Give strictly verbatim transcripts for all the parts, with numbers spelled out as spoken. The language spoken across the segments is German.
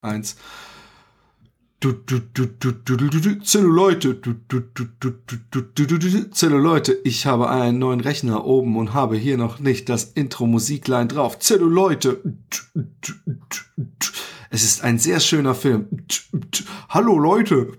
Eins. Du, du, du, du, du, du, du, Zelluleute, du, du, du, du, du, du, du, du, du, Zelluleute, ich habe einen neuen Rechner oben und habe hier noch nicht das Intro-Musikline drauf. Zelluleute. Es ist ein sehr schöner Film. Hallo Leute.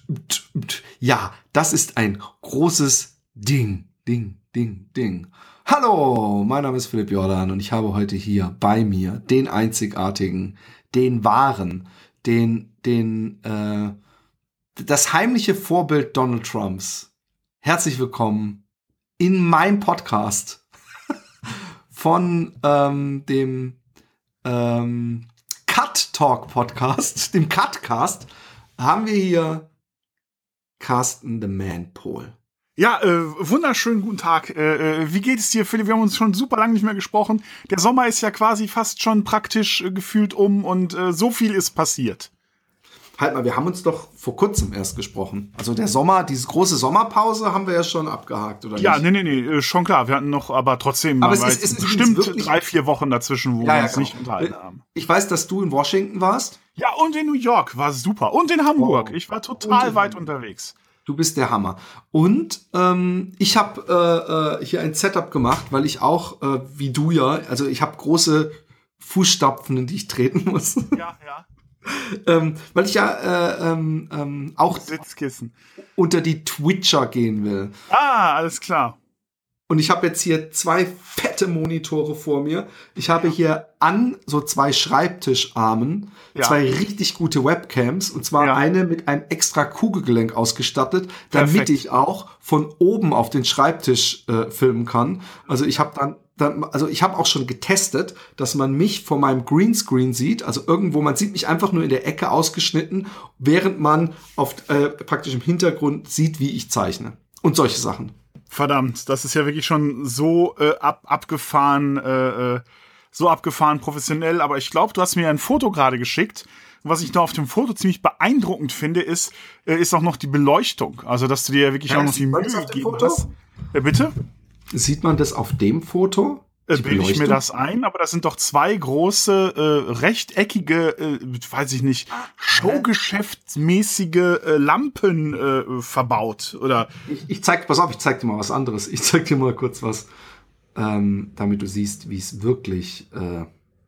Ja, das ist ein großes Ding. Ding, Ding, Ding. Hallo, mein Name ist Philipp Jordan und ich habe heute hier bei mir den einzigartigen, den wahren, den, den, äh, das heimliche Vorbild Donald Trumps. Herzlich willkommen in meinem Podcast von ähm, dem ähm, Cut Talk Podcast, dem Cutcast, haben wir hier Carsten the Man Pohl. Ja, äh, wunderschönen guten Tag. Äh, äh, wie geht es dir, Philipp? Wir haben uns schon super lange nicht mehr gesprochen. Der Sommer ist ja quasi fast schon praktisch äh, gefühlt um und äh, so viel ist passiert. Halt mal, wir haben uns doch vor kurzem erst gesprochen. Also der Sommer, diese große Sommerpause haben wir ja schon abgehakt, oder ja, nicht? Ja, nee, nee, nee, schon klar. Wir hatten noch, aber trotzdem, aber es ist, es ist bestimmt drei, vier Wochen dazwischen, wo ja, wir ja, uns genau. nicht unterhalten haben. Ich weiß, dass du in Washington warst. Ja, und in New York war super. Und in Hamburg. Oh. Ich war total weit unterwegs. Du bist der Hammer. Und ähm, ich habe äh, hier ein Setup gemacht, weil ich auch, äh, wie du ja, also ich habe große Fußstapfen, in die ich treten muss. Ja, ja. ähm, weil ich ja äh, ähm, ähm, auch Sitzkissen unter die Twitcher gehen will. Ah, alles klar. Und ich habe jetzt hier zwei fette Monitore vor mir. Ich habe ja. hier an so zwei Schreibtischarmen ja. zwei richtig gute Webcams. Und zwar ja. eine mit einem extra Kugelgelenk ausgestattet, damit Perfekt. ich auch von oben auf den Schreibtisch äh, filmen kann. Also ich habe dann, dann, also ich habe auch schon getestet, dass man mich vor meinem Greenscreen sieht. Also irgendwo, man sieht mich einfach nur in der Ecke ausgeschnitten, während man auf äh, praktisch im Hintergrund sieht, wie ich zeichne. Und solche Sachen. Verdammt, das ist ja wirklich schon so äh, ab, abgefahren, äh, so abgefahren professionell. Aber ich glaube, du hast mir ein Foto gerade geschickt. Und was ich da auf dem Foto ziemlich beeindruckend finde, ist, äh, ist auch noch die Beleuchtung. Also, dass du dir ja wirklich ja, auch noch die Mühe gegeben hast. Äh, bitte? Sieht man das auf dem Foto? Äh, bilde ich mir das ein, aber das sind doch zwei große, äh, rechteckige, äh, weiß ich nicht, showgeschäftsmäßige äh, Lampen äh, verbaut, oder? Ich, ich zeig, pass auf, ich zeig dir mal was anderes. Ich zeig dir mal kurz was, ähm, damit du siehst, wie es wirklich, äh,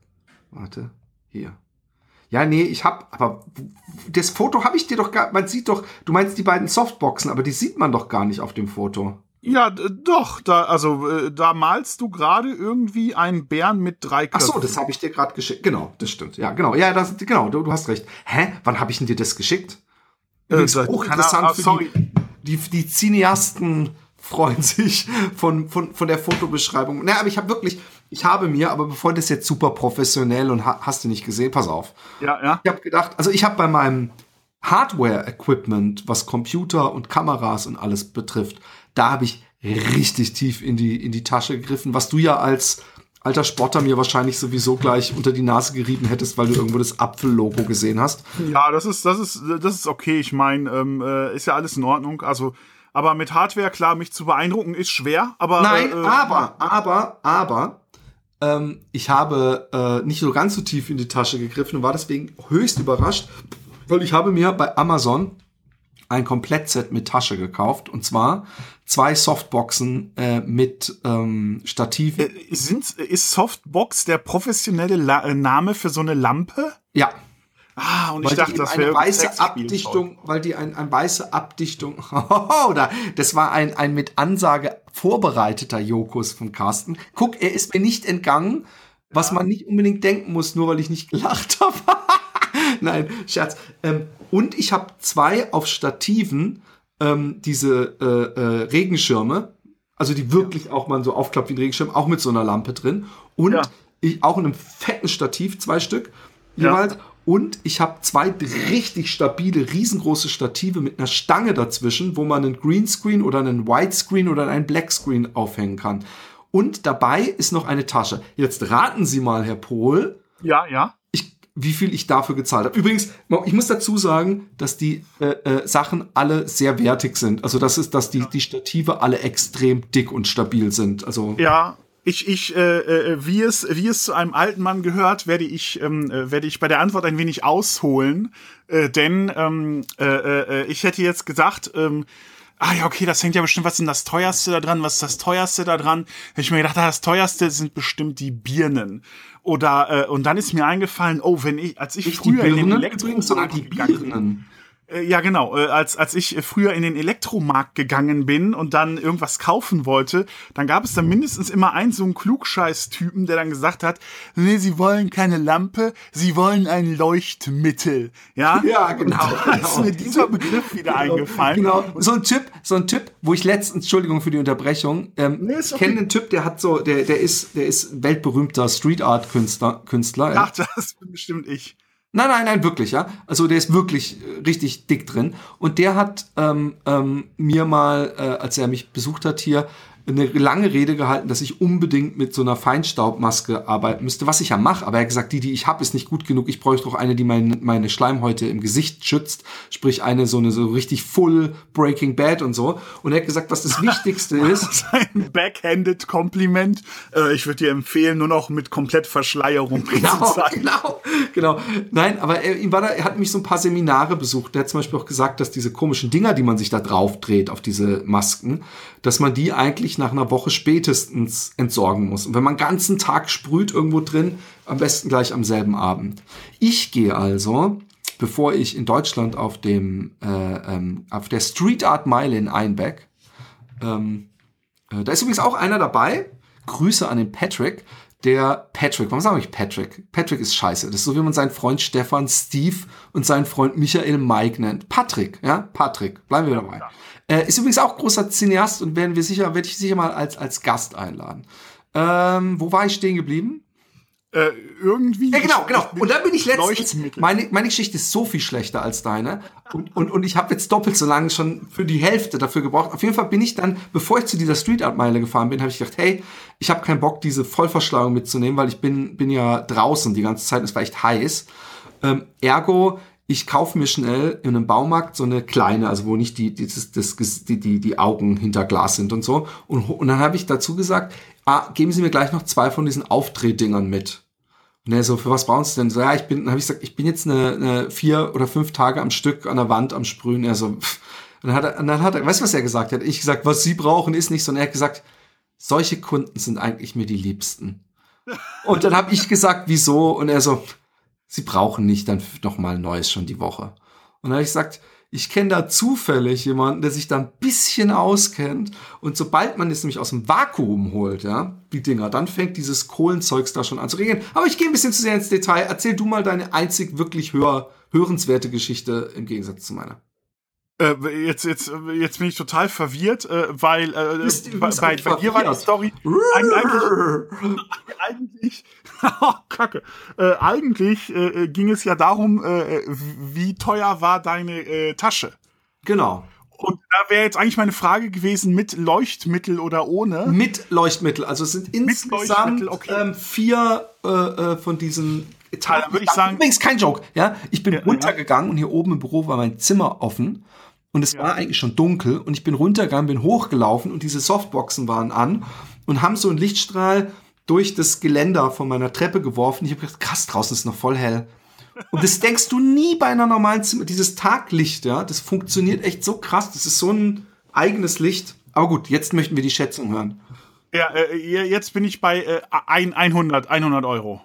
warte, hier. Ja, nee, ich hab, aber das Foto habe ich dir doch gar, man sieht doch, du meinst die beiden Softboxen, aber die sieht man doch gar nicht auf dem Foto. Ja, d- doch, da, also, äh, da malst du gerade irgendwie einen Bären mit drei Köpfen. Ach so, das habe ich dir gerade geschickt. Genau, das stimmt. Ja, genau. Ja, das, genau, du, du hast recht. Hä? Wann habe ich denn dir das geschickt? Übrigens äh, hochinteressant ah, für die, die, die Cineasten freuen sich von, von, von der Fotobeschreibung. Na, aber ich habe wirklich, ich habe mir, aber bevor das jetzt super professionell und ha, hast du nicht gesehen, pass auf. Ja, ja. Ich habe gedacht, also ich habe bei meinem Hardware-Equipment, was Computer und Kameras und alles betrifft, da habe ich richtig tief in die, in die Tasche gegriffen, was du ja als alter Sportler mir wahrscheinlich sowieso gleich unter die Nase gerieben hättest, weil du irgendwo das Apfel-Logo gesehen hast. Ja, das ist, das ist, das ist okay. Ich meine, ähm, äh, ist ja alles in Ordnung. Also, aber mit Hardware, klar, mich zu beeindrucken ist schwer, aber. Nein, äh, aber, aber, aber, ähm, ich habe äh, nicht so ganz so tief in die Tasche gegriffen und war deswegen höchst überrascht, weil ich habe mir bei Amazon ein Komplettset mit Tasche gekauft, und zwar zwei Softboxen äh, mit ähm, Stativ. Äh, sind, ist Softbox der professionelle La- Name für so eine Lampe? Ja. Ah, und weil ich dachte, das wäre eine weiße Abdichtung, weil die ein, ein weiße Abdichtung, oder das war ein, ein mit Ansage vorbereiteter Jokus von Carsten. Guck, er ist mir nicht entgangen, was ja. man nicht unbedingt denken muss, nur weil ich nicht gelacht habe. Nein, Scherz. Ähm, und ich habe zwei auf Stativen ähm, diese äh, äh, Regenschirme, also die wirklich ja. auch mal so aufklappt wie ein Regenschirm, auch mit so einer Lampe drin. Und ja. ich auch in einem fetten Stativ, zwei Stück jeweils. Ja. Und ich habe zwei richtig stabile, riesengroße Stative mit einer Stange dazwischen, wo man einen Greenscreen oder einen Widescreen oder einen Blackscreen aufhängen kann. Und dabei ist noch eine Tasche. Jetzt raten Sie mal, Herr Pohl. Ja, ja. Wie viel ich dafür gezahlt habe. Übrigens, ich muss dazu sagen, dass die äh, äh, Sachen alle sehr wertig sind. Also das ist, dass die, die Stative alle extrem dick und stabil sind. Also ja, Ich, ich, äh, äh, wie es, wie es zu einem alten Mann gehört, werde ich, ähm, äh, werde ich bei der Antwort ein wenig ausholen, äh, denn ähm, äh, äh, ich hätte jetzt gesagt, ähm, ah ja, okay, das hängt ja bestimmt, was ist denn das teuerste da dran, was ist das teuerste da dran? Hätte ich mir gedacht, ah, das teuerste sind bestimmt die Birnen. Oder, äh, und dann ist mir eingefallen, oh, wenn ich, als ich Nicht früher die in den Birnen, übrigens, sondern Elektromarkt die gegangen bin, Birnen. äh, ja genau, äh, als, als ich äh, früher in den Elektromarkt gegangen bin und dann irgendwas kaufen wollte, dann gab es da mindestens immer einen so einen Klugscheiß-Typen, der dann gesagt hat, nee, sie wollen keine Lampe, sie wollen ein Leuchtmittel. Ja, Ja, genau. Und da ist genau. mir dieser Begriff wieder Genau, eingefallen. Genau. So ein Typ, so ein Typ, wo ich letztens, Entschuldigung für die Unterbrechung, ähm, Nee, ist ich okay. kenne einen Typ, der hat so, der, der ist, der ist weltberühmter Street Art Künstler, Künstler. Ja. Ach, das bin bestimmt ich. Nein, nein, nein, wirklich, ja. Also der ist wirklich äh, richtig dick drin. Und der hat ähm, ähm, mir mal, äh, als er mich besucht hat hier, eine lange Rede gehalten, dass ich unbedingt mit so einer Feinstaubmaske arbeiten müsste, was ich ja mache. Aber er hat gesagt, die, die ich habe, ist nicht gut genug. Ich bräuchte doch eine, die mein, meine Schleimhäute im Gesicht schützt. Sprich, eine so eine so richtig full Breaking Bad und so. Und er hat gesagt, was das Wichtigste ist. Ein backhanded Kompliment. Äh, ich würde dir empfehlen, nur noch mit komplett Verschleierung Genau, zu zeigen. genau, genau. Nein, aber er, ihm war da, er hat mich so ein paar Seminare besucht. Der hat zum Beispiel auch gesagt, dass diese komischen Dinger, die man sich da drauf dreht, auf diese Masken, dass man die eigentlich nach einer Woche spätestens entsorgen muss. Und wenn man den ganzen Tag sprüht irgendwo drin, am besten gleich am selben Abend. Ich gehe also, bevor ich in Deutschland auf dem äh, ähm, auf der Street Art Meile in Einbeck, ähm, äh, da ist übrigens auch einer dabei. Grüße an den Patrick. Der Patrick, warum sage ich Patrick? Patrick ist scheiße. Das ist so, wie man seinen Freund Stefan Steve und seinen Freund Michael Mike nennt. Patrick, ja, Patrick. Bleiben wir dabei. Äh, ist übrigens auch großer Cineast und werden wir sicher, werde ich sicher mal als, als Gast einladen. Ähm, wo war ich stehen geblieben? Äh, irgendwie. Ja, genau, genau. Ich bin Und dann bin ich letztens, Leuchtmittel. meine, meine Geschichte ist so viel schlechter als deine. Und, und, und ich habe jetzt doppelt so lange schon für die Hälfte dafür gebraucht. Auf jeden Fall bin ich dann, bevor ich zu dieser Street Art Meile gefahren bin, habe ich gedacht, hey, ich habe keinen Bock, diese Vollverschleierung mitzunehmen, weil ich bin, bin ja draußen die ganze Zeit, es war echt heiß. Ähm, ergo, ich kaufe mir schnell in einem Baumarkt so eine kleine, also wo nicht die, die, das, das, die, die, die Augen hinter Glas sind und so. Und, und dann habe ich dazu gesagt, ah, geben Sie mir gleich noch zwei von diesen Aufdrehdingern mit. Und er so, für was brauchen Sie denn? So, ja, ich bin, dann habe ich gesagt, ich bin jetzt eine, eine vier oder fünf Tage am Stück an der Wand am Sprühen. Er so, pff. Und dann hat er, und dann hat er, weißt du, was er gesagt hat? Ich gesagt, was Sie brauchen, ist nicht so. Und er hat gesagt, solche Kunden sind eigentlich mir die Liebsten. Und dann habe ich gesagt, wieso? Und er so, Sie brauchen nicht dann noch mal ein neues schon die Woche. Und dann habe ich gesagt, ich kenne da zufällig jemanden, der sich da ein bisschen auskennt. Und sobald man es nämlich aus dem Vakuum holt, ja, die Dinger, dann fängt dieses Kohlenzeugs da schon an zu regeln. Aber ich gehe ein bisschen zu sehr ins Detail. Erzähl du mal deine einzig wirklich hör, hörenswerte Geschichte im Gegensatz zu meiner. Äh, jetzt, jetzt, jetzt bin ich total verwirrt, äh, weil äh, Bist du- bei, bist bei, du bei dir war die verwirrt? Story eigentlich, eigentlich, oh, Kacke, äh, eigentlich äh, ging es ja darum, äh, wie teuer war deine äh, Tasche? Genau. Und da wäre jetzt eigentlich meine Frage gewesen, mit Leuchtmittel oder ohne? Mit Leuchtmittel. Also es sind insgesamt Leuchtmittel, okay. ähm, vier äh, äh, von diesen Etagen. dann würde ich sagen- Übrigens kein Joke. Ja, ich bin Ja, runtergegangen und hier oben im Büro war mein Zimmer offen. Und es Ja. war eigentlich schon dunkel und ich bin runtergegangen, bin hochgelaufen und diese Softboxen waren an und haben so einen Lichtstrahl durch das Geländer von meiner Treppe geworfen. Ich habe gedacht, krass, draußen ist noch voll hell. Und das denkst du nie bei einer normalen Zimmer. Dieses Taglicht, ja, das funktioniert echt so krass. Das ist so ein eigenes Licht. Aber gut, jetzt möchten wir die Schätzung hören. Ja, äh, jetzt bin ich bei äh, ein- hundert Euro.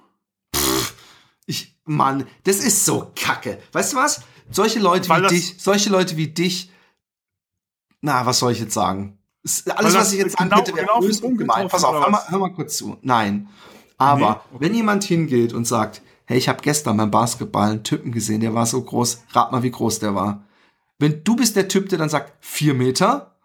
Ich, Mann, das ist so kacke. Weißt du was? Solche Leute Weil wie das- dich, solche Leute wie dich, na, was soll ich jetzt sagen? Ist- Alles, Weil was das ich jetzt sagen genau- könnte, wäre genau auf den böse und Punkt gemein. getroffen, Pass auf, oder hör mal, was? hör mal kurz zu. Nein. Aber Nee, okay. wenn jemand hingeht und sagt, hey, ich habe gestern beim Basketball einen Typen gesehen, der war so groß, rat mal, wie groß der war. Wenn du bist der Typ, der dann sagt, vier Meter,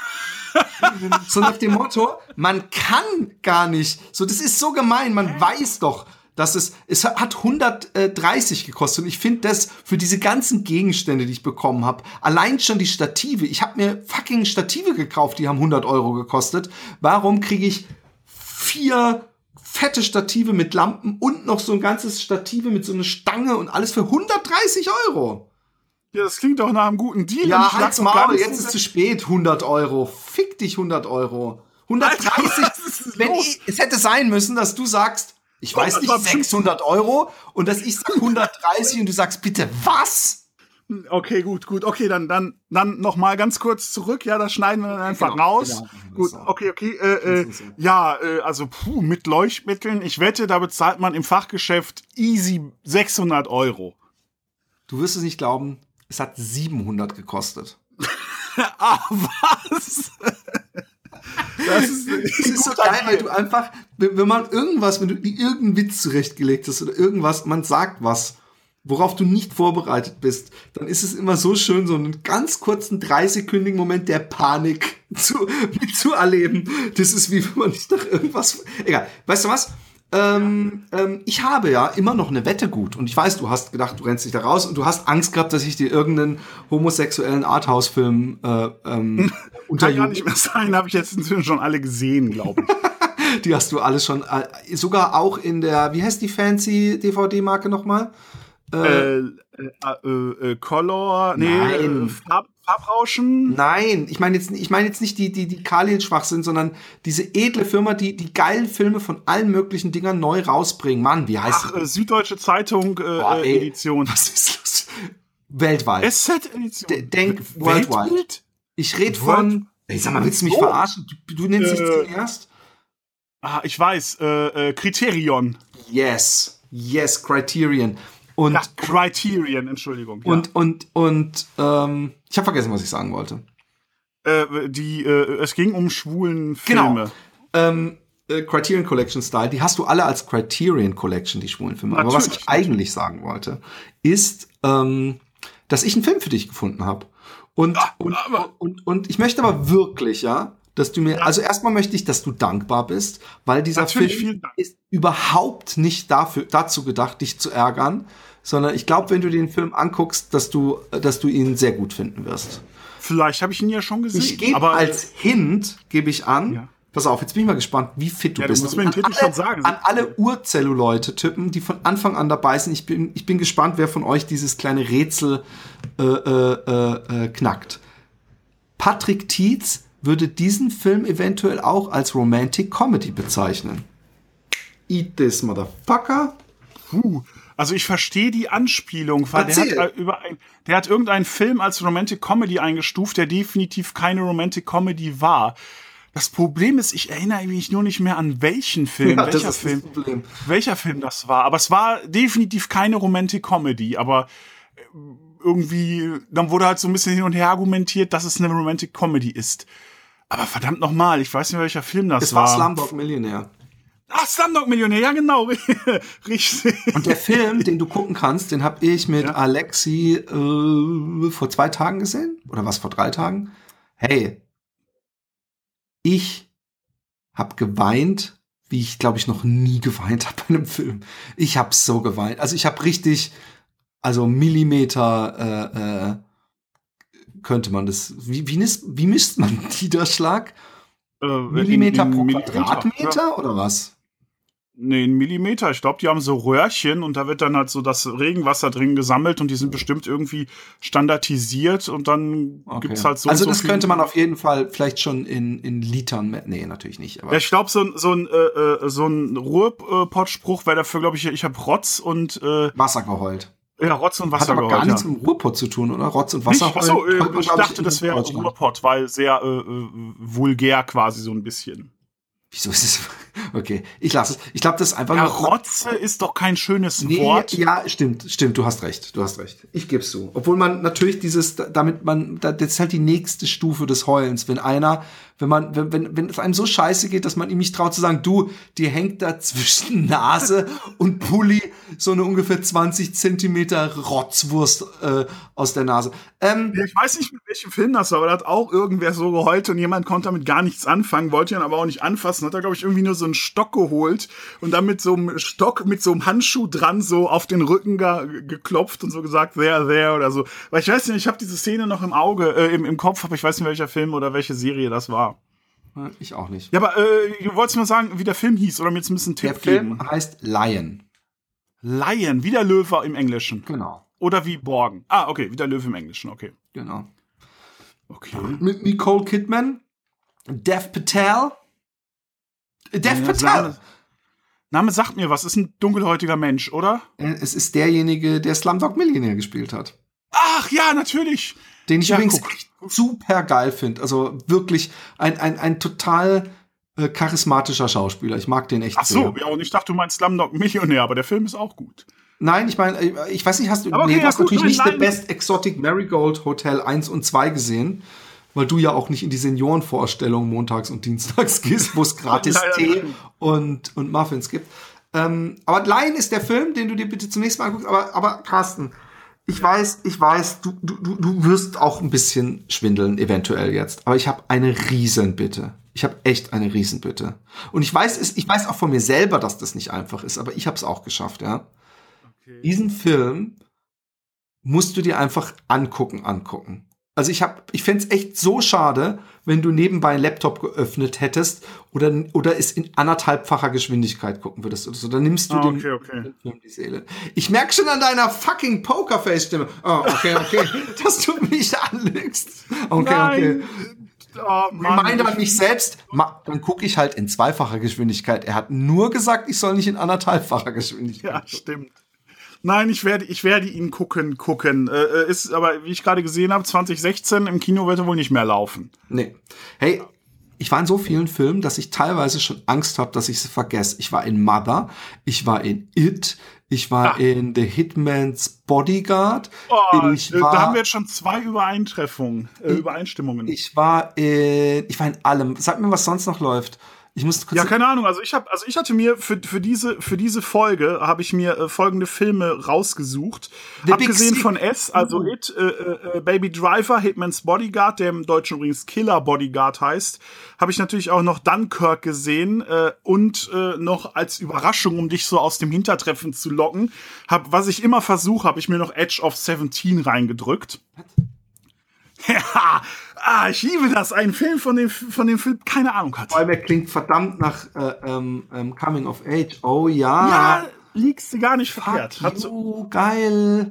so nach dem Motto, man kann gar nicht, so, das ist so gemein, man weiß doch, dass es, es hat hundertdreißig gekostet und ich finde das für diese ganzen Gegenstände, die ich bekommen habe, allein schon die Stative, ich habe mir fucking Stative gekauft, die haben hundert Euro gekostet, warum kriege ich vier fette Stative mit Lampen und noch so ein ganzes Stative mit so einer Stange und alles für hundertdreißig Euro? Ja, das klingt doch nach einem guten Deal. Und Ja, ich lag halt's noch gar Maul, nicht jetzt so- ist zu spät, hundert Euro, fick dich hundert Euro. hundertdreißig, Alter, was ist wenn los? ich, es hätte sein müssen, dass du sagst, ich Oh, weiß das nicht, war sechshundert Euro und dass ich sage hundertdreißig und du sagst, bitte, was? Okay, gut, gut. Okay, dann, dann, dann noch mal ganz kurz zurück. Ja, das schneiden wir dann einfach Genau, raus. genau. Gut, So. okay, okay. Äh, äh, So. ja, äh, also puh, mit Leuchtmitteln. Ich wette, da bezahlt man im Fachgeschäft easy sechshundert Euro. Du wirst es nicht glauben, es hat siebenhundert gekostet. Ah, was? Das ist, Das ist so geil, weil du einfach, wenn wenn man irgendwas, wenn du dir irgendeinen Witz zurechtgelegt hast oder irgendwas, man sagt was, worauf du nicht vorbereitet bist, dann ist es immer so schön, so einen ganz kurzen, dreisekündigen Moment der Panik zu, mitzuerleben. Das ist wie, wenn man nicht nach irgendwas... Egal, weißt du was? Ähm, ähm, ich habe ja immer noch eine Wette gut. Und ich weiß, du hast gedacht, du rennst dich da raus und du hast Angst gehabt, dass ich dir irgendeinen homosexuellen Arthouse-Film äh, ähm, kann gar nicht mehr sein, habe ich jetzt inzwischen schon alle gesehen, glaube ich. Die hast du alles schon, äh, sogar auch in der, wie heißt die fancy D V D-Marke nochmal? Äh, äh, äh, äh, Color, nee, Nein. Äh, Farb, Farbrauschen. Nein, ich meine jetzt, ich meine jetzt nicht die, die, die Kalien schwach sind, sondern diese edle Firma, die die geilen Filme von allen möglichen Dingern neu rausbringen. Mann, wie heißt Ach, die? äh, Süddeutsche Zeitung äh, Boah, äh, ey, Edition. Was ist los? Weltweit. S Z-Edition. D- denk worldwide. Weltbild? Ich rede What? von, ey, sag mal, willst du mich Oh. verarschen? Du, du nennst dich Äh. zuerst? Ah, ich weiß, äh, äh, Criterion. Yes, yes, Criterion. Und, Ja, Criterion, Entschuldigung. Ja. und, und, und, ähm, ich habe vergessen, was ich sagen wollte. Äh, die, äh, es ging um schwulen Genau. Filme. Ähm, äh, Criterion Collection Style, die hast du alle als Criterion Collection, die schwulen Filme. Aber was Natürlich. ich eigentlich sagen wollte, ist, ähm, dass ich einen Film für dich gefunden habe. Und, Ja, und, aber- und, und ich möchte aber wirklich, ja, dass du mir, also erstmal möchte ich, dass du dankbar bist, weil dieser Natürlich, Film vielen Dank. ist überhaupt nicht dafür, dazu gedacht, dich zu ärgern, sondern ich glaube, wenn du den Film anguckst, dass du, dass du ihn sehr gut finden wirst. Vielleicht habe ich ihn ja schon gesehen. Ich gebe aber als Hint, gebe ich an, Ja. pass auf, jetzt bin ich mal gespannt, wie fit du Ja, du bist. musst mir den Und an Titel alle, schon sagen. An alle Urzelluleute-Typen, die von Anfang an dabei sind, ich bin, ich bin gespannt, wer von euch dieses kleine Rätsel äh, äh, äh, knackt. Patrick Tietz würde diesen Film eventuell auch als Romantic Comedy bezeichnen. Eat this, motherfucker. Puh. Also ich verstehe die Anspielung, weil der Erzähl. hat, äh, über ein, der hat irgendeinen Film als Romantic Comedy eingestuft, der definitiv keine Romantic Comedy war. Das Problem ist, ich erinnere mich nur nicht mehr an welchen Film, Ja, das welcher ist das Film, Problem. welcher Film das war. Aber es war definitiv keine Romantic Comedy. Aber äh, irgendwie, dann wurde halt so ein bisschen hin und her argumentiert, dass es eine Romantic Comedy ist. Aber verdammt nochmal, ich weiß nicht, welcher Film das Es war war. Slumdog Millionär. Ah, Slumdog Millionär, ja genau, richtig. Und der Film, den du gucken kannst, den habe ich mit Ja. Alexi äh, vor zwei Tagen gesehen. Oder was, vor drei Tagen? Hey, ich habe geweint, wie ich, glaube ich, noch nie geweint habe bei einem Film. Ich habe so geweint. Also ich habe richtig, also Millimeter äh, äh, könnte man das, wie, wie, misst, wie misst man Niederschlag? Äh, Millimeter in- in pro Millimeter, Quadratmeter ja. oder was? Nee, ein Millimeter. Ich glaube, die haben so Röhrchen und da wird dann halt so das Regenwasser drin gesammelt und die sind bestimmt irgendwie standardisiert und dann Okay. gibt's halt so also so das viel- könnte man auf jeden Fall vielleicht schon in, in Litern, me- nee, natürlich nicht. Aber Ja, ich glaube, so, ein- so ein, äh, äh, so ein Ruhrpott-Spruch wäre dafür, glaube ich, ich habe Rotz und äh, Wasser geheult. ja, Rotz und Hat Wasser aber geholt, gar nichts ja. mit dem Ruhrpott zu tun, oder? Rotz und Nicht? Wasser Achso, äh, heult man, ich glaub dachte, in das wäre Deutschland. Ruhrpott, weil sehr äh, äh, vulgär quasi so ein bisschen. Wieso ist es? Okay, ich lasse es. Ich glaube, das ist einfach Ja, nur. Rotze ist doch kein schönes Nee, Wort. ja, stimmt, stimmt, du hast recht, du hast recht. Ich geb's zu. Obwohl man natürlich dieses, damit man, das ist halt die nächste Stufe des Heulens. Wenn einer, wenn man, wenn, wenn, wenn es einem so scheiße geht, dass man ihm nicht traut zu sagen, du, dir hängt da zwischen Nase und Pulli so eine ungefähr zwanzig Zentimeter Rotzwurst äh, aus der Nase. Ähm, Ich weiß nicht, mit welchem Film das war, aber da hat auch irgendwer so geheult und jemand konnte damit gar nichts anfangen, wollte ihn aber auch nicht anfassen, hat da, glaube ich, irgendwie nur so einen Stock geholt und dann mit so einem Stock, mit so einem Handschuh dran so auf den Rücken ge geklopft und so gesagt, there, there oder so. Weil ich weiß nicht, ich habe diese Szene noch im Auge, äh, im, im Kopf, aber ich weiß nicht, welcher Film oder welche Serie das war. ich auch nicht. Ja, aber äh, du wolltest mir sagen, wie der Film hieß oder mir jetzt ein bisschen Der Tipp Film geben. heißt Lion. Lion, wie der Löwe im Englischen. Genau, Oder wie Borgen. Ah, okay, wie der Löwe im Englischen, okay. genau. Okay. Mit Nicole Kidman, Dev Patel Dev Patel. Name, Name sagt mir was. Ist ein dunkelhäutiger Mensch, oder? Es ist derjenige, der Slumdog Millionaire gespielt hat. Ach ja, natürlich. Den ich ja, übrigens guck. echt super geil finde. Also wirklich ein, ein, ein total äh, charismatischer Schauspieler. Ich mag den echt Ach so, sehr. ja, und ich dachte, du meinst Slumdog Millionär, aber der Film ist auch gut. Nein, ich meine, ich weiß nicht, hast du, okay, nee, du ja, hast gut, natürlich nein, nicht nein. The Best Exotic Marigold Hotel eins und zwei gesehen, weil du ja auch nicht in die Seniorenvorstellung montags und dienstags gehst, wo es gratis Leider Tee nicht. und, und Muffins gibt. Ähm, aber Lion ist der Film, den du dir bitte zunächst mal anguckst. Aber, aber Carsten, ich weiß, ich weiß, du, du, du wirst auch ein bisschen schwindeln, eventuell jetzt. Aber ich habe eine Riesenbitte. Ich habe echt eine Riesenbitte. Und ich weiß, es, ich weiß auch von mir selber, dass das nicht einfach ist, aber ich habe es auch geschafft, ja. Okay. Diesen Film musst du dir einfach angucken, angucken. Also ich hab, ich fänd's echt so schade, wenn du nebenbei einen Laptop geöffnet hättest oder, oder es in anderthalbfacher Geschwindigkeit gucken würdest oder so. Dann nimmst du Ah, dem, okay, okay. dem Film die Seele. Ich merk schon an deiner fucking Pokerface-Stimme. Oh, okay, okay, dass du mich anlügst. Okay, Nein. okay. Oh, Mann. Reminder an mich selbst, ma, dann gucke ich halt in zweifacher Geschwindigkeit. Er hat nur gesagt, ich soll nicht in anderthalbfacher Geschwindigkeit. Ja, stimmt. Nein, ich werde, ich werde ihn gucken, gucken. Äh, ist aber, wie ich gerade gesehen habe, zwanzig sechzehn im Kino wird er wohl nicht mehr laufen. Nee. Hey, ich war in so vielen Filmen, dass ich teilweise schon Angst habe, dass ich sie vergesse. Ich war in Mother, ich war in It, ich war Ah. in The Hitman's Bodyguard. Oh, ich äh, war, da haben wir jetzt schon zwei Übereintreffungen, äh, Übereinstimmungen. ich war in, ich war in allem. Sag mir, was sonst noch läuft. Ich muss kurz. Ja, keine Ahnung. Also ich habe, also ich hatte mir für für diese für diese Folge habe ich mir äh, folgende Filme rausgesucht. The Abgesehen Big von Sick. S, also Uh. It, äh, äh, Baby Driver, Hitman's Bodyguard, der im Deutschen übrigens Killer Bodyguard heißt, habe ich natürlich auch noch Dunkirk gesehen äh, und äh, noch als Überraschung, um dich so aus dem Hintertreffen zu locken, hab, was ich immer versuche, habe ich mir noch Edge of Seventeen reingedrückt. Ja, ah, ich liebe das. Ein Film, von dem, von dem Film keine Ahnung hat. Vor allem, er klingt verdammt nach äh, ähm, ähm, Coming of Age. Oh ja. Ja, liegst du gar nicht verkehrt. Hat Fuck so, you, geil.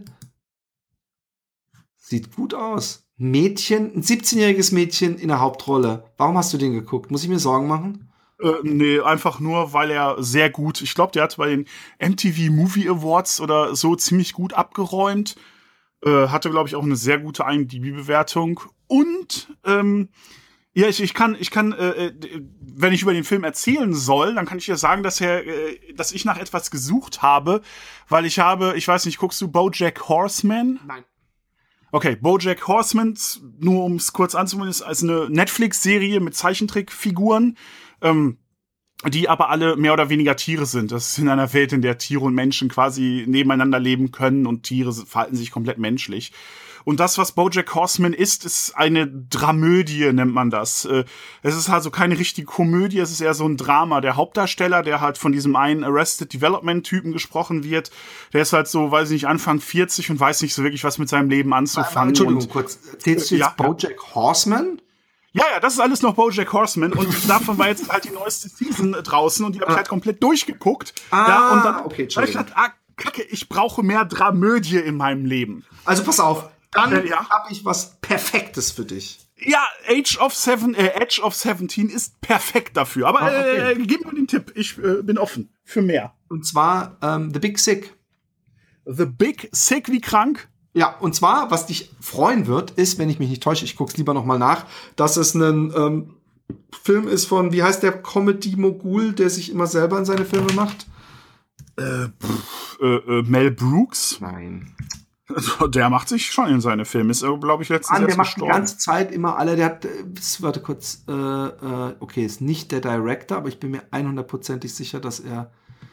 Sieht gut aus. Mädchen, ein siebzehnjähriges Mädchen in der Hauptrolle. Warum hast du den geguckt? Muss ich mir Sorgen machen? äh, nee, einfach nur, weil er sehr gut, ich glaube, der hat bei den M T V Movie Awards oder so ziemlich gut abgeräumt. Äh, hatte, glaube ich, auch eine sehr gute I M D B-Bewertung. Und, ähm, ja, ich, ich kann, ich kann, äh, wenn ich über den Film erzählen soll, dann kann ich dir sagen, dass er, äh, dass ich nach etwas gesucht habe, weil ich habe, ich weiß nicht, guckst du BoJack Horseman? Nein. Okay, BoJack Horseman, nur um es kurz anzumachen, ist also eine Netflix-Serie mit Zeichentrickfiguren, ähm, die aber alle mehr oder weniger Tiere sind. Das ist in einer Welt, in der Tiere und Menschen quasi nebeneinander leben können und Tiere verhalten sich komplett menschlich. Und das, was BoJack Horseman ist, ist eine Dramödie, nennt man das. Es ist also keine richtige Komödie, es ist eher so ein Drama. Der Hauptdarsteller, der halt von diesem einen Arrested Development-Typen gesprochen wird, der ist halt so, weiß ich nicht, Anfang vierzig und weiß nicht so wirklich, was mit seinem Leben anzufangen. Entschuldigung, und, kurz. Erzählst du jetzt ja, BoJack Horseman? Ja, ja, das ist alles noch BoJack Horseman und davon war jetzt halt die neueste Season draußen und die habe ich halt komplett durchgeguckt. Ah, ja, und dann okay, hab ich gedacht, ah, Kacke, ich brauche mehr Dramödie in meinem Leben. Also pass auf, dann Äh, ja. habe ich was Perfektes für dich. Ja, Age of Seven, äh, Edge of Seventeen ist perfekt dafür. Aber Ah, okay. äh, gib mir den Tipp, ich äh, bin offen für mehr. Und zwar ähm, The Big Sick. The Big Sick wie krank. Ja, und zwar, was dich freuen wird, ist, wenn ich mich nicht täusche, ich guck's lieber noch mal nach, dass es ein ähm, Film ist von, wie heißt der Comedy-Mogul, der sich immer selber in seine Filme macht? Äh, pff, äh, äh, Mel Brooks. Nein. Also, der macht sich schon in seine Filme. Ist, glaube ich, letztens Mann, der erst macht die gestorben. ganze Zeit immer alle, der hat, äh, warte kurz, äh, äh, okay, ist nicht der Director, aber ich bin mir hundertprozentig sicher, dass er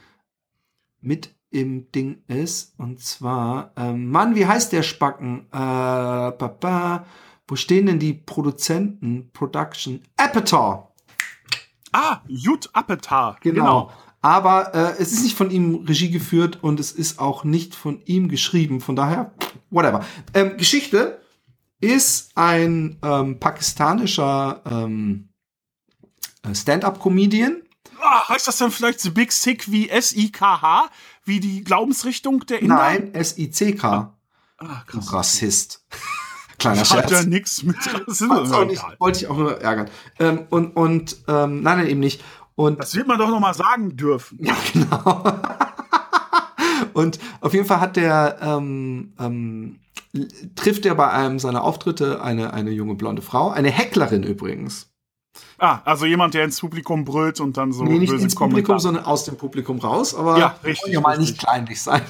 mit im Ding ist. Und zwar, ähm, Mann, wie heißt der Spacken? Äh, Papa, wo stehen denn die Produzenten? Production? Apatow! Ah, Judd Apatow. Genau. Aber äh, es ist nicht von ihm Regie geführt und es ist auch nicht von ihm geschrieben. Von daher, whatever. Ähm, Geschichte ist ein ähm, pakistanischer ähm, Stand-up-Comedian. Ah, heißt das dann vielleicht The Big Sick wie S I K H? Wie die Glaubensrichtung der Inder? Nein, S I C K. Ah, Du Rassist. Kleiner Das hat Scherz. ja nichts mit Wollt's auch nicht, wollte ich auch nur ärgern. Ähm, und und ähm, nein, nein, eben nicht. Und das wird man doch noch mal sagen dürfen. Ja, genau. Und auf jeden Fall hat der ähm, ähm, trifft er bei einem seiner Auftritte eine eine junge blonde Frau, eine Hecklerin übrigens. Ah, also jemand, der ins Publikum brüllt und dann so nee, nicht böse ins Kommentare. Publikum, sondern aus dem Publikum raus. Aber ja, richtig, ja mal richtig. nicht kleinlich sein.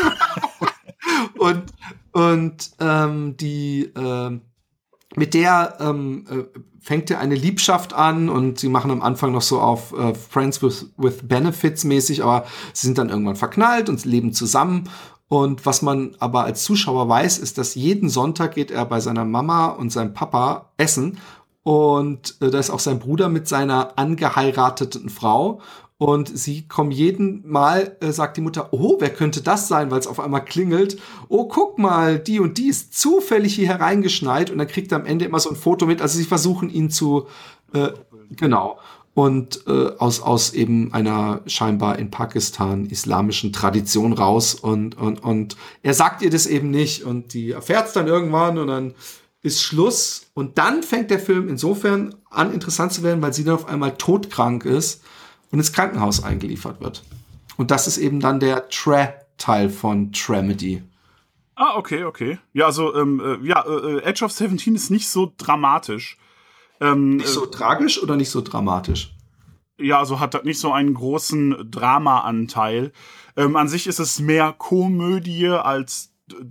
und und ähm, die ähm, mit der ähm, äh, fängt er eine Liebschaft an und sie machen am Anfang noch so auf äh, Friends with, with Benefits mäßig, aber sie sind dann irgendwann verknallt und leben zusammen. Und was man aber als Zuschauer weiß, ist, dass jeden Sonntag geht er bei seiner Mama und seinem Papa essen. Und äh, da ist auch sein Bruder mit seiner angeheirateten Frau. Und sie kommen jeden Mal, äh, sagt die Mutter, oh, wer könnte das sein, weil es auf einmal klingelt. Oh, guck mal, die und die ist zufällig hier hereingeschneit. Und dann kriegt er am Ende immer so ein Foto mit. Also sie versuchen ihn zu, äh, genau. Und äh, aus, aus eben einer scheinbar in Pakistan islamischen Tradition raus. Und, und, und er sagt ihr das eben nicht. Und die erfährt es dann irgendwann und dann ist Schluss. Und dann fängt der Film insofern an, interessant zu werden, weil sie dann auf einmal todkrank ist und ins Krankenhaus eingeliefert wird. Und das ist eben dann der Tra-Teil von Tramedy. Ah, okay, okay. Ja, also, ähm, äh, ja, äh, Edge of seventeen ist nicht so dramatisch. Ähm, nicht so äh, tragisch oder nicht so dramatisch? Ja, also hat das nicht so einen großen Drama-Anteil. Ähm, an sich ist es mehr Komödie als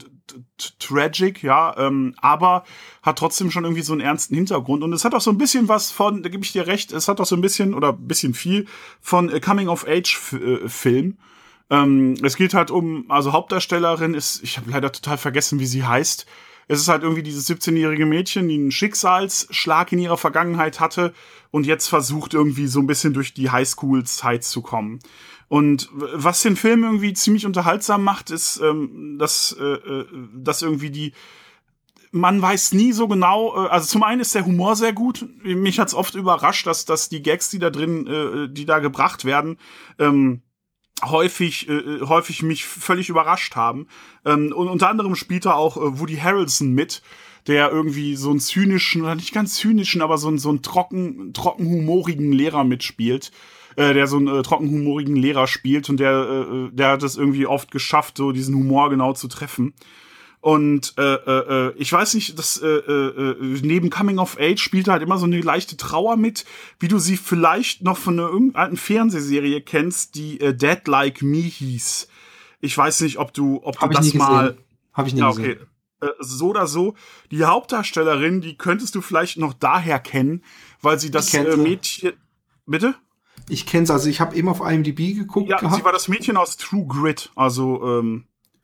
tragic, ja, ähm, aber hat trotzdem schon irgendwie so einen ernsten Hintergrund. Und es hat auch so ein bisschen was von, da gebe ich dir recht, es hat auch so ein bisschen oder ein bisschen viel von Coming-of-Age-Film. Ähm, es geht halt um, also Hauptdarstellerin ist, ich habe leider total vergessen, wie sie heißt. Es ist halt irgendwie dieses siebzehnjährige Mädchen, die einen Schicksalsschlag in ihrer Vergangenheit hatte und jetzt versucht irgendwie so ein bisschen durch die Highschool-Zeit zu kommen. Und was den Film irgendwie ziemlich unterhaltsam macht, ist, ähm, dass, äh, dass irgendwie die, man weiß nie so genau, äh, also zum einen ist der Humor sehr gut. Mich hat's oft überrascht, dass, dass die Gags, die da drin, äh, die da gebracht werden, ähm, häufig äh, häufig mich völlig überrascht haben. Ähm, und unter anderem spielt da auch äh, Woody Harrelson mit, der irgendwie so einen zynischen, oder nicht ganz zynischen, aber so einen, so einen trocken, trocken humorigen Lehrer mitspielt. Äh, der so einen äh, trockenhumorigen Lehrer spielt und der, äh, der hat es irgendwie oft geschafft, so diesen Humor genau zu treffen. Und äh, äh, ich weiß nicht, das äh, äh, neben Coming of Age spielt halt immer so eine leichte Trauer mit, wie du sie vielleicht noch von einer irgendeiner Fernsehserie kennst, die äh, Dead Like Me hieß. Ich weiß nicht, ob du, ob du das mal. Habe ich nie ja, gesehen. Okay. Äh, so oder so. Die Hauptdarstellerin, die könntest du vielleicht noch daher kennen, weil sie das äh, Mädchen. Bitte? Ich kenn's, also ich habe eben auf I M D B geguckt. Ja, gehabt. sie war das Mädchen aus True Grit, also ähm,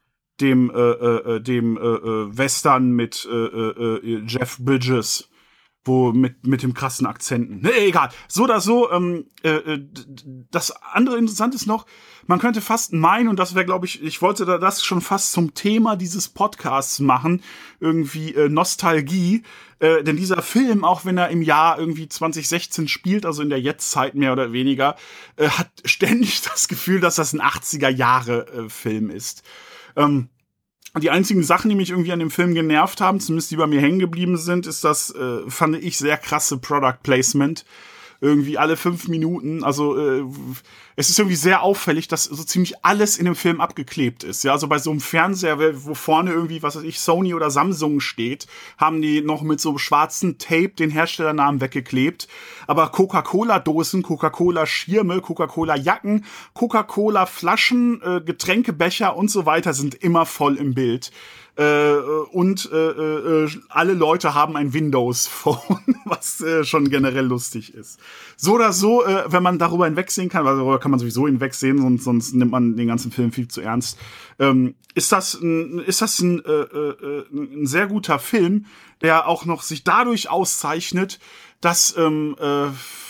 dem äh, äh, dem äh, äh, Western mit äh, äh, Jeff Bridges, wo mit mit dem krassen Akzenten. Nee, egal. So oder so. Ähm, äh, das andere Interessante ist noch, man könnte fast meinen, und das wäre, glaube ich, ich wollte da das schon fast zum Thema dieses Podcasts machen, irgendwie äh, Nostalgie. Äh, denn dieser Film, auch wenn er im Jahr irgendwie zwanzig sechzehn spielt, also in der Jetztzeit mehr oder weniger, äh, hat ständig das Gefühl, dass das ein achtziger-Jahre-Film ist. Ähm, die einzigen Sachen, die mich irgendwie an dem Film genervt haben, zumindest die bei mir hängen geblieben sind, ist das, äh, fand ich, sehr krasse Product Placement. Irgendwie alle fünf Minuten, also äh, es ist irgendwie sehr auffällig, dass so ziemlich alles in dem Film abgeklebt ist. Ja, also bei so einem Fernseher, wo vorne irgendwie, was weiß ich, Sony oder Samsung steht, haben die noch mit so schwarzen Tape den Herstellernamen weggeklebt. Aber Coca-Cola-Dosen, Coca-Cola-Schirme, Coca-Cola-Jacken, Coca-Cola-Flaschen, äh, Getränkebecher und so weiter sind immer voll im Bild. Äh, und äh, äh, alle Leute haben ein Windows-Phone, was äh, schon generell lustig ist. So oder so, äh, wenn man darüber hinwegsehen kann, weil darüber kann man sowieso hinwegsehen, sonst, sonst nimmt man den ganzen Film viel zu ernst, ähm, ist das ein, ist das ein, äh, äh, ein sehr guter Film, der auch noch sich dadurch auszeichnet, dass ähm, äh,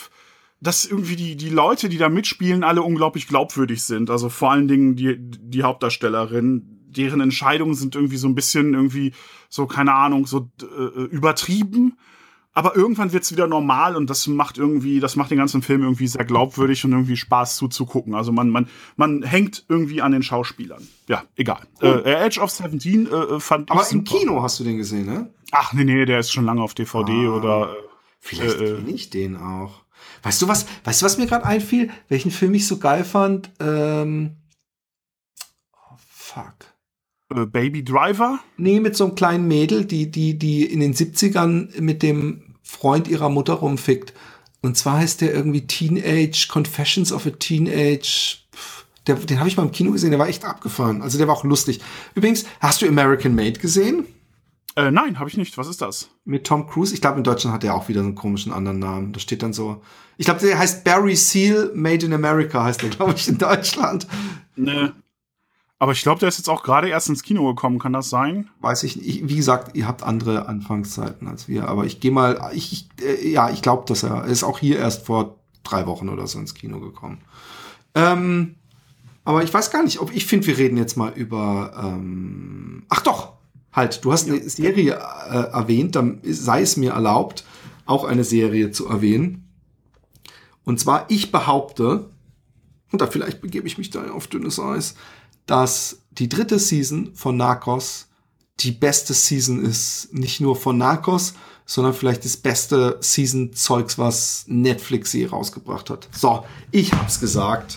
dass irgendwie die die Leute, die da mitspielen, alle unglaublich glaubwürdig sind. Also vor allen Dingen die die Hauptdarstellerin, deren Entscheidungen sind irgendwie so ein bisschen irgendwie so, keine Ahnung, so äh, übertrieben. Aber irgendwann wird's wieder normal und das macht irgendwie, das macht den ganzen Film irgendwie sehr glaubwürdig und irgendwie Spaß zuzugucken. Also man man man hängt irgendwie an den Schauspielern. Ja, egal. Cool. Äh, Edge of seventeen äh, fand Aber ich super. im Kino hast du den gesehen, ne? Ach nee, nee, der ist schon lange auf D V D ah, oder vielleicht äh, kenne ich den auch. Weißt du was, weißt du, was mir gerade einfiel? Welchen Film ich so geil fand? Ähm, oh, fuck. Äh, Baby Driver? Nee, mit so einem kleinen Mädel, die, die, die in den siebzigern mit dem Freund ihrer Mutter rumfickt. Und zwar heißt der irgendwie Teenage, Confessions of a Teenage. Der, den habe ich mal im Kino gesehen, der war echt abgefahren. Also der war auch lustig. Übrigens, hast du American Made gesehen? Äh, nein, habe ich nicht. Was ist das? Mit Tom Cruise. Ich glaube, in Deutschland hat er auch wieder so einen komischen anderen Namen. Da steht dann so. Ich glaube, der heißt Barry Seal Made in America, heißt der, glaube ich, in Deutschland. Nee. Aber ich glaube, der ist jetzt auch gerade erst ins Kino gekommen. Kann das sein? Weiß ich nicht. Wie gesagt, ihr habt andere Anfangszeiten als wir. Aber ich gehe mal. Ich, ich, äh, ja, ich glaube, dass er, er ist auch hier erst vor drei Wochen oder so ins Kino gekommen. Ähm, aber ich weiß gar nicht, ob ich finde, wir reden jetzt mal über. Ähm, ach doch! Halt, du hast eine Serie äh, erwähnt, dann sei es mir erlaubt, auch eine Serie zu erwähnen. Und zwar, ich behaupte, und da vielleicht begebe ich mich da auf dünnes Eis, dass die dritte Season von Narcos die beste Season ist. Nicht nur von Narcos, sondern vielleicht das beste Season-Zeugs, was Netflix je rausgebracht hat. So, ich hab's gesagt.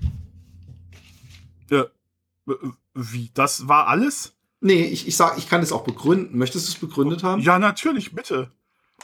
Ja. Wie? Das war alles? Nee, ich, ich sag, ich kann es auch begründen. Möchtest du es begründet haben? Ja, natürlich, bitte.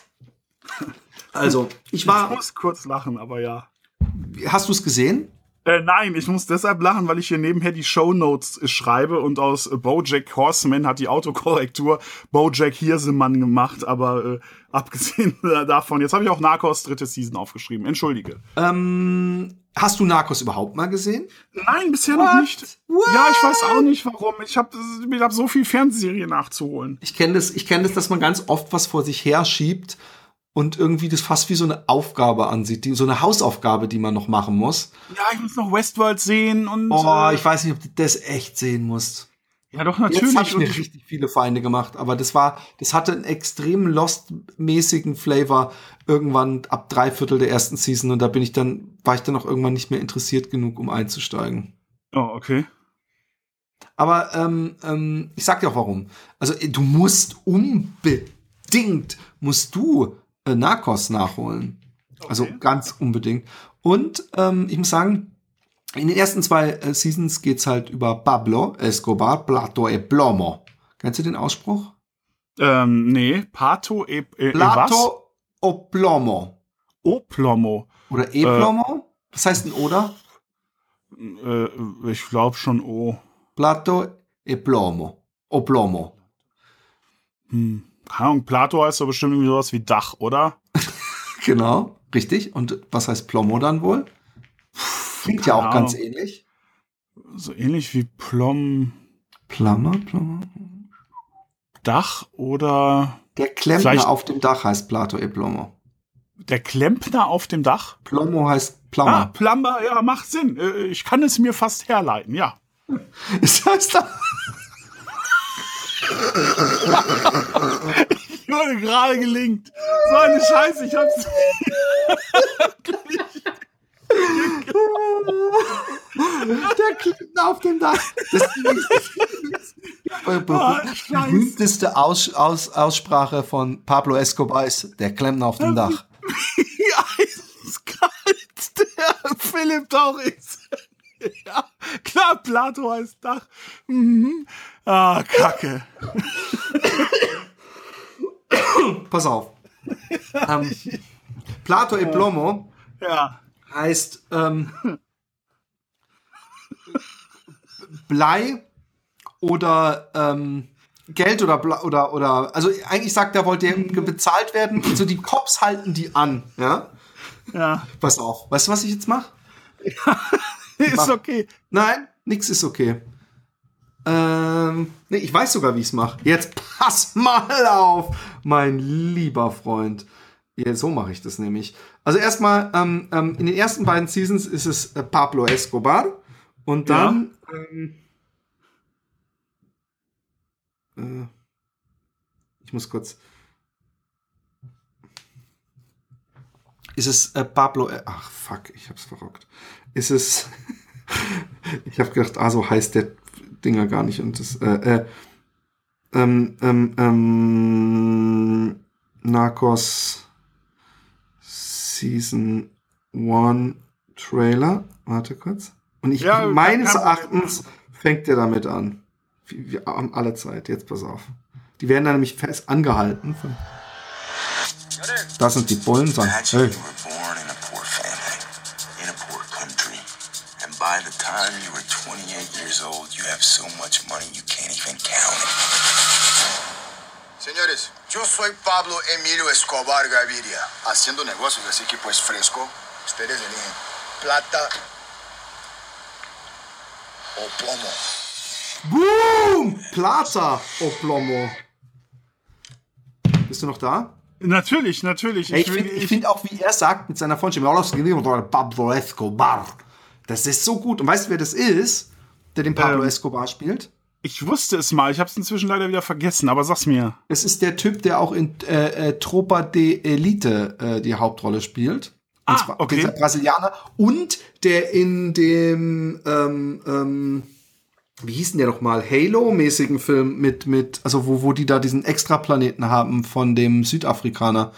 Also, ich war. Ich muss kurz lachen, aber ja. Hast du es gesehen? Äh, nein, ich muss deshalb lachen, weil ich hier nebenher die Shownotes äh, schreibe und aus äh, BoJack Horseman hat die Autokorrektur BoJack Hirsemann gemacht, aber äh, abgesehen davon, jetzt habe ich auch Narcos dritte Season aufgeschrieben. Entschuldige. Ähm, hast du Narcos überhaupt mal gesehen? Nein, bisher What? noch nicht. What? Ja, ich weiß auch nicht warum. Ich habe ich hab so viel Fernsehserien nachzuholen. Ich kenne das, ich kenne das, dass man ganz oft was vor sich her schiebt und irgendwie das fast wie so eine Aufgabe ansieht, die, so eine Hausaufgabe, die man noch machen muss. Ja, ich muss noch Westworld sehen und. Oh, äh, ich weiß nicht, ob du das echt sehen musst. Ja, doch, natürlich. Jetzt habe ich Und mir richtig viele Feinde gemacht, aber das war, das hatte einen extrem Lost-mäßigen Flavor irgendwann ab drei Viertel der ersten Season und da bin ich dann, war ich dann auch irgendwann nicht mehr interessiert genug, um einzusteigen. Oh, okay. Aber ähm, ähm, ich sag dir auch warum. Also du musst unbedingt, musst du äh, Narcos nachholen. Okay. Also ganz unbedingt. Und ähm, ich muss sagen, in den ersten zwei äh, Seasons geht's halt über Pablo Escobar, Plato e Plomo. Kennst du den Ausspruch? Ähm, nee, Pato e, e, e was? Plato o Plomo. O Plomo. Oder e Plomo? Äh, was heißt denn oder? Äh, ich glaube schon O. Plato e Plomo. O Plomo. Hm. Keine Ahnung, Plato heißt doch bestimmt irgendwie sowas wie Dach, oder? Genau, richtig. Und was heißt Plomo dann wohl? Klingt ja auch Ahnung. ganz ähnlich. So ähnlich wie Plom. Plummer, Plummer. Dach oder. Der Klempner Vielleicht- auf dem Dach heißt Plato e Plomo. Der Klempner auf dem Dach? Plomo heißt Ah, Plummer. Plumber, ja, macht Sinn. Äh, Ich kann es mir fast herleiten, ja. Das heißt da. Ich wurde gerade gelingt. So eine Scheiße, ich hab's. Der Klempner auf dem Dach. Das ist die Ah, Scheiße. berühmteste Aus, Aus, Aussprache von Pablo Escobar ist der Klempner auf dem Dach. Wie eiskalt der Philipp Tauch ist. Ja, klar, Plato heißt Dach. Mhm. Ah, Kacke. Pass auf. ähm, Plato e Plomo Ja. heißt ähm, Blei oder ähm, Geld oder Ble oder oder also eigentlich sagt er, wollte er bezahlt werden. So die Cops halten die an, ja. Ja. Pass auf. Weißt du, was ich jetzt mache? Ist okay. Nein, nix ist okay. Ähm, nee, ich weiß sogar, wie ich es mache. Jetzt pass mal auf, mein lieber Freund. Ja, so mache ich das nämlich. Also erstmal, ähm, ähm, in den ersten beiden Seasons ist es äh, Pablo Escobar und dann ja. ähm, äh, ich muss kurz ist es äh, Pablo äh, ach fuck, ich hab's verrockt. Ist es ich habe gedacht, ah, so heißt der Dinger gar nicht und das äh, äh, ähm, ähm, ähm, Narcos Season one Trailer. Warte kurz. Und ich, Ja, meines kann- Erachtens fängt der damit an. Wir wir haben alle Zeit. Jetzt pass auf. Die werden da nämlich fest angehalten. Von das sind die Bullen. Sagen, Imagine hey, you were born in a poor family, in a poor country, and by the time you were twenty-eight years old, you have so much money you can't even count it. Señores, yo soy Pablo Emilio Escobar Gaviria, haciendo negocios, así que pues fresco, ustedes eligen plata o plomo. Boom! Plata, oh Plomo. Bist du noch da? Natürlich, natürlich. Ey, ich will- finde ich find auch, wie er sagt mit seiner Freundin, Pablo Escobar. Das ist so gut. Und weißt du, wer das ist, der den Pablo Ähm. Escobar spielt? Ich wusste es mal, ich habe es inzwischen leider wieder vergessen, aber sag's mir. Es ist der Typ, der auch in äh, äh, Tropa de Elite äh, die Hauptrolle spielt. Und Ah, zwar okay. dieser Brasilianer. Und der in dem, ähm, ähm, wie hieß denn der noch mal? Halo-mäßigen Film mit, mit, also wo, wo die da diesen Extraplaneten haben von dem Südafrikaner.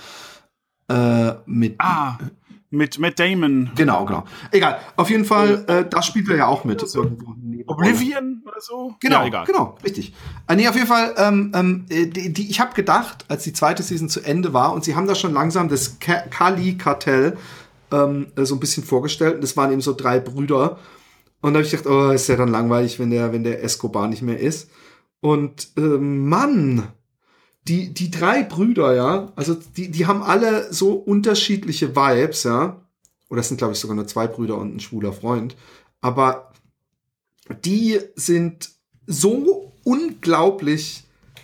Äh, mit. Ah, mit Matt Damon. Genau, genau. Egal. Auf jeden Fall, äh, da spielt er ja auch mit. Irgendwo eine Nebenrolle. Oblivion oder so? Genau, Ja, egal. genau, richtig. Äh, nee, auf jeden Fall, ähm, ähm, die, die, ich habe gedacht, als die zweite Season zu Ende war, und sie haben da schon langsam das Ka- Kali-Kartell ähm, äh, so ein bisschen vorgestellt, und das waren eben so drei Brüder. Und da habe ich gedacht, oh, ist ja dann langweilig, wenn der, wenn der Escobar nicht mehr ist. Und ähm, Mann, die, die drei Brüder, ja, also die, die haben alle so unterschiedliche Vibes, ja. Oder es sind, glaube ich, sogar nur zwei Brüder und ein schwuler Freund. Aber die sind so unglaublich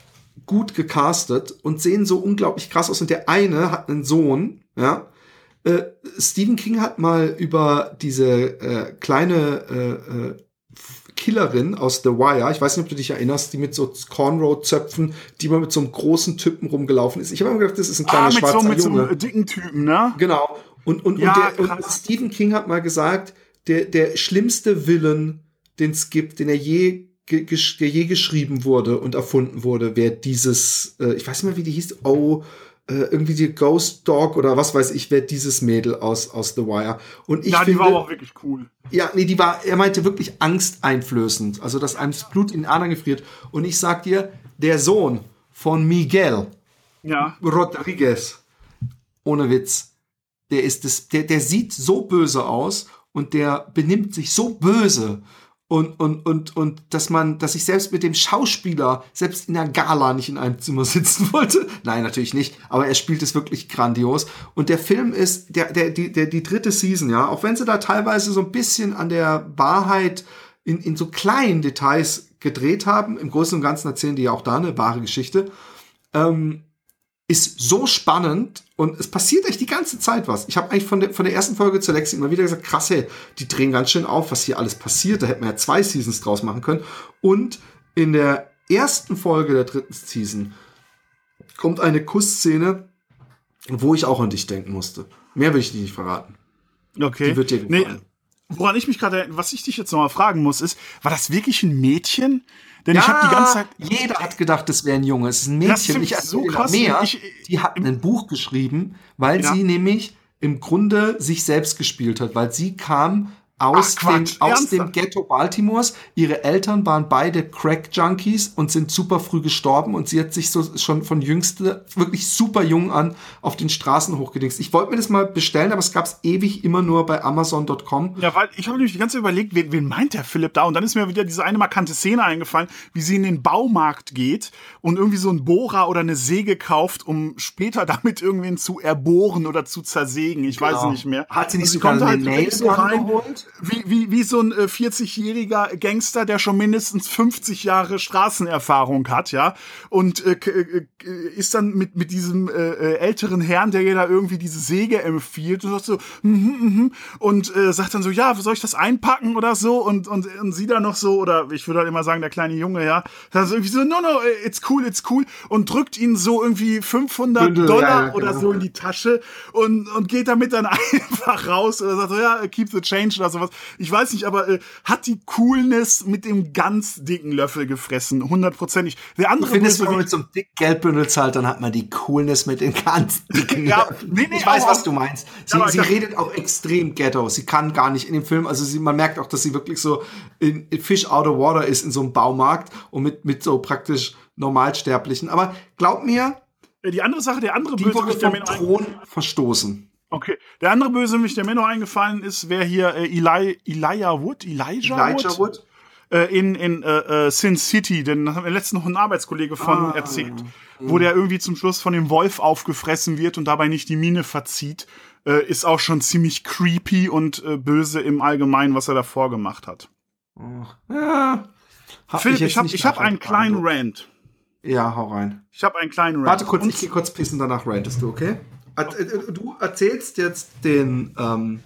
gut gecastet und sehen so unglaublich krass aus. Und der eine hat einen Sohn, ja. Äh, Stephen King hat mal über diese äh, kleine äh, äh, Killerin aus The Wire, ich weiß nicht, ob du dich erinnerst, die mit so Cornrow-Zöpfen, die mal mit so einem großen Typen rumgelaufen ist. Ich habe immer gedacht, das ist ein kleiner Ah, mit schwarzer so, mit so Junge. einem dicken Typen, ne? Genau. Und, und, Ja, und, der, und krass. Stephen King hat mal gesagt, der, der schlimmste Villain, den es gibt, den er je, ge, gesch- der je geschrieben wurde und erfunden wurde, wäre dieses, äh, ich weiß nicht mehr, wie die hieß, oh, äh, irgendwie die Ghost Dog oder was weiß ich, wäre dieses Mädel aus, aus The Wire. Und ich Ja, die finde, war aber auch wirklich cool. ja, nee, die war, er meinte wirklich angsteinflößend, also dass einem das Blut in den Adern gefriert. Und ich sag dir, der Sohn von Miguel Ja. Rodriguez, ohne Witz, der ist das, der, der sieht so böse aus und der benimmt sich so böse. Und, und, und, und, dass man, dass ich selbst mit dem Schauspieler, selbst in der Gala nicht in einem Zimmer sitzen wollte. Nein, natürlich nicht. Aber er spielt es wirklich grandios. Und der Film ist, der, der, die, der, die dritte Season, ja, auch wenn sie da teilweise so ein bisschen an der Wahrheit in, in so kleinen Details gedreht haben, im Großen und Ganzen erzählen die ja auch da eine wahre Geschichte, ähm, ist so spannend und es passiert echt die ganze Zeit was. Ich habe eigentlich von der, von der ersten Folge zur Lexi immer wieder gesagt, krass, hey, die drehen ganz schön auf, was hier alles passiert. Da hätten wir ja zwei Seasons draus machen können. Und in der ersten Folge der dritten Season kommt eine Kussszene, wo ich auch an dich denken musste. Mehr will ich dir nicht verraten. Okay. Die wird dir nee, gefallen. woran ich mich gerade, was ich dich jetzt noch mal fragen muss, ist, war das wirklich ein Mädchen? Denn ich habe die ganze Zeit. Jeder hat gedacht, das wäre ein Junge. Es ist ein Das Mädchen. find Ich ich erzähl so dir noch krass. mehr. Ich- Die hat ein Buch geschrieben, weil Ja. sie nämlich im Grunde sich selbst gespielt hat, weil sie kam aus, Ach, dem, Quatsch, aus ernsthaft? dem Ghetto Baltimores. Ihre Eltern waren beide Crack-Junkies und sind super früh gestorben und sie hat sich so schon von jüngste, wirklich super jung an auf den Straßen hochgedingst. Ich wollte mir das mal bestellen, aber es gab es ewig immer nur bei Amazon Punkt com. Ja, weil ich habe nämlich die ganze Zeit überlegt, wen, wen meint der Philipp da? Und dann ist mir wieder diese eine markante Szene eingefallen, wie sie in den Baumarkt geht und irgendwie so einen Bohrer oder eine Säge kauft, um später damit irgendwen zu erbohren oder zu zersägen. Ich weiß es Genau. nicht mehr. Hat sie nicht Und sogar kommt eine halt Nail wirklich so rein, geholt? wie, wie, wie so ein äh, vierzig-jähriger Gangster, der schon mindestens fünfzig Jahre Straßenerfahrung hat, ja. Und äh, k- äh, ist dann mit, mit diesem äh, äh, älteren Herrn, der ihr da irgendwie diese Säge empfiehlt und sagt so, mhm, mhm, und äh, sagt dann so, ja, soll ich das einpacken oder so? Und, und, und sie dann noch so, oder ich würde halt immer sagen, der kleine Junge, ja, dann so irgendwie so, no, no, it's cool, it's cool, und drückt ihn so irgendwie fünfhundert Bündel, Dollar ja, ja, oder genau. so in die Tasche und, und geht damit dann einfach raus oder sagt so, ja, keep the change oder sowas. Ich weiß nicht, aber äh, hat die Coolness mit dem ganz dicken Löffel gefressen, hundertprozentig. Der andere Du findest, wenn man Bösewicht- mit so einem dick Geldbündel zahlt, dann hat man die Coolness mit den ganz dicken Ja, Löffeln. nee, nee, Ich weiß, aber- was du meinst. Sie, aber sie ich- redet auch extrem ghetto. Sie kann gar nicht in dem Film, also sie, man merkt auch, dass sie wirklich so in, in Fish out of water ist in so einem Baumarkt und mit, mit so praktisch Normalsterblichen. Aber glaub mir, Die andere Sache, der andere die wurde Bösewicht, der vom mir noch ein- Thron verstoßen. Okay, der andere Bösewicht, der mir noch eingefallen ist, wäre hier äh, Eli, Elijah Wood, Elijah, Elijah Wood, Wood? Äh, in in äh, äh, Sin City, denn da hat mir letztens noch ein Arbeitskollege von Ah, erzählt, wo der irgendwie zum Schluss von dem Wolf aufgefressen wird und dabei nicht die Miene verzieht, äh, ist auch schon ziemlich creepy und äh, böse im Allgemeinen, was er davor gemacht hat. Ja. Hab Philipp, jetzt ich habe nicht ich hab einen nachgetragen. kleinen Rant. Ja, hau rein. Ich habe einen kleinen Rant. Warte kurz, Und- ich gehe kurz pissen, danach rantest du, okay? Er- äh, Du erzählst jetzt den, ähm,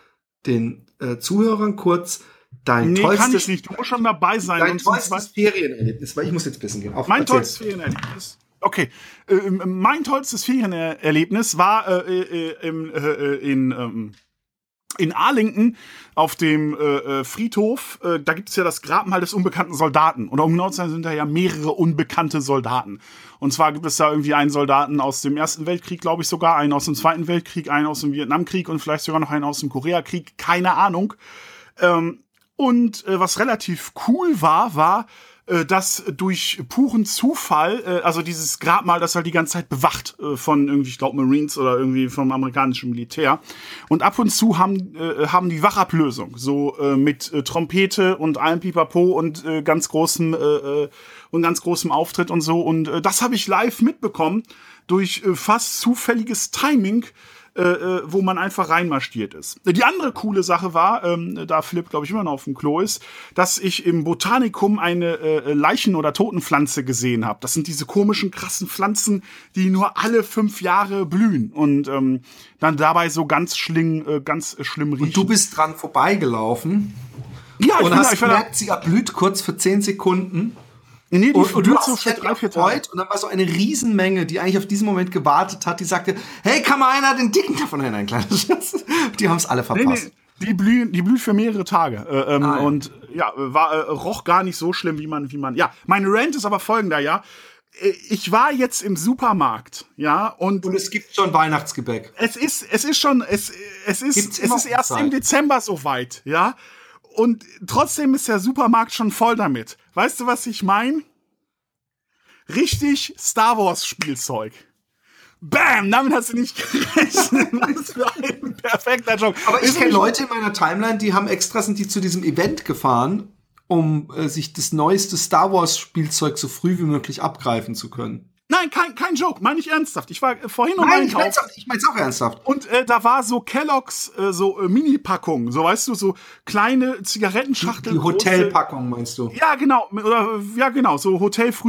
den äh, Zuhörern kurz dein Nee, kann tollstes, ich nicht. Du musst schon dabei sein. dein sonst- sonst tollstes Ferienerlebnis, weil ich muss jetzt pissen gehen. Auf, Mein erzähl. tollstes Ferienerlebnis. Okay, äh, mein tollstes Ferienerlebnis war äh, äh, im, äh, in, ähm, in Arlington auf dem äh, Friedhof. Äh, da gibt es ja das Grabmal des unbekannten Soldaten. Oder um genau zu sein, sind da ja mehrere unbekannte Soldaten. Und zwar gibt es da irgendwie einen Soldaten aus dem Ersten Weltkrieg, glaube ich sogar, einen aus dem Zweiten Weltkrieg, einen aus dem Vietnamkrieg und vielleicht sogar noch einen aus dem Koreakrieg. Keine Ahnung. Ähm, und äh, was relativ cool war, war, äh, dass durch puren Zufall, äh, also dieses Grabmal, das halt die ganze Zeit bewacht äh, von irgendwie, ich glaube, Marines oder irgendwie vom amerikanischen Militär. Und ab und zu haben, äh, haben die Wachablösung, so äh, mit äh, Trompete und allem Pipapo und äh, ganz großem äh, äh, und ganz großem Auftritt und so. Und äh, das habe ich live mitbekommen durch äh, fast zufälliges Timing, äh, äh, wo man einfach reinmarschiert ist. Die andere coole Sache war, ähm, da Philipp, glaube ich, immer noch auf dem Klo ist, dass ich im Botanikum eine äh, Leichen- oder Totenpflanze gesehen habe. Das sind diese komischen, krassen Pflanzen, die nur alle fünf Jahre blühen und ähm, dann dabei so ganz schlimm, äh, ganz äh, schlimm riechen. Und du bist dran vorbeigelaufen ja, ich und bin, hast da, ich bin da, gemerkt, sie erblüht kurz für zehn Sekunden. nee, die Und, und du blüht hast so dich für halt drei, vier Tage. gefreut und dann war so eine Riesenmenge, die eigentlich auf diesen Moment gewartet hat, die sagte, hey, kann mal einer den Dicken davon hin, ein kleiner Schatz. Die haben es alle Nee, verpasst. nee, die blühen, die blüht für mehrere Tage. Äh, ähm, Ah, ja. Und ja, war, äh, roch gar nicht so schlimm, wie man, wie man. Ja, mein Rant ist aber folgender, ja. Äh, Ich war jetzt im Supermarkt, ja, und, Und es gibt schon Weihnachtsgebäck. es ist, es ist schon, es, es ist, Gibt's es immer ist erst Zeit. im Dezember soweit, ja. Und trotzdem ist der Supermarkt schon voll damit. Weißt du, was ich meine? Richtig Star Wars Spielzeug. Bam, damit hast du nicht gerechnet. Was für ein perfekter Joke. Aber ich Ist kenne nicht- Leute in meiner Timeline, die haben extra, sind die zu diesem Event gefahren, um äh, sich das neueste Star Wars Spielzeug so früh wie möglich abgreifen zu können. Nein, kein, kein Joke, meine ich ernsthaft. Ich war äh, vorhin noch mal Nein, ich einkaufen. mein's auch, ich mein's auch ernsthaft. Und äh, da war so Kellogg's, äh, so äh, Mini-Packungen, so weißt du, so kleine Zigarettenschachteln. Die Hotelpackung, meinst du? Ja, genau, oder ja genau, so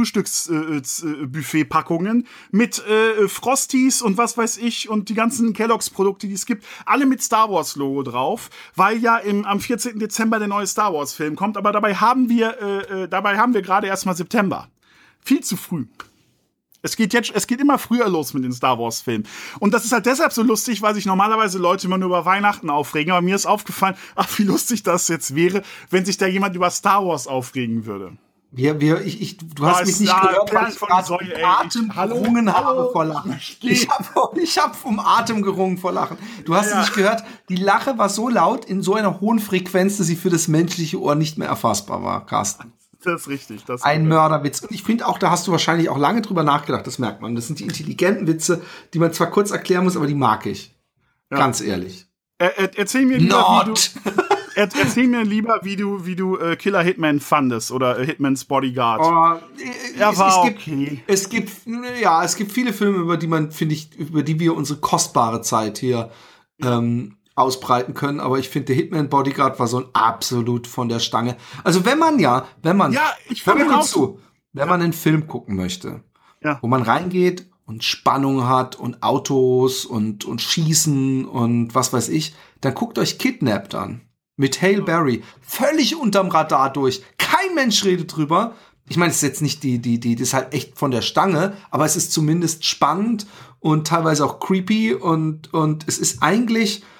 Hotel-Frühstücks-Buffet-Packungen mit äh, Frosties und was weiß ich und die ganzen Kellogg's-Produkte, die es gibt, alle mit Star Wars-Logo drauf, weil ja im, am vierzehnten Dezember der neue Star Wars-Film kommt, aber dabei haben wir, äh, äh, dabei haben wir gerade erst mal September. Viel zu früh. Es geht jetzt, es geht immer früher los mit den Star Wars Filmen. Und das ist halt deshalb so lustig, weil sich normalerweise Leute immer nur über Weihnachten aufregen. Aber mir ist aufgefallen, ach, wie lustig das jetzt wäre, wenn sich da jemand über Star Wars aufregen würde. Wir, wir, ich, ich, du Da hast mich ist nicht da gehört, Perlen weil ich von gerade Säue, um ey. Atem Ich- hallo? gerungen habe Hallo? vor Lachen. Ich habe ich hab um Atem gerungen vor Lachen. Du hast Ja. es nicht gehört, die Lache war so laut in so einer hohen Frequenz, dass sie für das menschliche Ohr nicht mehr erfassbar war, Carsten. Das ist richtig. Das Ein Mörderwitz. Und ich finde auch, da hast du wahrscheinlich auch lange drüber nachgedacht, das merkt man. Das sind die intelligenten Witze, die man zwar kurz erklären muss, aber die mag ich. Ganz ehrlich. Er, er, erzähl mir lieber, Not! wie du, er, erzähl mir lieber, wie du, wie du äh, Killer Hitman fandest oder äh, Hitmans Bodyguard. Oh, Er es, war es gibt, okay. es gibt, ja, es gibt viele Filme, über die man, finde ich, über die wir unsere kostbare Zeit hier ähm, ausbreiten können. Aber ich finde, der Hitman Bodyguard war so ein absolut von der Stange. Also wenn man ja, wenn man, Ja, ich hör fand mir ihn kurz auch zu, wenn man einen Film gucken möchte, Ja. wo man reingeht und Spannung hat und Autos und, und Schießen und was weiß ich, dann guckt euch Kidnapped an. Mit Halle Berry. Völlig unterm Radar durch. Kein Mensch redet drüber. Ich meine, es ist jetzt nicht die, die, die, das ist halt echt von der Stange, aber es ist zumindest spannend und teilweise auch creepy und, und es ist eigentlich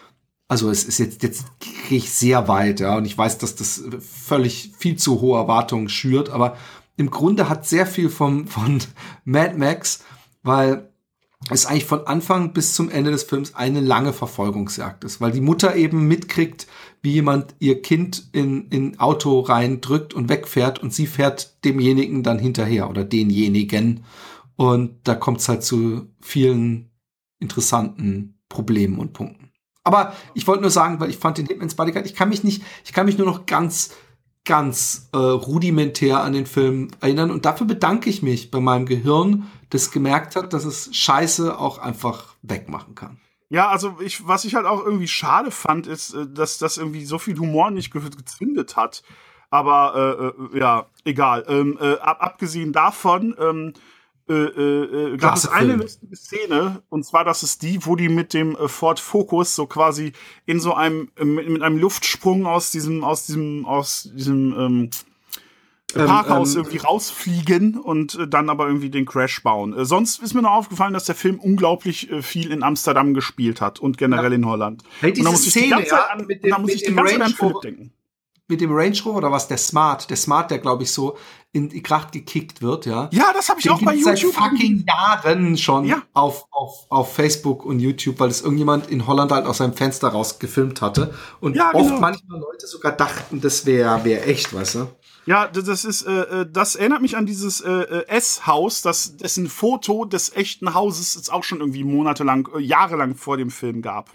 also es ist jetzt, jetzt gehe ich sehr weit, ja, und ich weiß, dass das völlig viel zu hohe Erwartungen schürt, aber im Grunde hat sehr viel vom, von Mad Max, weil es eigentlich von Anfang bis zum Ende des Films eine lange Verfolgungsjagd ist, weil die Mutter eben mitkriegt, wie jemand ihr Kind in in Auto reindrückt und wegfährt und sie fährt demjenigen dann hinterher oder denjenigen. Und da kommt es halt zu vielen interessanten Problemen und Punkten. Aber ich wollte nur sagen, weil ich fand den Hitman's Bodyguard, ich kann mich nicht, ich kann mich nur noch ganz, ganz äh, rudimentär an den Film erinnern. Und dafür bedanke ich mich bei meinem Gehirn, das gemerkt hat, dass es Scheiße auch einfach wegmachen kann. Ja, also ich, was ich halt auch irgendwie schade fand, ist, dass das irgendwie so viel Humor nicht ge- gezündet hat. Aber äh, äh, ja, egal. Ähm, äh, ab, abgesehen davon ähm, äh, äh, gab es eine lustige Szene, und zwar, das ist die, wo die mit dem äh, Ford Focus so quasi in so einem äh, mit, mit einem Luftsprung aus diesem aus diesem aus diesem ähm, Parkhaus ähm, ähm, irgendwie rausfliegen und äh, dann aber irgendwie den Crash bauen. Äh, sonst ist mir noch aufgefallen, dass der Film unglaublich äh, viel in Amsterdam gespielt hat und generell ja. in Holland. Hey, diese und da muss ich Szene, die ganze Zeit an, mit dem, da muss ich die ganze Zeit an Philipp denken. Mit dem Range Rover oder was? Der Smart. Der Smart, der, glaube ich, so in die Kracht gekickt wird, ja. Ja, das habe ich den auch bei YouTube. Seit fucking Jahren schon ja. auf, auf, auf Facebook und YouTube, weil es irgendjemand in Holland halt aus seinem Fenster raus gefilmt hatte. Und ja, oft genau. manchmal Leute sogar dachten, das wäre wär echt, weißt du? Ja, das ist, äh, das erinnert mich an dieses äh, S-Haus, das dessen Foto des echten Hauses es auch schon irgendwie monatelang, äh, jahrelang vor dem Film gab.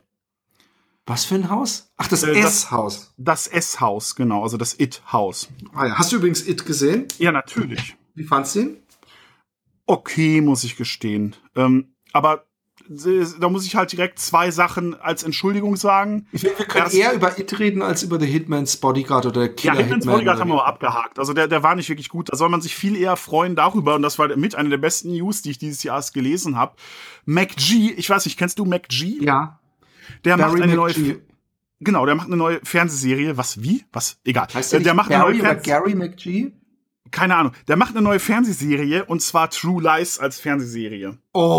Was für ein Haus? Ach, das äh, S-Haus. Das, das S-Haus, genau, also das It-Haus. Ah ja. Hast du übrigens It gesehen? Ja, natürlich. Wie fandst du ihn? Okay, muss ich gestehen. Ähm, aber da muss ich halt direkt zwei Sachen als Entschuldigung sagen. Ich finde, wir können Erst, eher über It reden als über The Hitman's Bodyguard oder Killer Ja, Hitman's Hitman Bodyguard haben wir mal abgehakt. Also der, der war nicht wirklich gut. Da soll man sich viel eher freuen darüber. Und das war mit einer der besten News, die ich dieses Jahr erst gelesen habe. McG, ich weiß nicht, kennst du McG? Ja. Der Barry macht eine McG. neue... Genau, der macht eine neue Fernsehserie. Was, wie? Was? Egal. Heißt der, der nicht macht Barry eine neue oder Gary McG? Keine Ahnung. Der macht eine neue Fernsehserie, und zwar True Lies als Fernsehserie.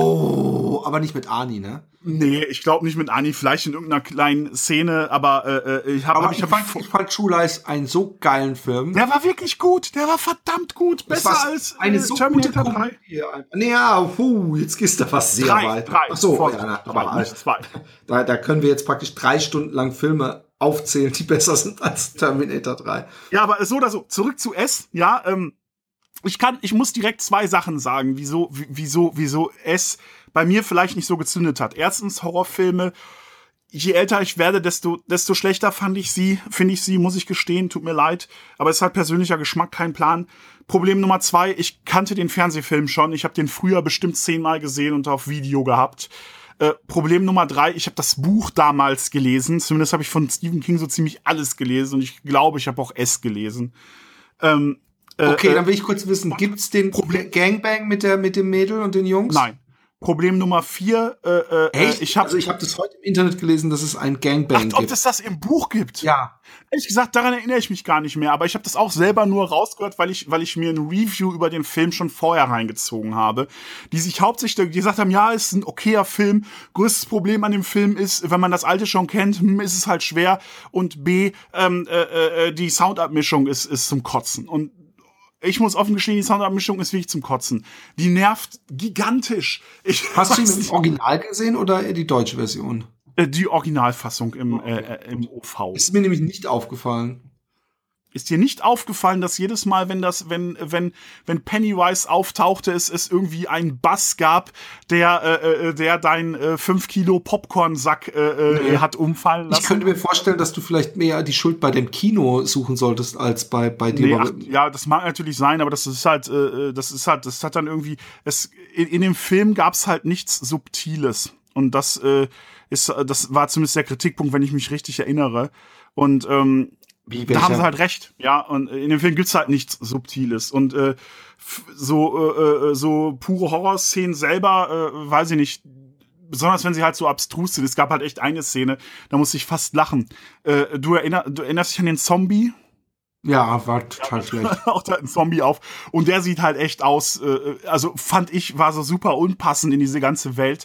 Oh, aber nicht mit Arnie, ne? Nee, ich glaube nicht mit Arnie, vielleicht in irgendeiner kleinen Szene, aber äh, ich habe... Aber hab, ich, ich, fand, hab, ich fand True Lies einen so geilen Film. Der war wirklich gut, der war verdammt gut, besser als äh, eine so Terminator gute drei. Nee, ja, puh, jetzt gehst du was sehr drei, weit. Drei, Ach so, drei, ja, na, drei, aber nicht zwei. Da, da können wir jetzt praktisch drei Stunden lang Filme aufzählen, die besser sind als Terminator drei. Ja, aber so oder so, zurück zu S, ja, ähm, ich kann, ich muss direkt zwei Sachen sagen, wieso, wieso, wieso S bei mir vielleicht nicht so gezündet hat. Erstens, Horrorfilme. Je älter ich werde, desto, desto schlechter fand ich sie, finde ich sie, muss ich gestehen, tut mir leid. Aber es ist halt persönlicher Geschmack, kein Plan. Problem Nummer zwei, ich kannte den Fernsehfilm schon. Ich habe den früher bestimmt zehnmal gesehen und auf Video gehabt. Äh, Problem Nummer drei, ich habe das Buch damals gelesen. Zumindest habe ich von Stephen King so ziemlich alles gelesen. Und ich glaube, ich habe auch S gelesen. Ähm, Okay, äh, dann will ich kurz wissen, gibt's den Problem Gangbang mit der mit dem Mädel und den Jungs? Nein. Problem Nummer vier, äh, äh, Echt? ich habe also ich habe das heute im Internet gelesen, dass es ein Gangbang Ach, gibt. ob es das im Buch gibt? Ja. Ehrlich gesagt, daran erinnere ich mich gar nicht mehr, aber ich habe das auch selber nur rausgehört, weil ich weil ich mir ein Review über den Film schon vorher reingezogen habe, die sich hauptsächlich gesagt haben, ja, ist ein okayer Film, größtes Problem an dem Film ist, wenn man das alte schon kennt, ist es halt schwer, und B, ähm, äh, äh, die Soundabmischung ist ist zum Kotzen. Und ich muss offen gestehen, die Soundabmischung ist wirklich zum Kotzen. Die nervt gigantisch. Ich Hast du ihn im Original gesehen oder die deutsche Version? Die Originalfassung im, äh, im O V. Ist mir nämlich nicht aufgefallen. Ist dir nicht aufgefallen, dass jedes Mal, wenn das, wenn, wenn, wenn Pennywise auftauchte, es, es irgendwie einen Bass gab, der, äh, der dein äh, fünf Kilo Popcorn-Sack äh, nee. hat umfallen lassen? Ich könnte mir vorstellen, dass du vielleicht mehr die Schuld bei dem Kino suchen solltest, als bei, bei dir. Nee, ach, ja, das mag natürlich sein, aber das ist halt, äh, das ist halt, das hat dann irgendwie, es, in, in dem Film gab's halt nichts Subtiles. Und das, äh, ist, das war zumindest der Kritikpunkt, wenn ich mich richtig erinnere. Und, ähm, Wie, da haben sie halt recht, ja, und in dem Film gibt's halt nichts Subtiles und äh, so äh, so pure Horrorszenen selber, äh, weiß ich nicht, besonders wenn sie halt so abstrus sind. Es gab halt echt eine Szene, da musste ich fast lachen. Äh, du, erinner, du erinnerst dich an den Zombie? Ja, war total schlecht. Auch da ein Zombie auf. Und der sieht halt echt aus, äh, also fand ich, war so super unpassend in diese ganze Welt.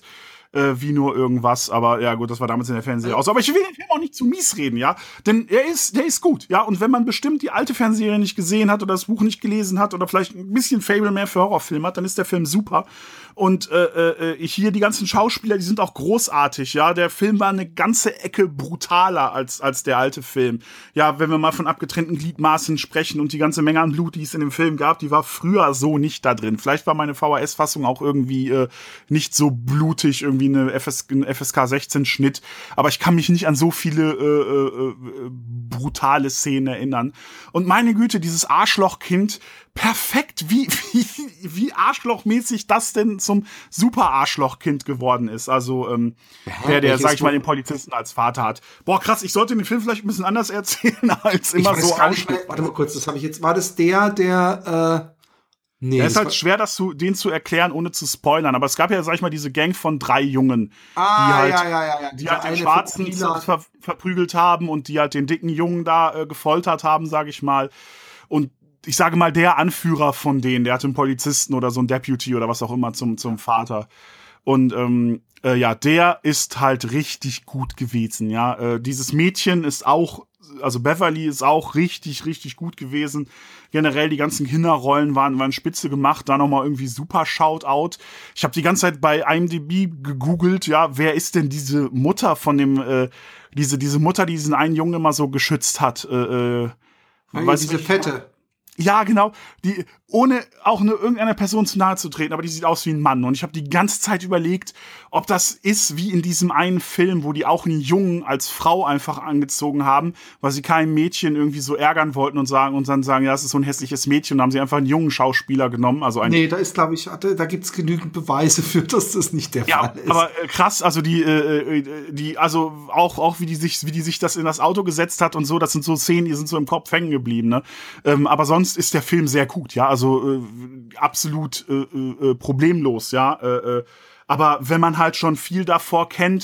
äh, wie nur irgendwas. Aber ja gut, das war damals in der Fernsehserie aus. Aber ich will den Film auch nicht zu mies reden, ja. Denn er ist, der ist gut, ja. Und wenn man bestimmt die alte Fernsehserie nicht gesehen hat oder das Buch nicht gelesen hat oder vielleicht ein bisschen Fable mehr für Horrorfilme hat, dann ist der Film super. Und äh, äh, hier die ganzen Schauspieler, die sind auch großartig, ja. Der Film war eine ganze Ecke brutaler als als der alte Film. Ja, wenn wir mal von abgetrennten Gliedmaßen sprechen und die ganze Menge an Blut, die es in dem Film gab, die war früher so nicht da drin. Vielleicht war meine V H S-Fassung auch irgendwie äh, nicht so blutig, irgendwie eine F S, ein F S K sechzehn Schnitt. Aber ich kann mich nicht an so viele äh, äh, brutale Szenen erinnern. Und meine Güte, dieses Arschlochkind, perfekt, wie, wie, wie arschlochmäßig das denn zum super Arschlochkind geworden ist. Also, ähm, ja, der, der, sag ich mal, den Polizisten als Vater hat. Boah, krass, ich sollte den Film vielleicht ein bisschen anders erzählen, als immer so. Warte mal kurz, das habe ich jetzt, war das der, der, äh, nee. Es ist halt schwer, das zu, den zu erklären, ohne zu spoilern. Aber es gab ja, sag ich mal, diese Gang von drei Jungen, ah, die halt, ja, ja, ja, ja. die halt den Schwarzen ver verprügelt haben und die halt den dicken Jungen da äh, gefoltert haben, sag ich mal. Und ich sage mal, der Anführer von denen, der hatte einen Polizisten oder so einen Deputy oder was auch immer zum, zum Vater. Und ähm, äh, ja, der ist halt richtig gut gewesen, ja. Äh, dieses Mädchen ist auch, also Beverly ist auch richtig, richtig gut gewesen. Generell die ganzen Kinderrollen waren, waren spitze gemacht. Da nochmal irgendwie super Shoutout. Ich habe die ganze Zeit bei I M D B gegoogelt, ja, wer ist denn diese Mutter von dem, äh, diese, diese Mutter, die diesen einen Jungen immer so geschützt hat. Äh, äh, ja, weiß diese Fette. Ja, genau, die, ohne auch nur irgendeiner Person zu nahe zu treten, aber die sieht aus wie ein Mann. Und ich habe die ganze Zeit überlegt, ob das ist wie in diesem einen Film, wo die auch einen Jungen als Frau einfach angezogen haben, weil sie kein Mädchen irgendwie so ärgern wollten und sagen und dann sagen, ja, das ist so ein hässliches Mädchen. Und dann haben sie einfach einen jungen Schauspieler genommen. Also einen nee, da ist, glaube ich, da gibt's genügend Beweise für, dass das nicht der ja, Fall ist. Aber äh, krass, also die, äh, die, also auch, auch wie die sich, wie die sich das in das Auto gesetzt hat und so, das sind so Szenen, die sind so im Kopf hängen geblieben, ne? Ähm, aber sonst ist der Film sehr gut, ja, also äh, absolut äh, äh, problemlos, ja. Äh, äh, aber wenn man halt schon viel davor kennt,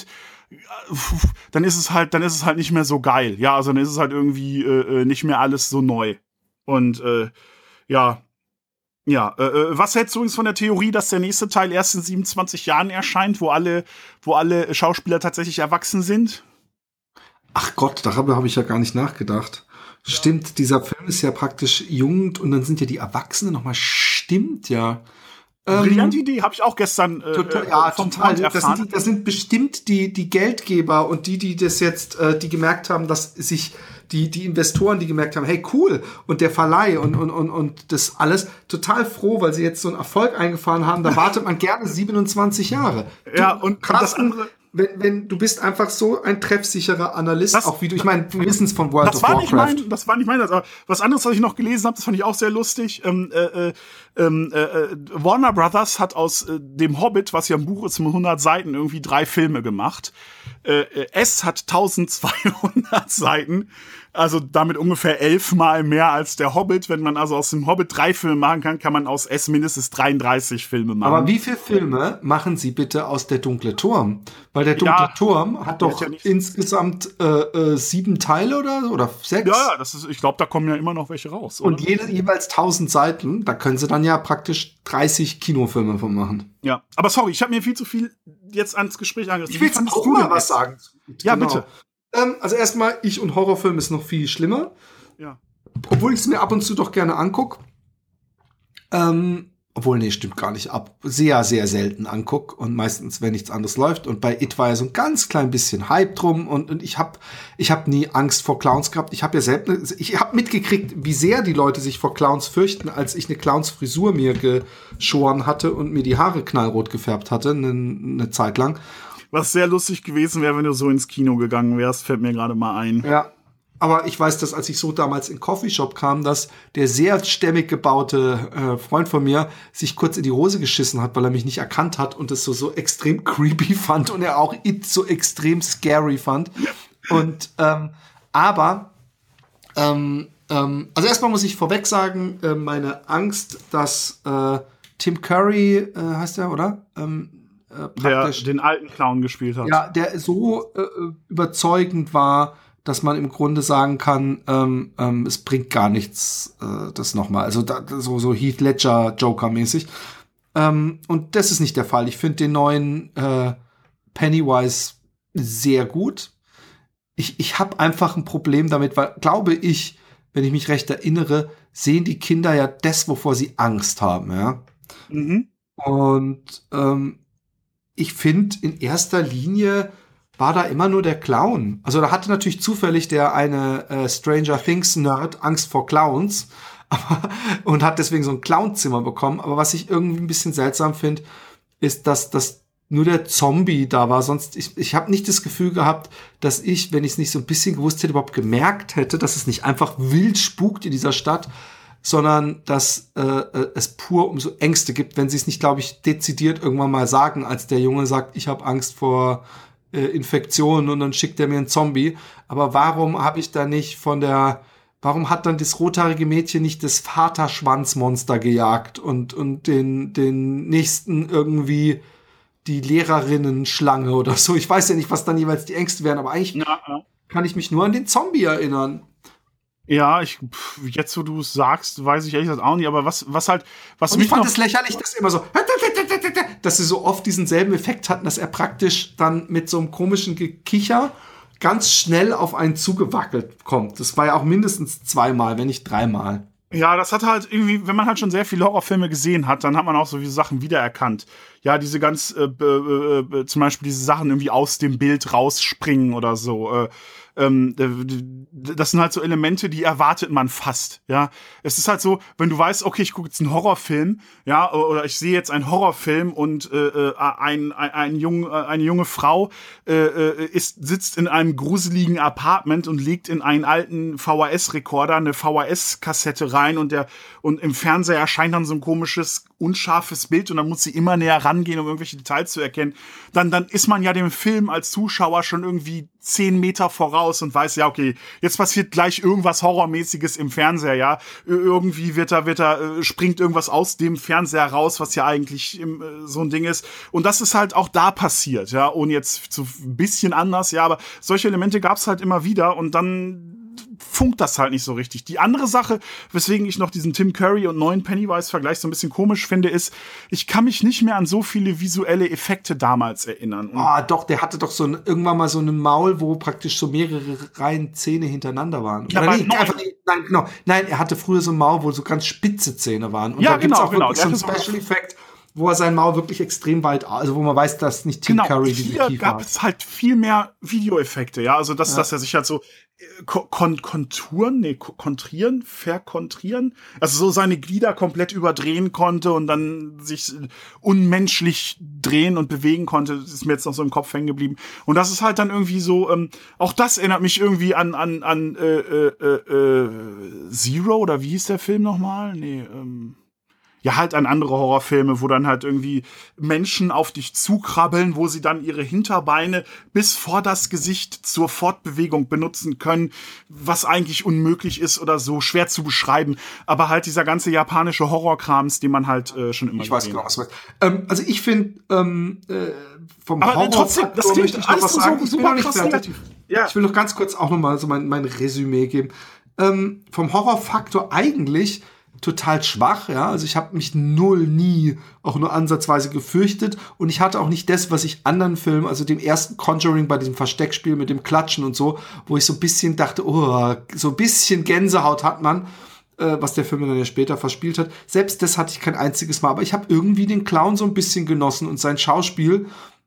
dann ist es halt, dann ist es halt nicht mehr so geil, ja. Also dann ist es halt irgendwie äh, nicht mehr alles so neu. Und äh, ja. Ja, äh, was hältst du übrigens von der Theorie, dass der nächste Teil erst in siebenundzwanzig Jahren erscheint, wo alle, wo alle Schauspieler tatsächlich erwachsen sind? Ach Gott, darüber habe ich ja gar nicht nachgedacht. Ja. Stimmt, dieser Film ist ja praktisch Jugend und dann sind ja die Erwachsenen nochmal, stimmt ja. Brillante ähm, Idee, habe ich auch gestern äh, total, ja, vom total. Das sind, die, das sind bestimmt die, die Geldgeber und die, die das jetzt, äh, die gemerkt haben, dass sich die, die Investoren, die gemerkt haben, hey, cool, und der Verleih und, und, und, und das alles total froh, weil sie jetzt so einen Erfolg eingefahren haben, da wartet man gerne siebenundzwanzig Jahre. Ja, und, und das andere, wenn, wenn du bist einfach so ein treffsicherer Analyst, das, auch wie du, ich meine, wir wissen es von World das of war Warcraft. Nicht mein, das war nicht mein, aber was anderes, was ich noch gelesen habe, das fand ich auch sehr lustig. Ähm, äh, ähm, äh, Warner Brothers hat aus äh, dem Hobbit, was ja ein Buch ist mit hundert Seiten, irgendwie drei Filme gemacht. Äh, äh, S hat eintausendzweihundert Seiten, also damit ungefähr elfmal mehr als der Hobbit. Wenn man also aus dem Hobbit drei Filme machen kann, kann man aus S mindestens dreiunddreißig Filme machen. Aber wie viele Filme machen Sie bitte aus Der dunkle Turm? Weil Der dunkle ja, Turm hat doch ja insgesamt äh, äh, sieben Teile oder oder sechs. Ja, ja, das ist, ich glaube, da kommen ja immer noch welche raus. Oder? Und jede, jeweils tausend Seiten, da können Sie dann ja praktisch dreißig Kinofilme von machen. Ja, aber sorry, ich habe mir viel zu viel jetzt ans Gespräch angerissen. Ich will jetzt auch mal was sagen. Ja, genau. Bitte. Ähm, also erstmal, ich und Horrorfilm ist noch viel schlimmer. Ja. Obwohl ich es mir ab und zu doch gerne angucke. Ähm, obwohl, nee, stimmt gar nicht ab. Sehr, sehr selten anguck und meistens, wenn nichts anderes läuft. Und bei It war ja so ein ganz klein bisschen Hype drum und, und ich habe ich hab nie Angst vor Clowns gehabt. Ich habe ja selbst, ich habe mitgekriegt, wie sehr die Leute sich vor Clowns fürchten, als ich eine Clownsfrisur mir geschoren hatte und mir die Haare knallrot gefärbt hatte, eine, eine Zeit lang. Was sehr lustig gewesen wäre, wenn du so ins Kino gegangen wärst, fällt mir gerade mal ein. Ja, aber ich weiß, dass als ich so damals in den Coffeeshop kam, dass der sehr stämmig gebaute äh, Freund von mir sich kurz in die Hose geschissen hat, weil er mich nicht erkannt hat und es so, so extrem creepy fand und er auch It so extrem scary fand. Und ähm, aber ähm, ähm, also erstmal muss ich vorweg sagen, äh, meine Angst, dass äh, Tim Curry, äh, heißt der, oder? Ähm, Äh, der den alten Clown gespielt hat. Ja, der so äh, überzeugend war, dass man im Grunde sagen kann, ähm, ähm, es bringt gar nichts, äh, das nochmal. Also da, so, so Heath Ledger Joker-mäßig. Ähm, und das ist nicht der Fall. Ich finde den neuen äh, Pennywise sehr gut. Ich, ich habe einfach ein Problem damit, weil, glaube ich, wenn ich mich recht erinnere, sehen die Kinder ja das, wovor sie Angst haben, ja. Mhm. Und ähm, ich finde, in erster Linie war da immer nur der Clown. Also da hatte natürlich zufällig der eine äh, Stranger Things Nerd Angst vor Clowns aber, und hat deswegen so ein Clownzimmer bekommen. Aber was ich irgendwie ein bisschen seltsam finde, ist, dass das nur der Zombie da war. Sonst, ich, ich habe nicht das Gefühl gehabt, dass ich, wenn ich es nicht so ein bisschen gewusst hätte, überhaupt gemerkt hätte, dass es nicht einfach wild spukt in dieser Stadt, sondern dass äh, es pur um so Ängste gibt, wenn sie es nicht, glaube ich, dezidiert irgendwann mal sagen, als der Junge sagt, ich habe Angst vor äh, Infektionen und dann schickt er mir einen Zombie. Aber warum habe ich da nicht von der, warum hat dann das rothaarige Mädchen nicht das Vaterschwanzmonster gejagt und, und den, den nächsten irgendwie die Lehrerinnen-Schlange oder so? Ich weiß ja nicht, was dann jeweils die Ängste wären, aber eigentlich ja, ja. kann ich mich nur an den Zombie erinnern. Ja, ich, pff, jetzt wo du es sagst, weiß ich ehrlich gesagt auch nicht, aber was, was halt, was Und mich ich fand noch es lächerlich, dass immer so, dass sie so oft diesen selben Effekt hatten, dass er praktisch dann mit so einem komischen Gekicher ganz schnell auf einen zugewackelt kommt. Das war ja auch mindestens zweimal, wenn nicht dreimal. Ja, das hat halt irgendwie, wenn man halt schon sehr viele Horrorfilme gesehen hat, dann hat man auch so wie Sachen wiedererkannt. Ja, diese ganz, äh, äh, äh, zum Beispiel diese Sachen irgendwie aus dem Bild rausspringen oder so. Äh, ähm, das sind halt so Elemente, die erwartet man fast. Ja, es ist halt so, wenn du weißt, okay, ich gucke jetzt einen Horrorfilm, ja, oder ich sehe jetzt einen Horrorfilm und äh, ein, ein, ein jung, eine junge Frau äh, ist sitzt in einem gruseligen Apartment und legt in einen alten V H S-Rekorder eine V H S-Kassette rein und der und im Fernseher erscheint dann so ein komisches unscharfes Bild und dann muss sie immer näher rangehen, um irgendwelche Details zu erkennen. Dann dann ist man ja dem Film als Zuschauer schon irgendwie zehn Meter voraus und weiß, ja, okay, jetzt passiert gleich irgendwas Horrormäßiges im Fernseher, ja. Irgendwie wird da, wird da, springt irgendwas aus dem Fernseher raus, was ja eigentlich im, so ein Ding ist. Und das ist halt auch da passiert, ja, und jetzt so ein bisschen anders, ja, aber solche Elemente gab es halt immer wieder und dann funkt das halt nicht so richtig. Die andere Sache, weswegen ich noch diesen Tim Curry und neuen Pennywise-Vergleich so ein bisschen komisch finde, ist, ich kann mich nicht mehr an so viele visuelle Effekte damals erinnern. Ah, doch, der hatte doch so ein, irgendwann mal so einen Maul, wo praktisch so mehrere Reihen Zähne hintereinander waren. Ja, Oder nee, einfach, nein, genau. Nein, er hatte früher so ein Maul, wo so ganz spitze Zähne waren. Und ja, da gibt's genau, auch genau. wirklich so einen Special-Effekt, wo er sein Maul wirklich extrem weit, also wo man weiß, dass nicht Tim genau, Curry diese hier Kiefer gab hat. es halt viel mehr Videoeffekte, ja, also dass, Ja. dass er sich halt so kon konturen, nee, kontrieren, verkontrieren, also so seine Glieder komplett überdrehen konnte und dann sich unmenschlich drehen und bewegen konnte, das ist mir jetzt noch so im Kopf hängen geblieben. Und das ist halt dann irgendwie so, ähm, auch das erinnert mich irgendwie an an an äh, äh, äh, Zero oder wie hieß der Film nochmal? Nee, ähm ja, halt an andere Horrorfilme, wo dann halt irgendwie Menschen auf dich zukrabbeln, wo sie dann ihre Hinterbeine bis vor das Gesicht zur Fortbewegung benutzen können, was eigentlich unmöglich ist oder so schwer zu beschreiben. Aber halt dieser ganze japanische Horrorkrams, den man halt äh, schon immer Ich weiß gesehen genau, hat. was du meinst. Ähm, also ich finde, ähm, äh, vom Aber, äh, Horror trotzdem, das klingt möchte ich noch alles was so sagen. Ich bin super noch nicht krass fertig. negativ. Ja. Ich will noch ganz kurz auch noch mal so mein, mein Resümee geben. Ähm, vom Horrorfaktor eigentlich total schwach, ja. Also ich habe mich null nie auch nur ansatzweise gefürchtet und ich hatte auch nicht das, was ich anderen Filmen, also dem ersten Conjuring bei diesem Versteckspiel mit dem Klatschen und so, wo ich so ein bisschen dachte, oh, so ein bisschen Gänsehaut hat man, äh, was der Film dann ja später verspielt hat. Selbst das hatte ich kein einziges Mal, aber ich habe irgendwie den Clown so ein bisschen genossen und sein Schauspiel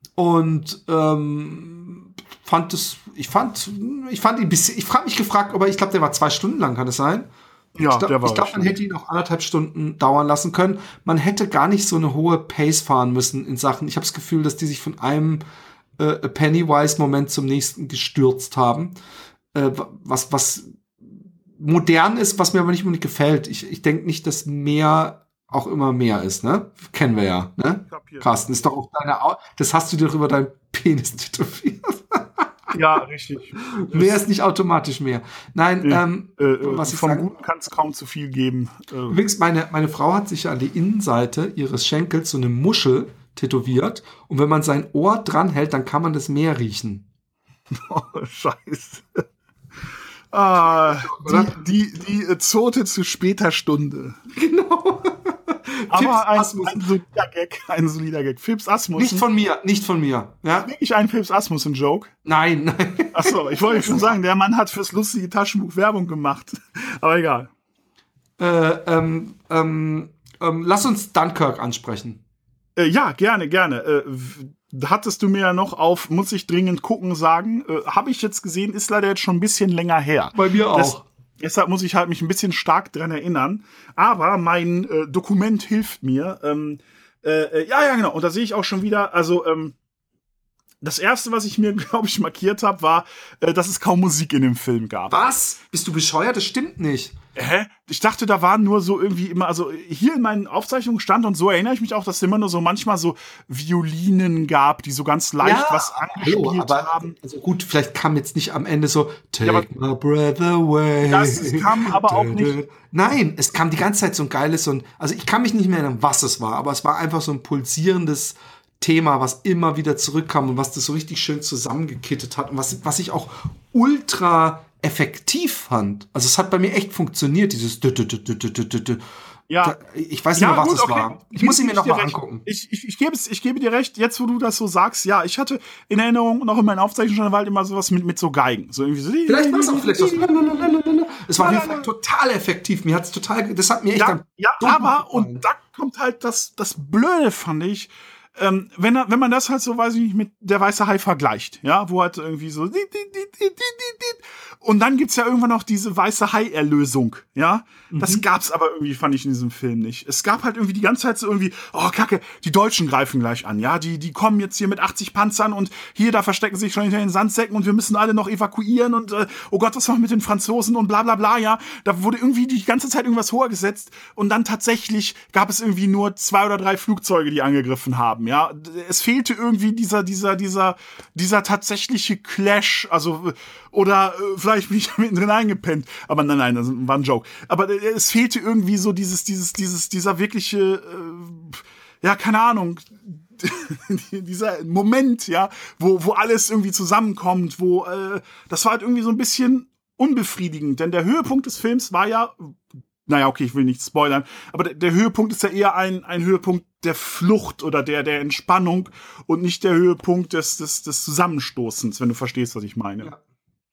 und ähm, fand es, ich fand, ich fand ihn ein bisschen, ich frage mich gefragt, aber ich glaube, der war zwei Stunden lang, kann das sein? Ja, ich glaube, der war glaub, man hätte ihn auch anderthalb Stunden dauern lassen können. Man hätte gar nicht so eine hohe Pace fahren müssen in Sachen. Ich habe das Gefühl, dass die sich von einem äh, Pennywise-Moment zum nächsten gestürzt haben. Äh, was, was modern ist, was mir aber nicht unbedingt gefällt. Ich, ich denke nicht, dass mehr auch immer mehr ist, ne? Kennen wir ja, ne? Carsten, ist doch auch deine Au- das hast du dir doch über deinen Penis tätowiert. Ja, richtig. Mehr ist nicht automatisch mehr. Nein, Ja, ähm, äh, was ich vom sagen, Guten kann es kaum zu viel geben. Äh, übrigens, meine, meine Frau hat sich ja an die Innenseite ihres Schenkels so eine Muschel tätowiert und wenn man sein Ohr dranhält, dann kann man das Meer riechen. oh, Scheiße. Ah, die, die, die äh, Zote zu später Stunde. Genau. Aber ein, ein solider Gag, ein solider Gag. Phipps Asmussen. Nicht von mir, nicht von mir. Ja? Wirklich ein Phipps Asmussen-Joke? Nein, nein. Achso, ich wollte schon sagen, der Mann hat fürs lustige Taschenbuch Werbung gemacht. Aber egal. Äh, ähm, ähm, ähm, lass uns Dunkirk ansprechen. Äh, ja, gerne, gerne. Äh, hattest du mir ja noch auf muss ich dringend gucken sagen. Äh, Habe ich jetzt gesehen, ist leider jetzt schon ein bisschen länger her. Bei mir auch. Das, deshalb muss ich halt mich ein bisschen stark dran erinnern. Aber mein äh, Dokument hilft mir. Ähm, äh, ja, ja, genau. Und da sehe ich auch schon wieder, also ähm, das erste, was ich mir, glaube ich, markiert habe, war, äh, dass es kaum Musik in dem Film gab. Was? Bist du bescheuert? Das stimmt nicht. Hä? Ich dachte, da waren nur so irgendwie immer, also hier in meinen Aufzeichnungen stand und so erinnere ich mich auch, dass es immer nur so manchmal so Violinen gab, die so ganz leicht ja, was angespielt hallo, aber, haben. Also gut, vielleicht kam jetzt nicht am Ende so Take ja, my breath away. Das kam aber auch nicht. Nein, es kam die ganze Zeit so ein geiles und also ich kann mich nicht mehr erinnern, was es war, aber es war einfach so ein pulsierendes Thema, was immer wieder zurückkam und was das so richtig schön zusammengekittet hat und was, was ich auch ultra effektiv fand. Also es hat bei mir echt funktioniert, dieses ja. Ich weiß nicht ja, mehr, was gut, es okay. war. Ich muss ihn mir noch mal recht. angucken. Ich, ich, ich, gebe es, ich gebe dir recht, jetzt wo du das so sagst, ja, ich hatte in Erinnerung, noch in meinen Aufzeichnungen schon halt immer sowas mit, mit so Geigen. So irgendwie so. Vielleicht war es auch vielleicht so. Es war auf jeden Fall total effektiv. Mir hat's total, das hat mir echt ja, dann ja, aber, und da kommt halt das, das Blöde, fand ich, Ähm, wenn, er, wenn man das halt so, weiß ich nicht, mit der weiße Hai vergleicht, ja, wo halt irgendwie so und dann gibt's ja irgendwann noch diese weiße Hai-Erlösung, ja, mhm. Das gab's aber irgendwie, fand ich in diesem Film nicht. Es gab halt irgendwie die ganze Zeit so irgendwie, oh Kacke, die Deutschen greifen gleich an, ja, die, die kommen jetzt hier mit achtzig Panzern und hier, da verstecken sich schon hinter den Sandsäcken und wir müssen alle noch evakuieren und äh, oh Gott, was machen wir mit den Franzosen und bla bla bla, ja, da wurde irgendwie die ganze Zeit irgendwas hoher gesetzt und dann tatsächlich gab es irgendwie nur zwei oder drei Flugzeuge, die angegriffen haben. Ja, es fehlte irgendwie dieser, dieser, dieser, dieser tatsächliche Clash, also, oder äh, vielleicht bin ich mittendrin eingepennt, aber nein, nein, das war ein Joke. Aber äh, es fehlte irgendwie so dieses, dieses, dieses, dieser wirkliche, äh, ja, keine Ahnung, dieser Moment, ja, wo, wo alles irgendwie zusammenkommt, wo, äh, das war halt irgendwie so ein bisschen unbefriedigend, denn der Höhepunkt des Films war ja, naja, okay, ich will nicht spoilern, aber der, der Höhepunkt ist ja eher ein, ein Höhepunkt der Flucht oder der, der Entspannung und nicht der Höhepunkt des, des, des Zusammenstoßens, wenn du verstehst, was ich meine. Ja.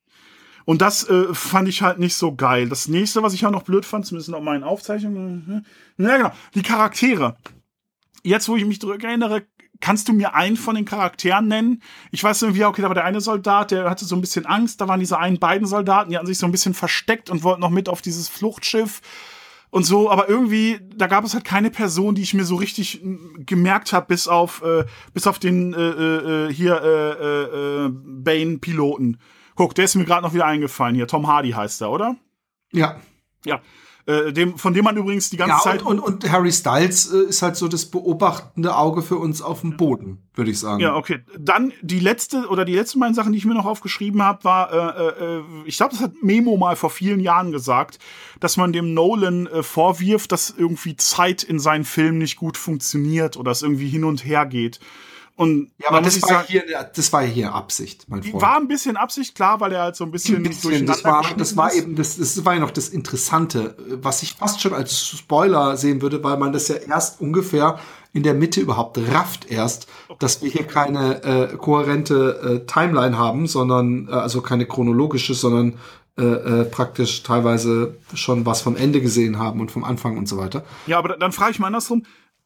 Und das äh, fand ich halt nicht so geil. Das nächste, was ich auch noch blöd fand, zumindest auf meinen Aufzeichnungen, ja genau, die Charaktere. Jetzt, wo ich mich zurück erinnere, kannst du mir einen von den Charakteren nennen? Ich weiß irgendwie, okay, da war der eine Soldat, der hatte so ein bisschen Angst, da waren diese einen beiden Soldaten, die hatten sich so ein bisschen versteckt und wollten noch mit auf dieses Fluchtschiff und so, aber irgendwie, da gab es halt keine Person, die ich mir so richtig gemerkt habe, bis auf äh, bis auf den äh, äh, hier äh, äh, Bane-Piloten. Guck, der ist mir gerade noch wieder eingefallen hier, Tom Hardy heißt er, oder? Ja. Ja. Äh, dem, von dem man übrigens die ganze ja, Zeit... Und, und, und Harry Styles äh, ist halt so das beobachtende Auge für uns auf dem Boden, würde ich sagen. Ja, okay. Dann die letzte, oder die letzten beiden Sachen, die ich mir noch aufgeschrieben habe, war, äh, äh, ich glaube, das hat Memo mal vor vielen Jahren gesagt, dass man dem Nolan äh, vorwirft, dass irgendwie Zeit in seinen Filmen nicht gut funktioniert oder es irgendwie hin und her geht. Und ja, aber das war, sagen, hier, das war hier Absicht, mein Freund. War ein bisschen Absicht, klar, weil er halt so ein bisschen, ein bisschen das war, das war eben, das, das war ja noch das Interessante, was ich fast schon als Spoiler sehen würde, weil man das ja erst ungefähr in der Mitte überhaupt rafft erst, okay. dass wir hier keine äh, kohärente äh, Timeline haben, sondern, äh, also keine chronologische, sondern äh, äh, praktisch teilweise schon was vom Ende gesehen haben und vom Anfang und so weiter. Ja, aber dann frage ich mal andersrum,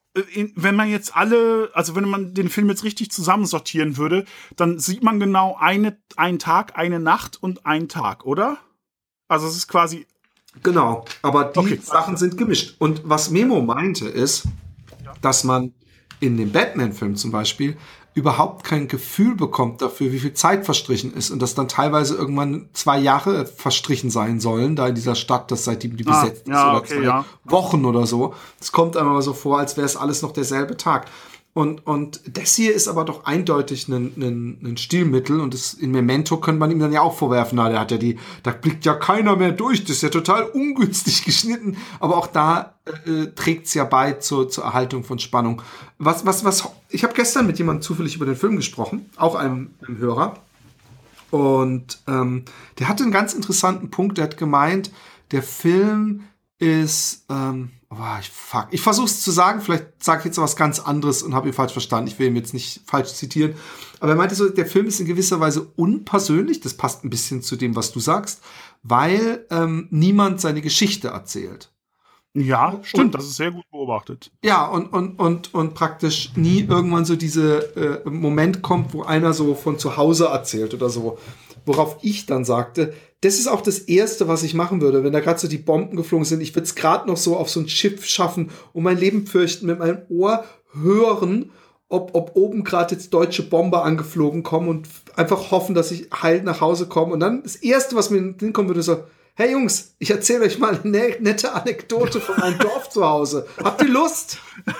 wenn man jetzt alle, also wenn man den Film jetzt richtig zusammensortieren würde, dann sieht man genau eine, einen Tag, eine Nacht und einen Tag, oder? Also es ist quasi... Genau, aber die okay. Sachen sind gemischt. Und was Memo meinte ist, ja. dass man in dem Batman-Film zum Beispiel überhaupt kein Gefühl bekommt dafür, wie viel Zeit verstrichen ist und dass dann teilweise irgendwann zwei Jahre verstrichen sein sollen, da in dieser Stadt, das seitdem die ah, besetzt ja, ist, oder okay, zwei ja. Wochen oder so. Es kommt einem aber so vor, als wäre es alles noch derselbe Tag. Und, und das hier ist aber doch eindeutig ein, ein, ein Stilmittel und das in Memento könnte man ihm dann ja auch vorwerfen, na, der hat ja die, da blickt ja keiner mehr durch, das ist ja total ungünstig geschnitten, aber auch da äh, trägt's ja bei zur, zur Erhaltung von Spannung. Was, was, was, ich habe gestern mit jemandem zufällig über den Film gesprochen, auch einem, einem Hörer, Und ähm, der hatte einen ganz interessanten Punkt. Der hat gemeint, der Film ist, ähm, oh, ich, fuck, ich versuche es zu sagen, vielleicht sage ich jetzt was ganz anderes und habe ihn falsch verstanden. Ich will ihn jetzt nicht falsch zitieren. Aber er meinte so, der Film ist in gewisser Weise unpersönlich. Das passt ein bisschen zu dem, was du sagst, weil ähm, niemand seine Geschichte erzählt. Ja, stimmt, und, das ist sehr gut beobachtet. Ja, und, und, und, und praktisch nie irgendwann so diese äh, Moment kommt, wo einer so von zu Hause erzählt oder so. Worauf ich dann sagte, das ist auch das Erste, was ich machen würde, wenn da gerade so die Bomben geflogen sind. Ich würde es gerade noch so auf so ein Schiff schaffen und mein Leben fürchten, mit meinem Ohr hören, ob, ob oben gerade jetzt deutsche Bomber angeflogen kommen und einfach hoffen, dass ich heil nach Hause komme. Und dann das Erste, was mir in den Sinn kommen würde, so, hey Jungs, ich erzähle euch mal eine nette Anekdote von meinem Dorf zu Hause. Habt ihr Lust?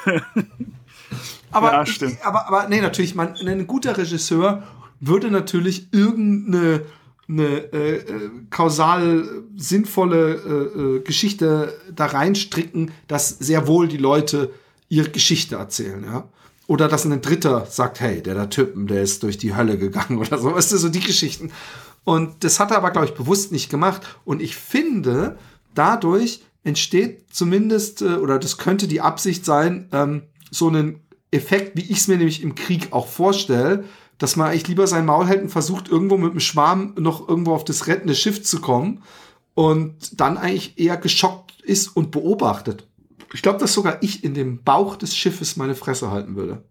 Aber, ja, stimmt. Ich, aber, aber nee, natürlich, man, ein guter Regisseur würde natürlich irgendeine eine, äh, kausal sinnvolle äh, äh, Geschichte da reinstricken, dass sehr wohl die Leute ihre Geschichte erzählen, ja. Oder dass ein Dritter sagt, hey, der da Typen, der ist durch die Hölle gegangen oder so. Weißt du, so die Geschichten. Und das hat er aber, glaube ich, bewusst nicht gemacht. Und ich finde, dadurch entsteht zumindest, äh, oder das könnte die Absicht sein, ähm, so einen Effekt, wie ich es mir nämlich im Krieg auch vorstelle, dass man eigentlich lieber sein Maul hält und versucht, irgendwo mit dem Schwarm noch irgendwo auf das rettende Schiff zu kommen und dann eigentlich eher geschockt ist und beobachtet. Ich glaube, dass sogar ich in dem Bauch des Schiffes meine Fresse halten würde.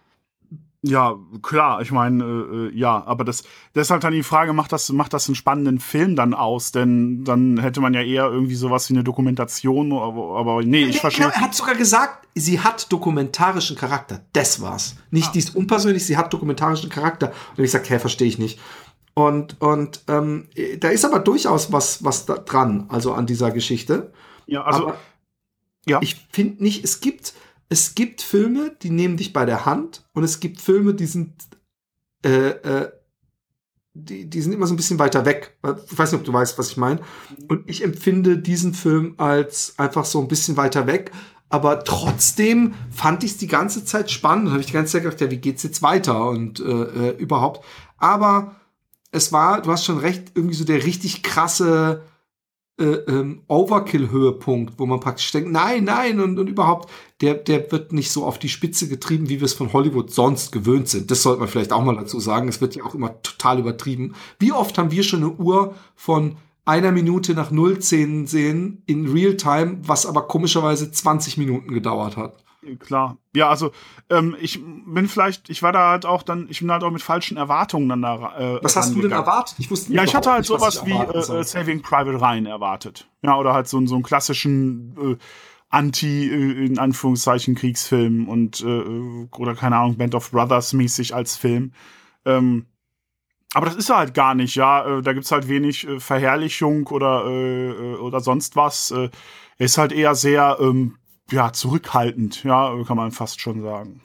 Ja, klar, ich meine, äh, ja, aber das, das ist halt dann die Frage, macht das, macht das einen spannenden Film dann aus? Denn dann hätte man ja eher irgendwie sowas wie eine Dokumentation, aber, aber nee, ich nee, verstehe. Genau, er hat sogar gesagt, sie hat dokumentarischen Charakter. Das war's. Nicht ah. dies unpersönlich, sie hat dokumentarischen Charakter. Und ich sag, hä, verstehe ich nicht. Und, und ähm, da ist aber durchaus was, was da dran, also an dieser Geschichte. Ja, also, aber ja. Ich finde nicht, es gibt Es gibt Filme, die nehmen dich bei der Hand und es gibt Filme, die sind äh, äh, die, die sind immer so ein bisschen weiter weg. Ich weiß nicht, ob du weißt, was ich meine. Und ich empfinde diesen Film als einfach so ein bisschen weiter weg. Aber trotzdem fand ich es die ganze Zeit spannend. Da habe ich die ganze Zeit gedacht, ja, wie geht's jetzt weiter und äh, überhaupt. Aber es war, du hast schon recht, irgendwie so der richtig krasse Äh, ähm, Overkill-Höhepunkt, wo man praktisch denkt, nein, nein, und, und überhaupt, der, der wird nicht so auf die Spitze getrieben, wie wir es von Hollywood sonst gewöhnt sind. Das sollte man vielleicht auch mal dazu sagen. Es wird ja auch immer total übertrieben. Wie oft haben wir schon eine Uhr von einer Minute nach null zehn sehen in Realtime, was aber komischerweise zwanzig Minuten gedauert hat? Klar. Ja, also ähm, ich bin vielleicht, ich war da halt auch dann, ich bin halt auch mit falschen Erwartungen dann da. Äh, Was hast du denn erwartet? Ich wusste nicht. Ja, ich hatte halt nicht, sowas wie äh, Saving Private Ryan erwartet. Ja, oder halt so, so einen klassischen äh, Anti, äh, in Anführungszeichen, Kriegsfilm und äh, oder keine Ahnung, Band of Brothers mäßig als Film. Ähm, aber das ist er halt gar nicht, ja. Äh, da gibt's halt wenig äh, Verherrlichung oder, äh, oder sonst was. Äh, er ist halt eher sehr ähm, ja, zurückhaltend, ja, kann man fast schon sagen.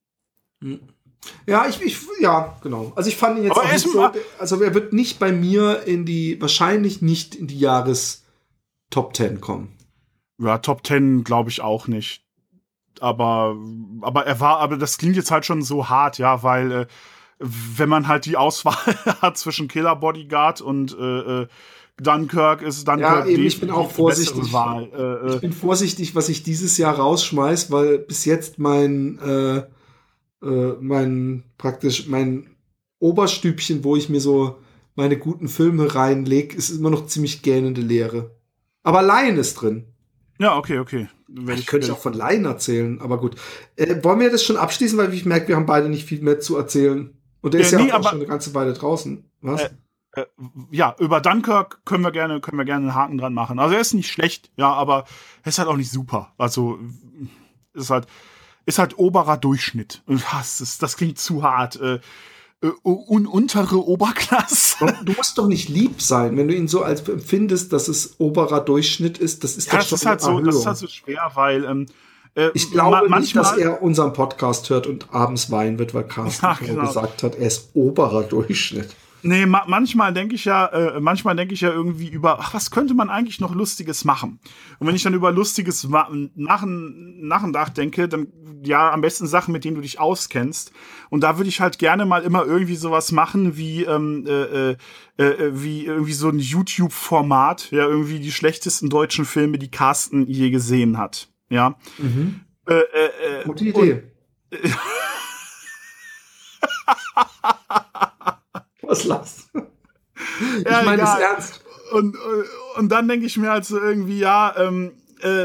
Ja, ich, ich ja, genau. Also ich fand ihn jetzt aber auch nicht so, also er wird nicht bei mir in die, wahrscheinlich nicht in die Jahres-Top Ten kommen. Ja, Top Ten glaube ich auch nicht. Aber, aber er war, aber das klingt jetzt halt schon so hart, ja, weil äh, wenn man halt die Auswahl hat zwischen Killer Bodyguard und äh, Dunkirk ist Dunkirk. Ja, eben, ich bin auch vorsichtig. Wahl. Äh, ich bin vorsichtig, was ich dieses Jahr rausschmeiß, weil bis jetzt mein, äh, äh, mein, praktisch mein Oberstübchen, wo ich mir so meine guten Filme reinlege, ist immer noch ziemlich gähnende Leere. Aber Lion ist drin. Ja, okay, okay. Ich, ich könnte auch von Lion erzählen, aber gut. Äh, wollen wir das schon abschließen, weil ich merke, wir haben beide nicht viel mehr zu erzählen. Und der äh, ist ja nee, auch schon eine ganze Weile draußen. Was? Äh, Äh, ja, über Dunkirk können wir gerne, können wir gerne einen Haken dran machen. Also er ist nicht schlecht, ja, aber er ist halt auch nicht super. Also ist halt, ist halt oberer Durchschnitt. Das, ist, das klingt zu hart. Äh, äh, un untere Oberklasse. Du musst doch nicht lieb sein, wenn du ihn so als empfindest, dass es oberer Durchschnitt ist. Das ist ja, doch das schon ist halt so, das ist halt so schwer, weil ähm, äh, ich glaube ma nicht, dass er unseren Podcast hört und abends weinen wird, weil Carsten ja, genau. gesagt hat, er ist oberer Durchschnitt. Nee, ma manchmal denke ich ja, äh, manchmal denke ich ja irgendwie über, ach, was könnte man eigentlich noch Lustiges machen? Und wenn ich dann über Lustiges ma machen, nachdenke, dann ja am besten Sachen, mit denen du dich auskennst. Und da würde ich halt gerne mal immer irgendwie sowas machen wie, ähm, äh, äh, wie irgendwie so ein YouTube-Format, ja, irgendwie die schlechtesten deutschen Filme, die Carsten je gesehen hat. Ja. Mhm. Äh, äh, Gute Idee. Und, Was lachst du? Ich ja, meine das egal. ernst. Und, und dann denke ich mir halt so irgendwie, ja, ähm, äh,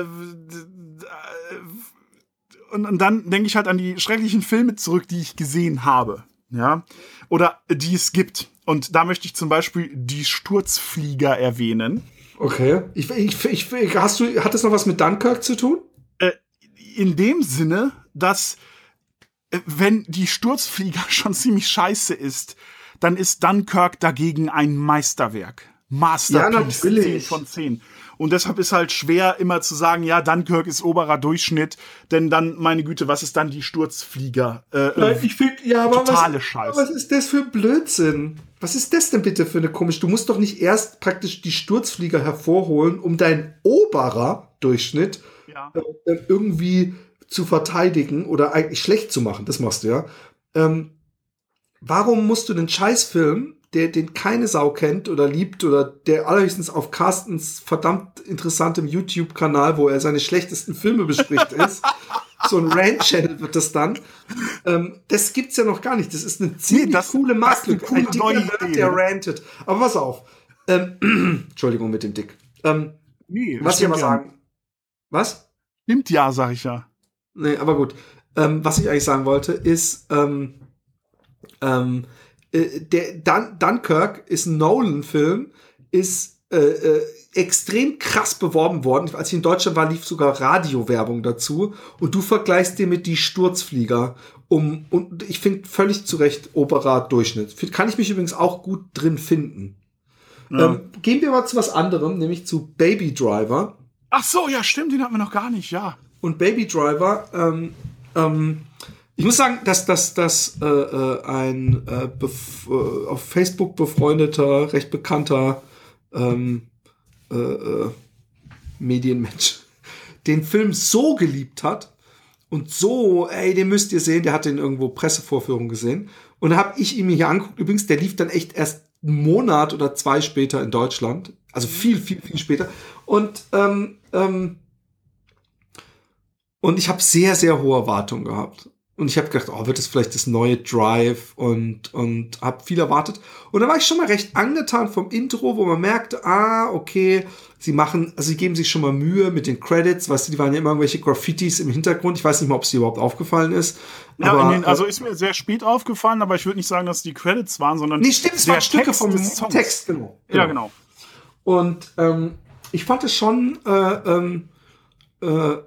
und, und dann denke ich halt an die schrecklichen Filme zurück, die ich gesehen habe. Ja. Oder die es gibt. Und da möchte ich zum Beispiel die Sturzflieger erwähnen. Okay. Ich, ich, ich, hast du, hat das noch was mit Dunkirk zu tun? Äh, in dem Sinne, dass äh, wenn die Sturzflieger schon ziemlich scheiße ist, dann ist Dunkirk dagegen ein Meisterwerk. Masterpiece, ja, zehn von zehn. Und deshalb ist halt schwer immer zu sagen, ja, Dunkirk ist oberer Durchschnitt, denn dann, meine Güte, was ist dann die Sturzflieger? Äh, Nein, ich finde, ja, aber totale was, Scheiße. was ist das für Blödsinn? Was ist das denn bitte für eine komische? Du musst doch nicht erst praktisch die Sturzflieger hervorholen, um deinen oberer Durchschnitt ja. äh, irgendwie zu verteidigen oder eigentlich schlecht zu machen. Das machst du ja. Ähm, Warum musst du den Scheißfilm, der, den keine Sau kennt oder liebt oder der allerhöchstens auf Carstens verdammt interessantem YouTube-Kanal, wo er seine schlechtesten Filme bespricht, ist, so ein Rant-Channel wird das dann, ähm, das gibt's ja noch gar nicht. Das ist eine ziemlich nee, das, coole Marktlücke. Ein Dicker Nerd, der rantet. Aber pass auf. Ähm, Entschuldigung mit dem Dick. Ähm, nee, was ich aber ja. sagen. Was? Stimmt ja, sag ich ja. Nee, aber gut. Ähm, was ich eigentlich sagen wollte, ist, ähm, Ähm, äh, der Dun Dunkirk ist ein Nolan-Film, ist äh, äh, extrem krass beworben worden. Als ich in Deutschland war, lief sogar Radiowerbung dazu. Und du vergleichst den mit die Sturzflieger. Um, und ich finde völlig zu Recht oberer Durchschnitt. Kann ich mich übrigens auch gut drin finden. Ja. Ähm, gehen wir mal zu was anderem, nämlich zu Baby Driver. Ach so, ja, stimmt, den hatten wir noch gar nicht, ja. Und Baby Driver, ähm, ähm, ich muss sagen, dass das dass, äh, äh, ein äh, äh, auf Facebook befreundeter, recht bekannter ähm, äh, äh, Medienmensch den Film so geliebt hat und so, ey, den müsst ihr sehen, der hat den irgendwo Pressevorführung gesehen. Und da habe ich ihn mir hier angeguckt. Übrigens, der lief dann echt erst einen Monat oder zwei später in Deutschland. Also viel, viel, viel später. Und ähm, ähm, und ich habe sehr, sehr hohe Erwartungen gehabt. Und ich habe gedacht, oh, wird das vielleicht das neue Drive und und habe viel erwartet. Und da war ich schon mal recht angetan vom Intro, wo man merkte, ah, okay, sie machen, also sie geben sich schon mal Mühe mit den Credits, weißt du, die waren ja immer irgendwelche Graffitis im Hintergrund. Ich weiß nicht mal, ob es dir überhaupt aufgefallen ist. Ja, aber, den, also ist mir sehr spät aufgefallen, aber ich würde nicht sagen, dass die Credits waren, sondern nee, stimmt, es waren Stücke vom Text, Text, genau. genau. Ja, genau. Und ähm, ich fand es schon äh, ähm, äh,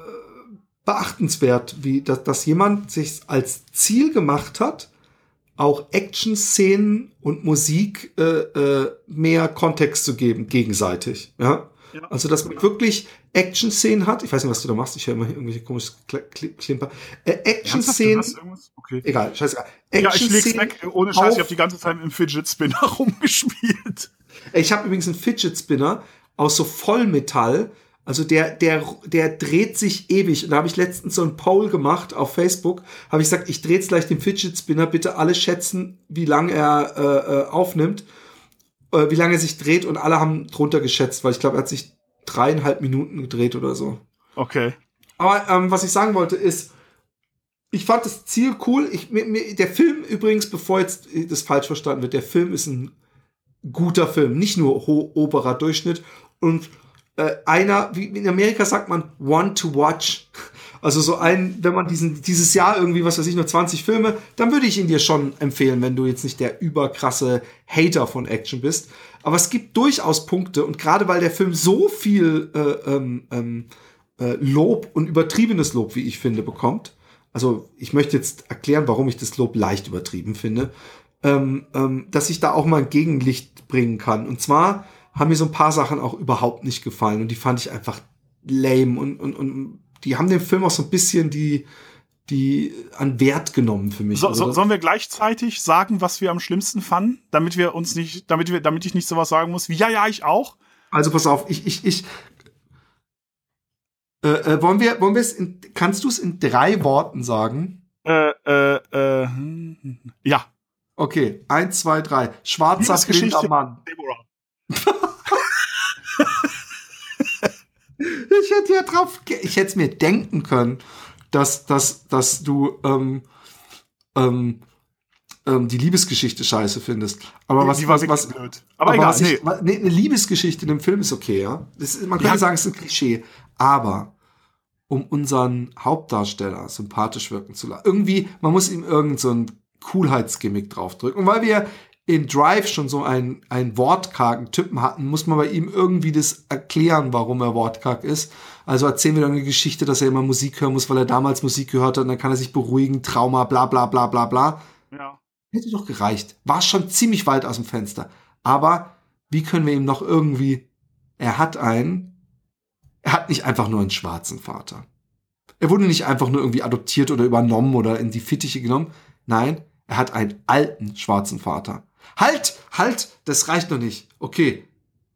beachtenswert, wie dass, dass jemand sich als Ziel gemacht hat, auch Action-Szenen und Musik äh, äh, mehr Kontext zu geben, gegenseitig. Ja? Ja. Also, dass man wirklich Action-Szenen hat. Ich weiß nicht, was du da machst. Ich höre immer irgendwelche komischen Klimper. Äh, Action-Szenen. Okay. Egal, scheißegal. Ja, ich leg's weg. Ohne Scheiß, ich habe die ganze Zeit mit dem Fidget Spinner rumgespielt. Ich habe übrigens einen Fidget Spinner aus so Vollmetall. Also der, der, der dreht sich ewig. Und da habe ich letztens so einen Poll gemacht auf Facebook. Habe ich gesagt, ich drehe jetzt gleich den Fidget Spinner. Bitte alle schätzen, wie lange er äh, aufnimmt, äh, wie lange er sich dreht. Und alle haben drunter geschätzt, weil ich glaube, er hat sich dreieinhalb Minuten gedreht oder so. Okay. Aber ähm, was ich sagen wollte ist, ich fand das Ziel cool. Ich, mir, mir, der Film übrigens, bevor jetzt das falsch verstanden wird, der Film ist ein guter Film. Nicht nur ho- oberer Durchschnitt. Und Äh, einer, wie in Amerika sagt man, one to watch. Also so ein, wenn man diesen, dieses Jahr irgendwie, was weiß ich, nur zwanzig Filme, dann würde ich ihn dir schon empfehlen, wenn du jetzt nicht der überkrasse Hater von Action bist. Aber es gibt durchaus Punkte und gerade weil der Film so viel äh, ähm, ähm, äh, Lob und übertriebenes Lob, wie ich finde, bekommt. Also ich möchte jetzt erklären, warum ich das Lob leicht übertrieben finde, ähm, ähm, dass ich da auch mal ein Gegenlicht bringen kann. Und zwar haben mir so ein paar Sachen auch überhaupt nicht gefallen und die fand ich einfach lame und, und, und die haben dem Film auch so ein bisschen die, die an Wert genommen für mich. So, so, sollen wir gleichzeitig sagen, was wir am schlimmsten fanden, damit wir uns nicht, damit wir, damit ich nicht sowas sagen muss wie ja, ja, ich auch? Also pass auf, ich, ich, ich. Äh, äh, wollen wir, wollen wir es in, kannst du es in drei Worten sagen? Äh, äh, äh, ja. Okay, eins, zwei, drei. Schwarzer blinder Mann. Ich hätte ja drauf, ich hätte es mir denken können, dass, dass, dass du ähm, ähm, ähm, die Liebesgeschichte scheiße findest. Aber was, die war was, was, blöd. Aber, aber egal, was ich, nee. nee, eine Liebesgeschichte in einem Film ist okay, ja. Das ist, man könnte Ja. sagen, es ist ein Klischee. Aber um unseren Hauptdarsteller sympathisch wirken zu lassen, irgendwie, man muss ihm irgend so ein Coolheitsgimmick draufdrücken. Und weil wir in Drive schon so einen, einen wortkargen Typen hatten, muss man bei ihm irgendwie das erklären, warum er wortkarg ist. Also erzählen wir dann eine Geschichte, dass er immer Musik hören muss, weil er damals Musik gehört hat und dann kann er sich beruhigen, Trauma, bla bla bla bla bla. Ja. Hätte doch gereicht. War schon ziemlich weit aus dem Fenster. Aber wie können wir ihm noch irgendwie, er hat einen, er hat nicht einfach nur einen schwarzen Vater. Er wurde nicht einfach nur irgendwie adoptiert oder übernommen oder in die Fittiche genommen. Nein, er hat einen alten schwarzen Vater. Halt, halt, das reicht noch nicht. Okay.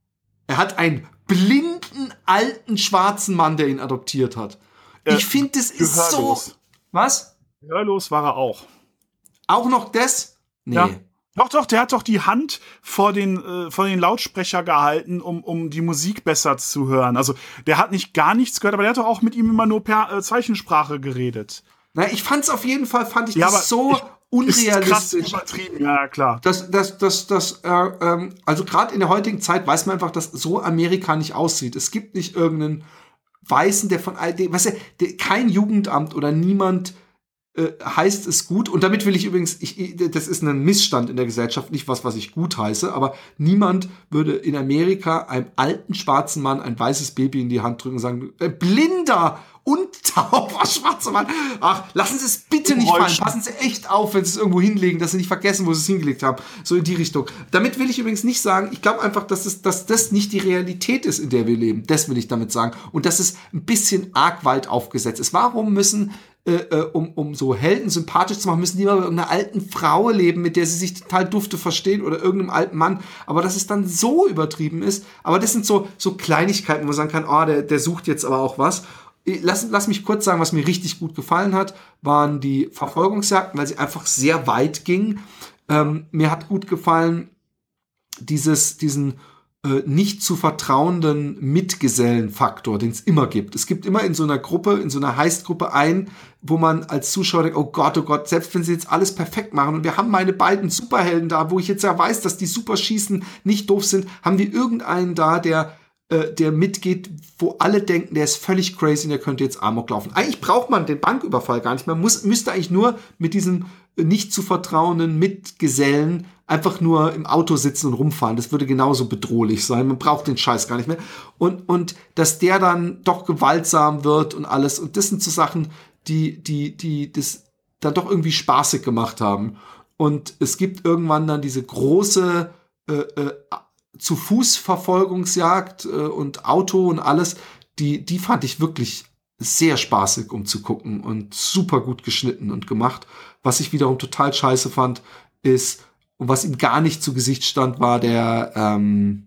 Er hat einen blinden, alten, schwarzen Mann, der ihn adoptiert hat. Äh, ich finde, das ist gehörlos. so... Was? Gehörlos war er auch. Auch noch das? Nee. Ja. Doch, doch, der hat doch die Hand vor den, äh, vor den Lautsprecher gehalten, um, um die Musik besser zu hören. Also, der hat nicht gar nichts gehört, aber der hat doch auch mit ihm immer nur per äh, Zeichensprache geredet. Na, ich fand's auf jeden Fall, fand ich Ja, das aber so ich- unrealistisch. Ist krass übertrieben, ja, klar. Das, das, das, das, äh, ähm, also gerade in der heutigen Zeit weiß man einfach, dass so Amerika nicht aussieht. Es gibt nicht irgendeinen Weißen, der von all dem, weißt du, der, kein Jugendamt oder niemand äh, heißt es gut. Und damit will ich übrigens, ich, ich- das ist ein Missstand in der Gesellschaft, nicht was, was ich gut heiße, aber niemand würde in Amerika einem alten schwarzen Mann ein weißes Baby in die Hand drücken und sagen, äh, blinder und tauber schwarzer Mann. Ach, lassen Sie es bitte nicht fallen. Räuschen. Passen Sie echt auf, wenn Sie es irgendwo hinlegen, dass Sie nicht vergessen, wo Sie es hingelegt haben. So in die Richtung. Damit will ich übrigens nicht sagen, ich glaube einfach, dass, es, dass das nicht die Realität ist, in der wir leben. Das will ich damit sagen. Und dass es ein bisschen arg weit aufgesetzt ist. Warum müssen, äh, äh, um, um so Helden sympathisch zu machen, müssen die immer bei irgendeiner alten Frau leben, mit der sie sich total dufte verstehen oder irgendeinem alten Mann. Aber dass es dann so übertrieben ist. Aber das sind so, so Kleinigkeiten, wo man sagen kann, oh, der, der sucht jetzt aber auch was. Lass, lass mich kurz sagen, was mir richtig gut gefallen hat, waren die Verfolgungsjagden, weil sie einfach sehr weit gingen. Ähm, mir hat gut gefallen, dieses, diesen äh, nicht zu vertrauenden Mitgesellenfaktor, den es immer gibt. Es gibt immer in so einer Gruppe, in so einer Heist-Gruppe einen, wo man als Zuschauer denkt, oh Gott, oh Gott, selbst wenn sie jetzt alles perfekt machen und wir haben meine beiden Superhelden da, wo ich jetzt ja weiß, dass die super schießen, nicht doof sind, haben wir irgendeinen da, der der mitgeht, wo alle denken, der ist völlig crazy und der könnte jetzt Amok laufen. Eigentlich braucht man den Banküberfall gar nicht. Man muss, müsste eigentlich nur mit diesen nicht zu vertrauenden Mitgesellen einfach nur im Auto sitzen und rumfahren. Das würde genauso bedrohlich sein. Man braucht den Scheiß gar nicht mehr. Und, und dass der dann doch gewaltsam wird und alles. Und das sind so Sachen, die, die, die das dann doch irgendwie spaßig gemacht haben. Und es gibt irgendwann dann diese große äh, äh, zu Fuß Verfolgungsjagd äh, und Auto und alles, die, die fand ich wirklich sehr spaßig, um zu gucken und super gut geschnitten und gemacht. Was ich wiederum total scheiße fand, ist, und was ihm gar nicht zu Gesicht stand, war der ähm,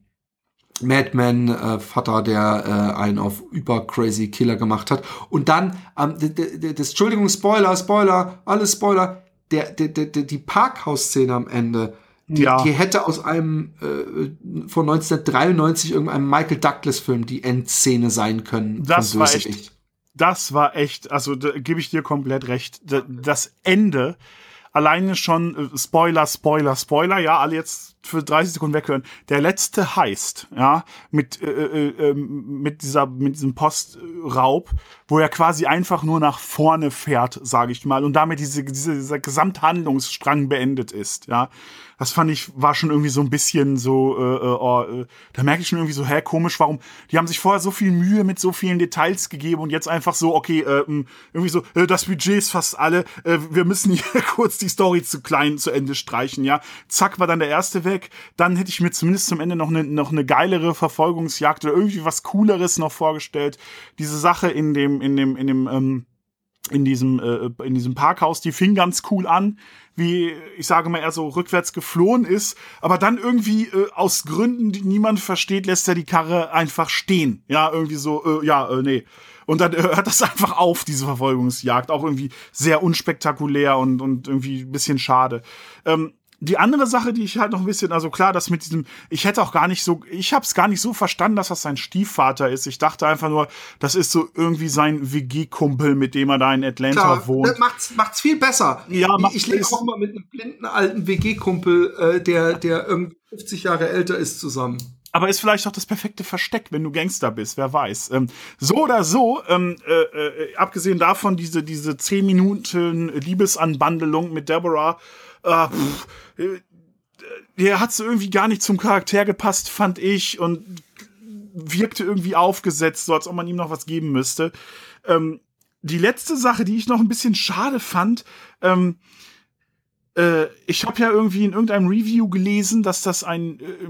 Madman äh, Vater, der äh, einen auf über crazy Killer gemacht hat. Und dann, ähm, d- d- d- das, Entschuldigung, Spoiler, Spoiler, alles Spoiler, der, der, der, die Parkhaus-Szene am Ende, Die, Ja. die hätte aus einem äh, von neunzehnhundertdreiundneunzig irgendeinem Michael Douglas-Film die Endszene sein können. Das von war Bösewicht. echt, das war echt, also da gebe ich dir komplett recht. Da, das Ende, alleine schon, äh, Spoiler, Spoiler, Spoiler, ja, alle jetzt für dreißig Sekunden weghören. Der letzte Heist, ja, mit, äh, äh, äh, mit dieser, mit diesem Postraub, wo er quasi einfach nur nach vorne fährt, sage ich mal, und damit diese, diese, dieser Gesamthandlungsstrang beendet ist, ja. Das fand ich, war schon irgendwie so ein bisschen so, äh, äh, oh, äh, da merke ich schon irgendwie so, hä, komisch, warum, die haben sich vorher so viel Mühe mit so vielen Details gegeben und jetzt einfach so, okay, äh, irgendwie so, äh, das Budget ist fast alle, äh, wir müssen hier kurz die Story zu klein zu Ende streichen, ja. Zack, war dann der erste weg, dann hätte ich mir zumindest zum Ende noch eine noch eine geilere Verfolgungsjagd oder irgendwie was Cooleres noch vorgestellt. Diese Sache in dem, in dem, in dem, ähm, in diesem, äh, in diesem Parkhaus, die fing ganz cool an, wie, ich sage mal, er so rückwärts geflohen ist, aber dann irgendwie äh, aus Gründen, die niemand versteht, lässt er die Karre einfach stehen. Ja, irgendwie so, äh, ja, äh, nee. Und dann äh, hört das einfach auf, diese Verfolgungsjagd. Auch irgendwie sehr unspektakulär und, und irgendwie ein bisschen schade. Ähm, Die andere Sache, die ich halt noch ein bisschen, also klar, das mit diesem, ich hätte auch gar nicht so, ich hab's gar nicht so verstanden, dass das sein Stiefvater ist. Ich dachte einfach nur, das ist so irgendwie sein W G-Kumpel, mit dem er da in Atlanta Klar, wohnt. Das macht's, macht's viel besser. Ja, ich ich lebe auch mal mit einem blinden alten W G-Kumpel, äh, der, der irgendwie fünfzig Jahre älter ist, zusammen. Aber ist vielleicht auch das perfekte Versteck, wenn du Gangster bist, wer weiß. Ähm, so oder so, ähm, äh, äh, abgesehen davon, diese, diese zehn Minuten Liebesanbandelung mit Deborah, äh, pff, äh, der hat so irgendwie gar nicht zum Charakter gepasst, fand ich, und wirkte irgendwie aufgesetzt, so als ob man ihm noch was geben müsste. Ähm, die letzte Sache, die ich noch ein bisschen schade fand, ähm, Äh, ich habe ja irgendwie in irgendeinem Review gelesen, dass das ein äh,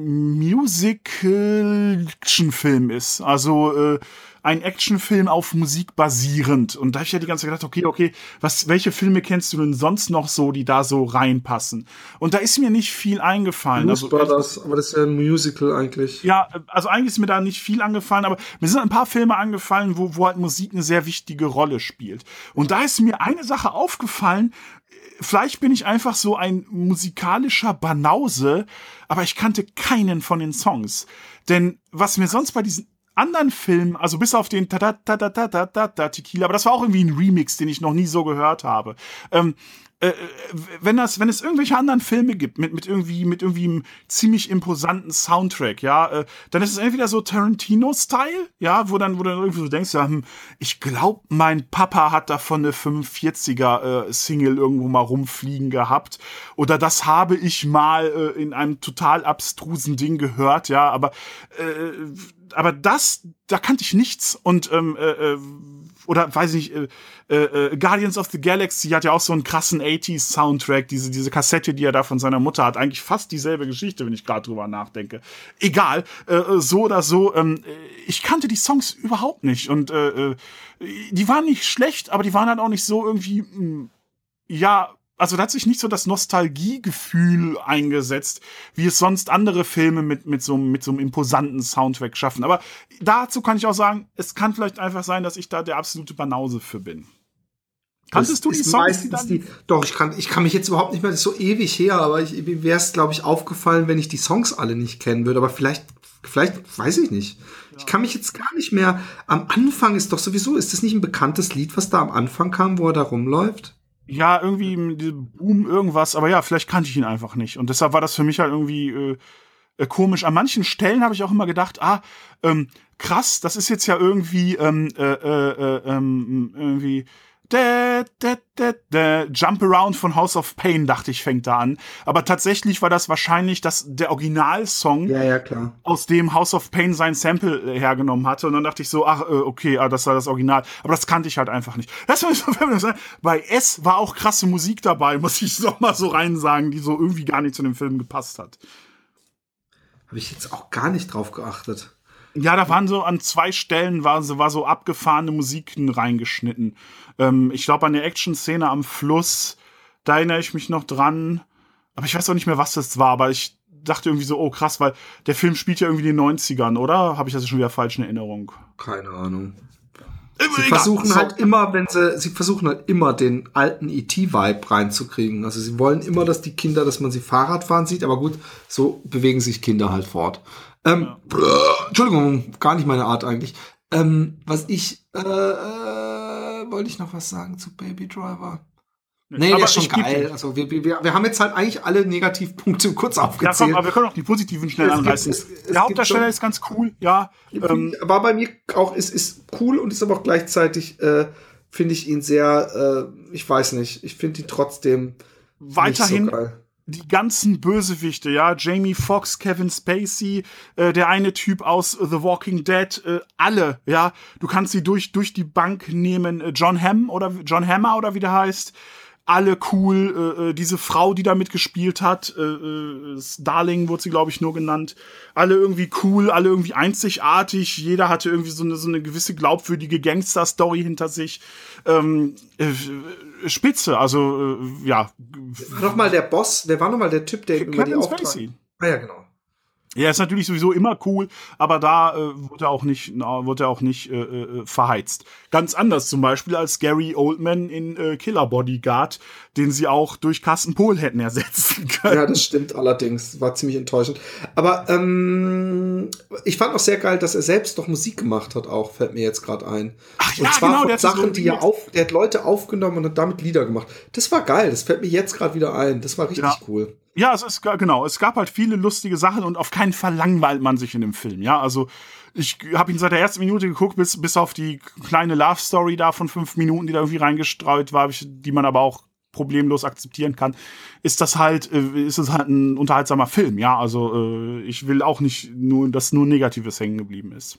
Musical-Action-Film ist. Also äh, ein Actionfilm auf Musik basierend. Und da habe ich ja die ganze Zeit gedacht, okay, okay, was, welche Filme kennst du denn sonst noch so, die da so reinpassen? Und da ist mir nicht viel eingefallen. Blues also, Brothers, aber das ist ja ein Musical eigentlich. Ja, also eigentlich ist mir da nicht viel angefallen, aber mir sind ein paar Filme angefallen, wo, wo halt Musik eine sehr wichtige Rolle spielt. Und da ist mir eine Sache aufgefallen. Vielleicht bin ich einfach so ein musikalischer Banause, aber ich kannte keinen von den Songs. Denn was mir sonst bei diesen anderen Filmen, also bis auf den Ta-da-ta-ta-ta-ta-ta Tequila, aber das war auch irgendwie ein Remix, den ich noch nie so gehört habe. Ähm, äh, wenn das, wenn es irgendwelche anderen Filme gibt mit mit irgendwie mit irgendwie einem ziemlich imposanten Soundtrack, ja, äh, dann ist es entweder so Tarantino-Style, ja, wo dann wo dann irgendwie so denkst, ja, hm, ich glaube, mein Papa hat davon eine fünfundvierziger äh, Single irgendwo mal rumfliegen gehabt, oder das habe ich mal äh, in einem total abstrusen Ding gehört, ja, aber äh, aber das, da kannte ich nichts. Und ähm, äh, oder weiß ich nicht, äh, äh, Guardians of the Galaxy hat ja auch so einen krassen achtziger Soundtrack, diese diese Kassette, die er da von seiner Mutter hat, eigentlich fast dieselbe Geschichte, wenn ich gerade drüber nachdenke. Egal, äh, so oder so, ähm, ich kannte die Songs überhaupt nicht, und äh, die waren nicht schlecht, aber die waren halt auch nicht so irgendwie, mh, ja, also da hat sich nicht so das Nostalgiegefühl eingesetzt, wie es sonst andere Filme mit, mit, so, mit so einem imposanten Soundtrack schaffen. Aber dazu kann ich auch sagen, es kann vielleicht einfach sein, dass ich da der absolute Banause für bin. Kanntest du die Songs? Die dann die, doch, ich kann, ich kann mich jetzt überhaupt nicht mehr, das ist so ewig her, aber ich, mir wäre es, glaube ich, aufgefallen, wenn ich die Songs alle nicht kennen würde. Aber vielleicht, vielleicht weiß ich nicht. Ja. Ich kann mich jetzt gar nicht mehr, am Anfang ist doch sowieso, ist das nicht ein bekanntes Lied, was da am Anfang kam, wo er da rumläuft? Ja, irgendwie Boom, irgendwas, aber ja, vielleicht kannte ich ihn einfach nicht. Und deshalb war das für mich halt irgendwie äh, äh, komisch. An manchen Stellen habe ich auch immer gedacht, ah, ähm, krass, das ist jetzt ja irgendwie ähm, äh, äh, äh, irgendwie da, da, da, da, Jump Around von House of Pain, dachte ich, fängt da an. Aber tatsächlich war das wahrscheinlich das, der Originalsong, ja, ja, klar, aus dem House of Pain sein Sample hergenommen hatte. Und dann dachte ich so, ach, okay, ah, das war das Original. Aber das kannte ich halt einfach nicht. Das war so, bei S war auch krasse Musik dabei, muss ich noch mal so rein sagen, die so irgendwie gar nicht zu dem Film gepasst hat. Habe ich jetzt auch gar nicht drauf geachtet. Ja, da waren so an zwei Stellen war so, war so abgefahrene Musiken reingeschnitten. Ähm, ich glaube, an der Action-Szene am Fluss, da erinnere ich mich noch dran. Aber ich weiß auch nicht mehr, was das war. Aber ich dachte irgendwie so, oh krass, weil der Film spielt ja irgendwie in den neunzigern, oder? Habe ich das schon wieder falsch in Erinnerung? Keine Ahnung. Sie versuchen halt immer, wenn sie, sie versuchen halt immer den alten E T-Vibe reinzukriegen. Also sie wollen immer, dass die Kinder, dass man sie Fahrrad fahren sieht, aber gut, so bewegen sich Kinder halt fort. Ähm, ja. brr, Entschuldigung, gar nicht meine Art eigentlich. Ähm, was ich, äh, äh, wollte ich noch was sagen zu Baby Driver? Nee, aber der ist schon geil. Also wir, wir, wir haben jetzt halt eigentlich alle Negativpunkte kurz aufgezählt. Ja, komm, aber wir können auch die positiven schnell es anreißen. Gibt, es, es der Hauptdarsteller ist ganz cool, ja. Ähm, war bei mir auch, ist, ist cool und ist aber auch gleichzeitig, äh, finde ich ihn sehr, äh, ich weiß nicht, ich finde ihn trotzdem weiterhin nicht so geil. Die ganzen Bösewichte, ja, Jamie Foxx, Kevin Spacey, äh, der eine Typ aus The Walking Dead, äh, alle, ja. Du kannst sie durch, durch die Bank nehmen, John Hamm oder John Hammer oder wie der heißt. alle cool. Äh, diese Frau, die da mitgespielt hat, äh, äh, Darling wurde sie, glaube ich, nur genannt. Alle irgendwie cool, alle irgendwie einzigartig. Jeder hatte irgendwie so eine, so eine gewisse glaubwürdige Gangster-Story hinter sich. Ähm, äh, Spitze, also äh, ja. Wer war noch mal der Boss? Wer war noch mal der Typ, der immer die Auftrag... Ah ja, genau. Ja, ist natürlich sowieso immer cool, aber da äh, wurde er auch nicht, na, wurde er auch nicht äh, äh, verheizt. Ganz anders zum Beispiel als Gary Oldman in äh, Killer Bodyguard, den sie auch durch Carsten Pohl hätten ersetzen können. Ja, das stimmt allerdings. War ziemlich enttäuschend. Aber ähm, ich fand auch sehr geil, dass er selbst doch Musik gemacht hat, auch, fällt mir jetzt gerade ein. Ach ja, und zwar genau, der Sachen, so die er auf, der hat Leute aufgenommen und hat damit Lieder gemacht. Das war geil, das fällt mir jetzt gerade wieder ein. Das war richtig ja. cool. Ja, es ist genau. Es gab halt viele lustige Sachen und auf keinen Fall langweilt man sich in dem Film. Ja, also ich habe ihn seit der ersten Minute geguckt, bis bis auf die kleine Love Story da von fünf Minuten, die da irgendwie reingestreut war, die man aber auch problemlos akzeptieren kann. Ist das halt, ist es halt ein unterhaltsamer Film. Ja, also ich will auch nicht nur, dass nur Negatives hängen geblieben ist.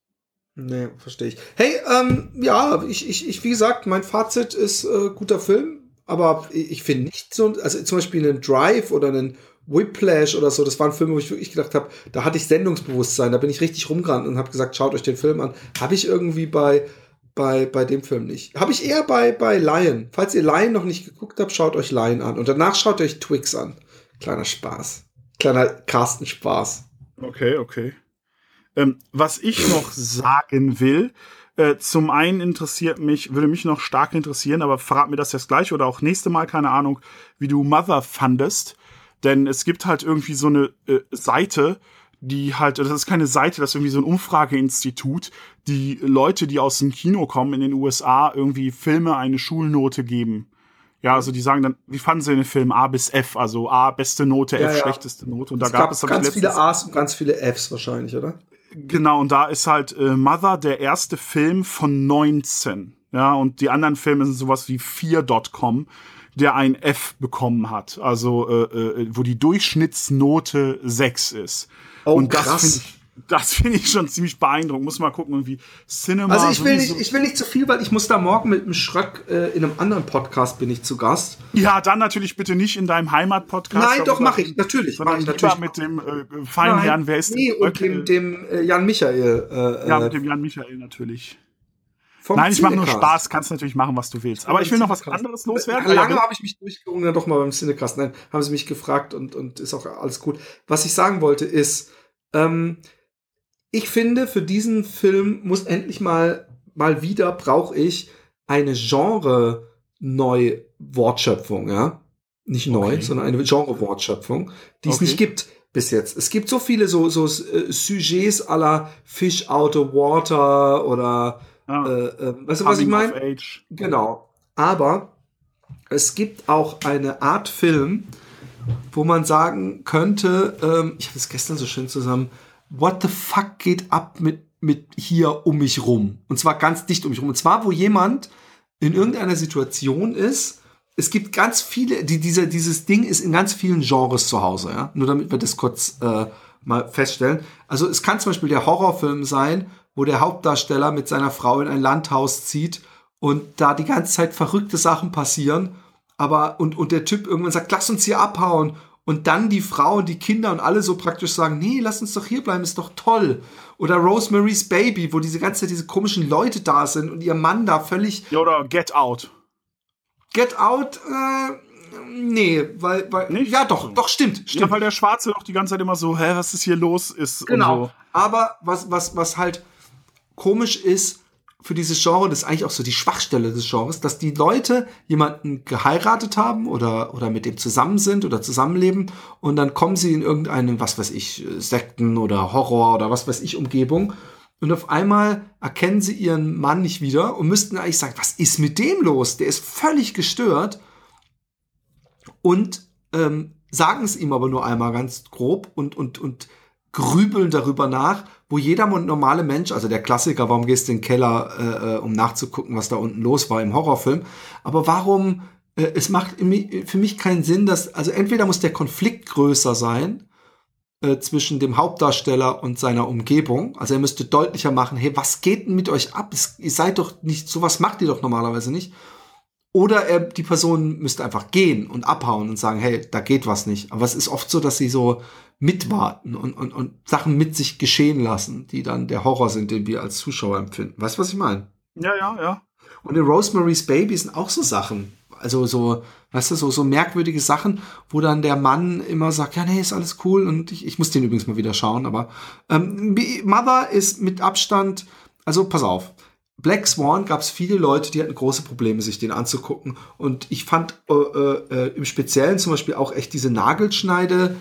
Nee, verstehe ich. Hey, ähm, ja, ich, ich, ich, wie gesagt, mein Fazit ist äh, guter Film. Aber ich finde nicht so, also zum Beispiel einen Drive oder einen Whiplash oder so, das waren Filme, wo ich wirklich gedacht habe, da hatte ich Sendungsbewusstsein, da bin ich richtig rumgerannt und habe gesagt, schaut euch den Film an. Habe ich irgendwie bei, bei, bei dem Film nicht. Habe ich eher bei, bei Lion. Falls ihr Lion noch nicht geguckt habt, schaut euch Lion an. Und danach schaut euch Twix an. Kleiner Spaß. Kleiner Carsten-Spaß. Okay, okay. Ähm, was ich noch sagen will, Äh, zum einen interessiert mich, würde mich noch stark interessieren, aber verrat mir das jetzt gleich oder auch nächste Mal, keine Ahnung, wie du Mother fandest. Denn es gibt halt irgendwie so eine äh, Seite, die halt, das ist keine Seite, das ist irgendwie so ein Umfrageinstitut, die Leute, die aus dem Kino kommen in den U S A, irgendwie Filme eine Schulnote geben. Ja, also die sagen dann, wie fanden sie den Film A bis F? Also A, beste Note, ja, F, ja. schlechteste Note. Und da es gab gab es ganz viele A's und ganz viele F's wahrscheinlich, oder? Genau, und da ist halt äh, Mother der erste Film von neunzehn. Ja, und die anderen Filme sind sowas wie vier Punkt com, der ein F bekommen hat. Also, äh, äh, wo die Durchschnittsnote sechs ist. Oh, und das krass. finde ich, das finde ich schon ziemlich beeindruckend. Muss mal gucken, irgendwie Cinema. Also ich will, sowieso. nicht, ich will nicht zu viel, weil ich muss da morgen mit dem Schröck äh, in einem anderen Podcast bin ich zu Gast. Ja, dann natürlich bitte nicht in deinem Heimatpodcast. Nein, doch, mache ich, natürlich. Sondern Mach ich lieber natürlich. mit dem äh, feinen Herrn, wer ist nee, denn? und dem, dem äh, Jan Michael. Äh, ja, mit dem Jan Michael natürlich. Vom Nein, ich mache nur Cinecast. Spaß, kannst natürlich machen, was du willst. Aber ich will noch was anderes loswerden. Lange habe ich mich durchgerungen, dann doch mal beim Cinecast. Nein, haben sie mich gefragt und, und ist auch alles gut. Was ich sagen wollte ist, ähm, ich finde, für diesen Film muss endlich mal, mal wieder brauche ich eine Genre-Neu-Wortschöpfung, ja. Nicht neu, Okay. sondern eine Genre-Wortschöpfung, die es Okay. nicht gibt bis jetzt. Es gibt so viele so, so äh, Sujets à la Fish out of water oder Ah, äh, äh, weißt du, was ich Coming of meine? Age. Genau. Aber es gibt auch eine Art Film, wo man sagen könnte, ähm, ich hatte es gestern so schön zusammen, what the fuck geht ab mit, mit hier um mich rum? Und zwar ganz dicht um mich rum. Und zwar, wo jemand in irgendeiner Situation ist, es gibt ganz viele, die, dieser, dieses Ding ist in ganz vielen Genres zu Hause, ja. Nur damit wir das kurz äh, mal feststellen. Also es kann zum Beispiel der Horrorfilm sein, wo der Hauptdarsteller mit seiner Frau in ein Landhaus zieht und da die ganze Zeit verrückte Sachen passieren, aber und, und der Typ irgendwann sagt, lass uns hier abhauen. Und dann die Frau und die Kinder und alle so praktisch sagen, nee, lass uns doch hier bleiben, ist doch toll. Oder Rosemary's Baby, wo diese ganze Zeit diese komischen Leute da sind und ihr Mann da völlig... Ja, oder Get Out. Get Out, äh, nee, weil... weil Nicht? Ja, doch, doch, stimmt, stimmt. Ja, weil der Schwarze doch die ganze Zeit immer so, hä, was ist hier los? Ist Genau, und so. aber was, was, was halt komisch ist für dieses Genre, das ist eigentlich auch so die Schwachstelle des Genres, dass die Leute jemanden geheiratet haben oder, oder mit dem zusammen sind oder zusammenleben und dann kommen sie in irgendeine, was weiß ich, Sekten oder Horror oder was weiß ich, Umgebung und auf einmal erkennen sie ihren Mann nicht wieder und müssten eigentlich sagen, was ist mit dem los? Der ist völlig gestört und ähm, sagen es ihm aber nur einmal ganz grob und, und, und grübeln darüber nach, wo jeder normale Mensch, also der Klassiker, warum gehst du in den Keller, äh, um nachzugucken, was da unten los war im Horrorfilm, aber warum, äh, es macht für mich keinen Sinn, dass, also entweder muss der Konflikt größer sein äh, zwischen dem Hauptdarsteller und seiner Umgebung, also er müsste deutlicher machen, hey, was geht denn mit euch ab? Es, ihr seid doch nicht, sowas macht ihr doch normalerweise nicht. Oder er, die Person müsste einfach gehen und abhauen und sagen, hey, da geht was nicht. Aber es ist oft so, dass sie so mitwarten und, und, und Sachen mit sich geschehen lassen, die dann der Horror sind, den wir als Zuschauer empfinden. Weißt du, was ich meine? Ja, ja, ja. Und in Rosemary's Baby sind auch so Sachen. Also so, weißt du, so, so merkwürdige Sachen, wo dann der Mann immer sagt, ja, nee, ist alles cool. Und ich, ich muss den übrigens mal wieder schauen. Aber ähm, Mother ist mit Abstand, also pass auf. Black Swan gab es viele Leute, die hatten große Probleme, sich den anzugucken. Und ich fand äh, äh, im Speziellen zum Beispiel auch echt diese Nagelschneide,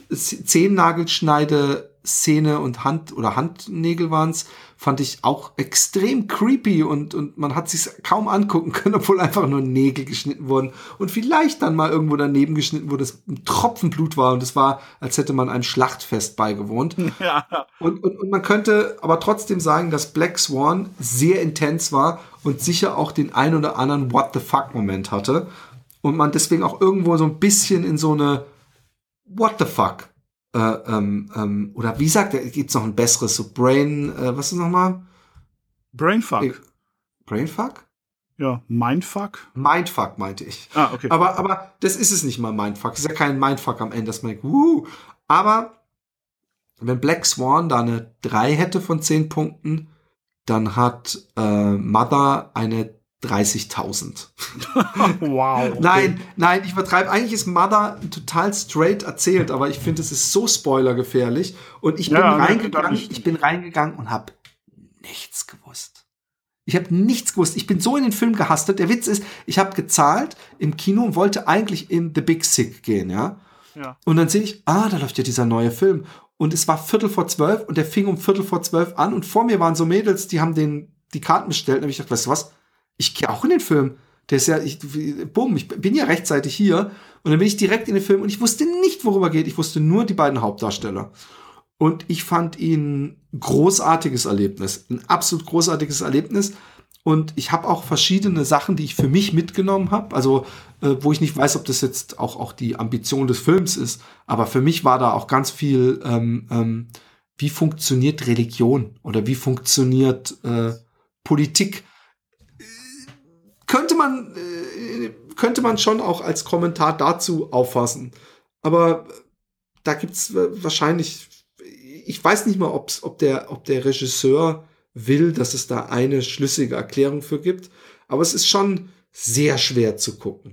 Zehn-Nagelschneide-Szene und Hand- oder Handnägel waren's, fand ich auch extrem creepy und, und man hat sich's kaum angucken können, obwohl einfach nur Nägel geschnitten wurden und vielleicht dann mal irgendwo daneben geschnitten wurde, das ein Tropfen Blut war und es war, als hätte man einem Schlachtfest beigewohnt. Ja. Und, und, und man könnte aber trotzdem sagen, dass Black Swan sehr intens war und sicher auch den ein oder anderen What-the-fuck-Moment hatte und man deswegen auch irgendwo so ein bisschen in so eine What the fuck? Äh, ähm, ähm, oder wie sagt er, gibt's noch ein besseres, so Brain, äh, was ist nochmal? Brainfuck. Äh, Brainfuck? Ja, Mindfuck? Mindfuck meinte ich. Ah, okay. Aber, aber das ist es nicht mal, Mindfuck. Das ist ja kein Mindfuck am Ende, dass man denkt, wuhu. Aber wenn Black Swan da eine drei hätte von zehn Punkten, dann hat äh, Mother eine dreißigtausend. Wow. Okay. Nein, nein, ich vertreibe. Eigentlich ist Mother total straight erzählt, aber ich finde, es ist so spoilergefährlich. Und ich bin ja, reingegangen, nee, ich bin reingegangen und habe nichts gewusst. Ich habe nichts gewusst. Ich bin so in den Film gehastet. Der Witz ist, ich habe gezahlt im Kino und wollte eigentlich in The Big Sick gehen, ja. Ja. Und dann sehe ich, ah, da läuft ja dieser neue Film. Und es war Viertel vor zwölf und der fing um Viertel vor zwölf an und vor mir waren so Mädels, die haben den, die Karten bestellt. Und hab ich gedacht, weißt du was? Ich gehe auch in den Film. Der ist ja, ich, bumm, ich bin ja rechtzeitig hier. Und dann bin ich direkt in den Film und ich wusste nicht, worüber geht. Ich wusste nur die beiden Hauptdarsteller. Und ich fand ihn großartiges Erlebnis. Ein absolut großartiges Erlebnis. Und ich habe auch verschiedene Sachen, die ich für mich mitgenommen habe. Also, äh, wo ich nicht weiß, ob das jetzt auch, auch die Ambition des Films ist. Aber für mich war da auch ganz viel, ähm, ähm, wie funktioniert Religion? Oder wie funktioniert äh, Politik? Könnte man, äh, könnte man schon auch als Kommentar dazu auffassen. Aber da gibt's wahrscheinlich, ich weiß nicht mal, ob's, ob der, ob der Regisseur will, dass es da eine schlüssige Erklärung für gibt. Aber es ist schon sehr schwer zu gucken.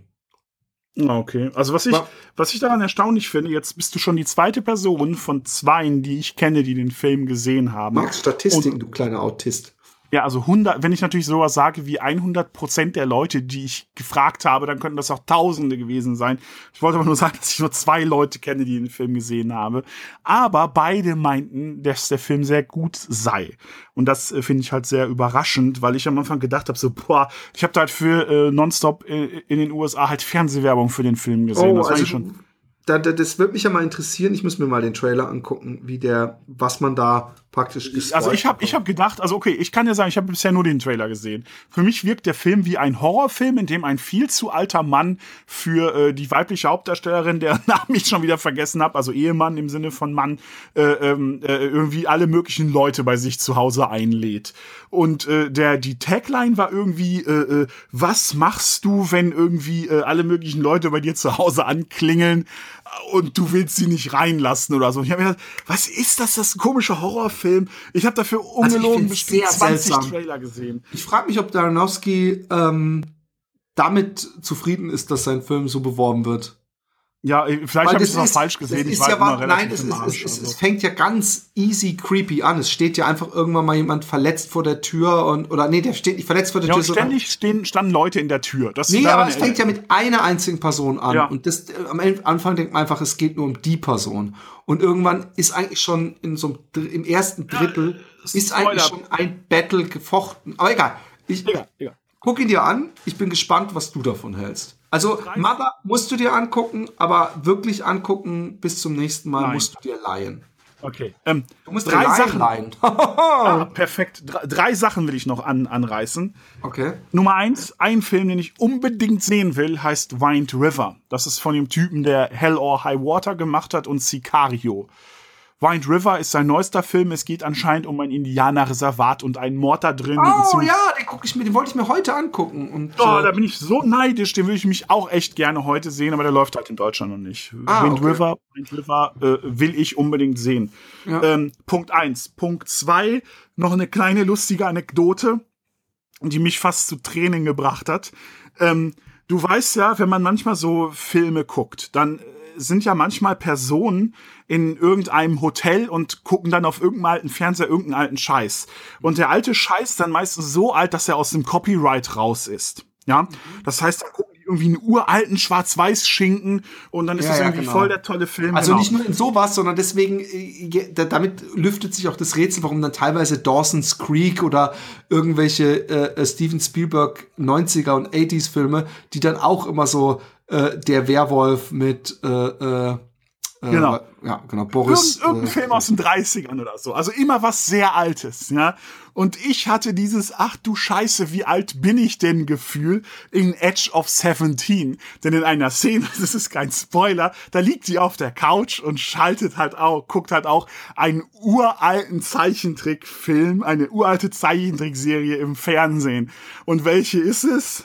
Okay, also was ich, Aber, was ich daran erstaunlich finde, jetzt bist du schon die zweite Person von zweien, die ich kenne, die den Film gesehen haben. Magst Statistiken, du kleiner Autist. Ja, also hundert, wenn ich natürlich sowas sage wie hundert Prozent der Leute, die ich gefragt habe, dann könnten das auch Tausende gewesen sein. Ich wollte aber nur sagen, dass ich nur zwei Leute kenne, die den Film gesehen haben. Aber beide meinten, dass der Film sehr gut sei. Und das äh, finde ich halt sehr überraschend, weil ich am Anfang gedacht habe, so, boah, ich habe da halt für äh, Nonstop äh, in den U S A halt Fernsehwerbung für den Film gesehen. Oh, das war also, ich schon. Da, da, das würde mich ja mal interessieren. Ich muss mir mal den Trailer angucken, wie der, was man da praktisch gespoilt Also ich habe ich hab gedacht, also okay, ich kann ja sagen, ich habe bisher nur den Trailer gesehen. Für mich wirkt der Film wie ein Horrorfilm, in dem ein viel zu alter Mann für äh, die weibliche Hauptdarstellerin, deren Namen ich schon wieder vergessen habe, also Ehemann im Sinne von Mann, äh, äh, irgendwie alle möglichen Leute bei sich zu Hause einlädt. Und äh, der die Tagline war irgendwie, äh, äh, was machst du, wenn irgendwie äh, alle möglichen Leute bei dir zu Hause anklingeln und du willst sie nicht reinlassen oder so. Ich habe mir gedacht, was ist das, das ist ein komischer Horrorfilm? Ich habe dafür ungelogen also bestimmt zwanzig seltsam. Trailer gesehen. Ich frage mich, ob Aronofsky ähm, damit zufrieden ist, dass sein Film so beworben wird. Ja, vielleicht habe ich es auch falsch gesehen. Ich war ja war, nein, es, ist, es, es, es fängt ja ganz easy creepy an. Es steht ja einfach irgendwann mal jemand verletzt vor der Tür und oder nee, der steht nicht verletzt vor der ja, Tür. Und ständig stehen, standen Leute in der Tür. Das nee, aber es fängt ja mit einer einzigen Person an. Ja. Und das, am Anfang denkt man einfach, es geht nur um die Person. Und irgendwann ist eigentlich schon in so einem, im ersten Drittel ja, ist, ist eigentlich schon ein Battle gefochten. Aber egal. Ich egal, egal. Guck ihn dir an. Ich bin gespannt, was du davon hältst. Also, Mother musst du dir angucken, aber wirklich angucken bis zum nächsten Mal Nein. musst du dir leihen. Okay. Ähm, du musst drei dir Sachen leihen. ah, perfekt. Drei, drei Sachen will ich noch an, anreißen. Okay. Nummer eins, ein Film, den ich unbedingt sehen will, heißt Wind River. Das ist von dem Typen, der Hell or High Water gemacht hat und Sicario. Wind River ist sein neuester Film. Es geht anscheinend um ein Indianerreservat und einen Mord da drin. Oh ja, den guck ich mir, den wollte ich mir heute angucken. Und, oh, äh, da bin ich so neidisch. Den würde ich mich auch echt gerne heute sehen, aber der läuft halt in Deutschland noch nicht. Ah, Wind okay. River, Wind River äh, will ich unbedingt sehen. Ja. Ähm, Punkt eins. Punkt zwei, noch eine kleine lustige Anekdote, die mich fast zu Tränen gebracht hat. Ähm, du weißt ja, wenn man manchmal so Filme guckt, dann sind ja manchmal Personen in irgendeinem Hotel und gucken dann auf irgendeinen alten Fernseher irgendeinen alten Scheiß. Und der alte Scheiß ist dann meistens so alt, dass er aus dem Copyright raus ist. Ja, das heißt, da gucken die irgendwie einen uralten Schwarz-Weiß-Schinken und dann ist Ja, das ja, irgendwie genau. voll der tolle Film. Also genau. nicht nur in sowas, sondern deswegen, äh, da- damit lüftet sich auch das Rätsel, warum dann teilweise Dawson's Creek oder irgendwelche äh, Steven Spielberg neunziger und achtziger Filme, die dann auch immer so äh, der Werwolf mit äh, äh, Genau. Äh, ja, genau, Boris. Irgend, irgendein äh, Film aus den dreißigern oder so. Also immer was sehr Altes, ja. Und ich hatte dieses, ach du Scheiße, wie alt bin ich denn Gefühl in Edge of seventeen. Denn in einer Szene, das ist kein Spoiler, da liegt sie auf der Couch und schaltet halt auch, guckt halt auch einen uralten Zeichentrickfilm, eine uralte Zeichentrickserie im Fernsehen. Und welche ist es?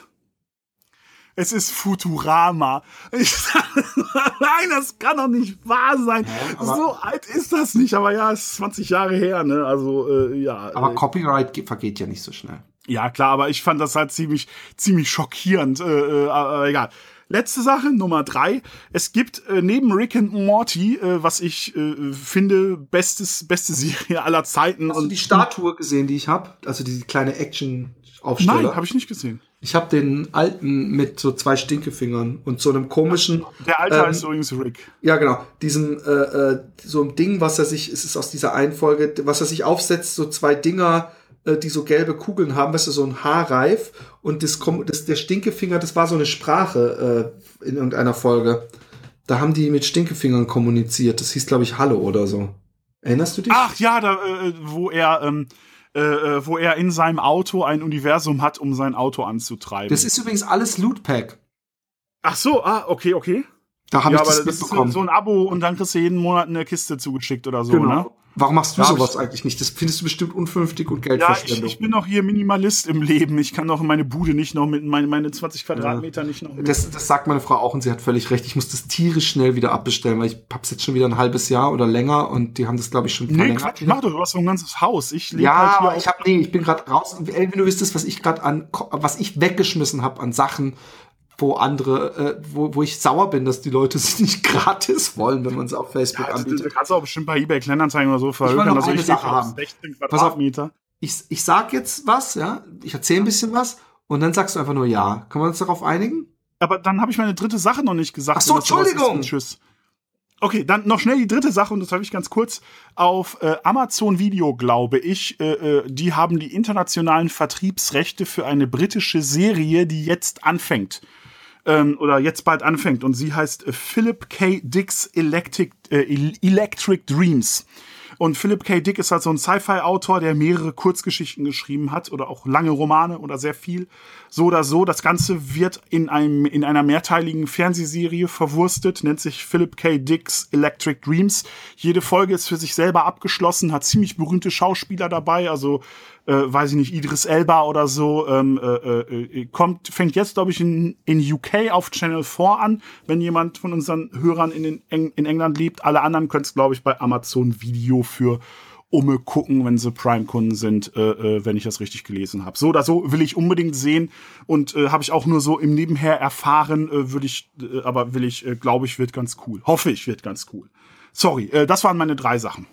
Es ist Futurama. Ich sag, nein, das kann doch nicht wahr sein. Ja, so alt ist das nicht. Aber ja, es ist zwanzig Jahre her, ne? Also, äh, ja. aber äh, Copyright ge- vergeht ja nicht so schnell. ja, klar, aber ich fand das halt ziemlich, ziemlich schockierend. Äh, äh, aber egal. Letzte Sache, Nummer drei. Es gibt äh, neben Rick and Morty, äh, was ich äh, finde, bestes, beste Serie aller Zeiten. Hast du Und die Statue gesehen, die ich habe? Also diese kleine Action-Aufsteller? nein, habe ich nicht gesehen. Ich habe den alten mit so zwei Stinkefingern und so einem komischen. Der Alte ähm, heißt übrigens Rick. Ja, genau. Diesem äh, äh, so ein Ding, was er sich, es ist aus dieser einen Folge, was er sich aufsetzt, so zwei Dinger, äh, die so gelbe Kugeln haben, weißt du, so ein Haarreif und das, kom- das der Stinkefinger, das war so eine Sprache äh, in irgendeiner Folge. Da haben die mit Stinkefingern kommuniziert. Das hieß, glaube ich, Hallo oder so. Erinnerst du dich? Ach ja, da, äh, wo er, ähm, äh, wo er in seinem Auto ein Universum hat, um sein Auto anzutreiben. Das ist übrigens alles Lootpack. Ach so, ah, okay, okay. Da habe Ja, ich das aber das ist mitbekommen. so ein Abo und dann kriegst du jeden Monat eine Kiste zugeschickt oder so, ne? Warum machst du Da hab sowas ich- eigentlich nicht? Das findest du bestimmt unvernünftig und Ja, ich, Geldverschwendung. ich bin doch hier Minimalist im Leben. Ich kann doch meine Bude nicht noch mit meine, meine zwanzig Quadratmeter nicht noch mit. Das, das sagt meine Frau auch und sie hat völlig recht. Ich muss das tierisch schnell wieder abbestellen, weil ich hab's jetzt schon wieder ein halbes Jahr oder länger und die haben das, glaube ich, schon nee, verlängert. Quatsch, mach doch, du hast so ein ganzes Haus. Ich lebe Ja, halt hier aber auf- ich hab, nee, ich bin gerade raus. Ey, wenn du wüsstest, was ich gerade an, was ich weggeschmissen habe an Sachen, wo andere, äh, wo, wo ich sauer bin, dass die Leute es nicht gratis wollen, wenn man es auf Facebook ja, du, du anbietet. kannst auch bestimmt bei eBay Kleinanzeigen oder so will verhökern. noch Also eine ich lebe Sache auf haben. sechzehn auf. Quadratmeter. Ich, ich sag jetzt was, ja, ich erzähle ein bisschen was und dann sagst du einfach nur ja. Können wir uns darauf einigen? Aber dann habe ich meine dritte Sache noch nicht gesagt. Ach so, wenn das sowas ist Entschuldigung. wie Tschüss. Okay, dann noch schnell die dritte Sache und das habe ich ganz kurz auf äh, Amazon Video, glaube ich. Äh, äh, die haben die internationalen Vertriebsrechte für eine britische Serie, die jetzt anfängt. Ähm, oder jetzt bald anfängt. Und sie heißt äh, Philip K. Dick's Electric, äh, Electric Dreams. Und Philip K. Dick ist halt so ein Sci-Fi-Autor, der mehrere Kurzgeschichten geschrieben hat oder auch lange Romane oder sehr viel. So oder so. Das Ganze wird in einem, in einer mehrteiligen Fernsehserie verwurstet, nennt sich Philip K. Dick's Electric Dreams. Jede Folge ist für sich selber abgeschlossen, hat ziemlich berühmte Schauspieler dabei, also äh, weiß ich nicht, Idris Elba oder so, ähm, äh, äh, kommt, fängt jetzt, glaube ich, in, in U K auf Channel vier an, wenn jemand von unseren Hörern in, den Eng in England lebt. Alle anderen können es, glaube ich, bei Amazon Video für Umme gucken, wenn sie Prime-Kunden sind, äh, äh, wenn ich das richtig gelesen habe. So oder so will ich unbedingt sehen und äh, habe ich auch nur so im Nebenher erfahren, äh, würde ich, äh, aber will ich, äh, glaube ich, wird ganz cool. Hoffe ich, wird ganz cool. Sorry, äh, das waren meine drei Sachen.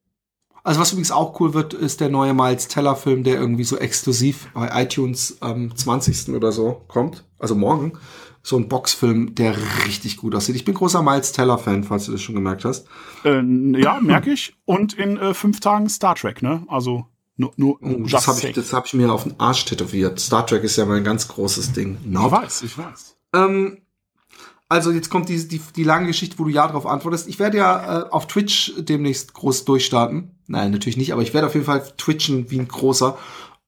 Also was übrigens auch cool wird, ist der neue Miles Teller Film, der irgendwie so exklusiv bei iTunes am zwanzigsten oder so kommt. Also morgen. So ein Boxfilm, der richtig gut aussieht. Ich bin großer Miles Teller Fan, falls du das schon gemerkt hast. Äh, ja, merke ich. Und in äh, fünf Tagen Star Trek, ne? Also nur, nur Oh, das just habe ich, saying. das hab ich mir auf den Arsch tätowiert. Star Trek ist ja mein ganz großes Ding. Ich No. weiß, ich weiß. Ähm, also jetzt kommt die, die, die lange Geschichte, wo du ja drauf antwortest. Ich werde ja äh, auf Twitch demnächst groß durchstarten. Nein, natürlich nicht, aber ich werde auf jeden Fall twitchen wie ein großer.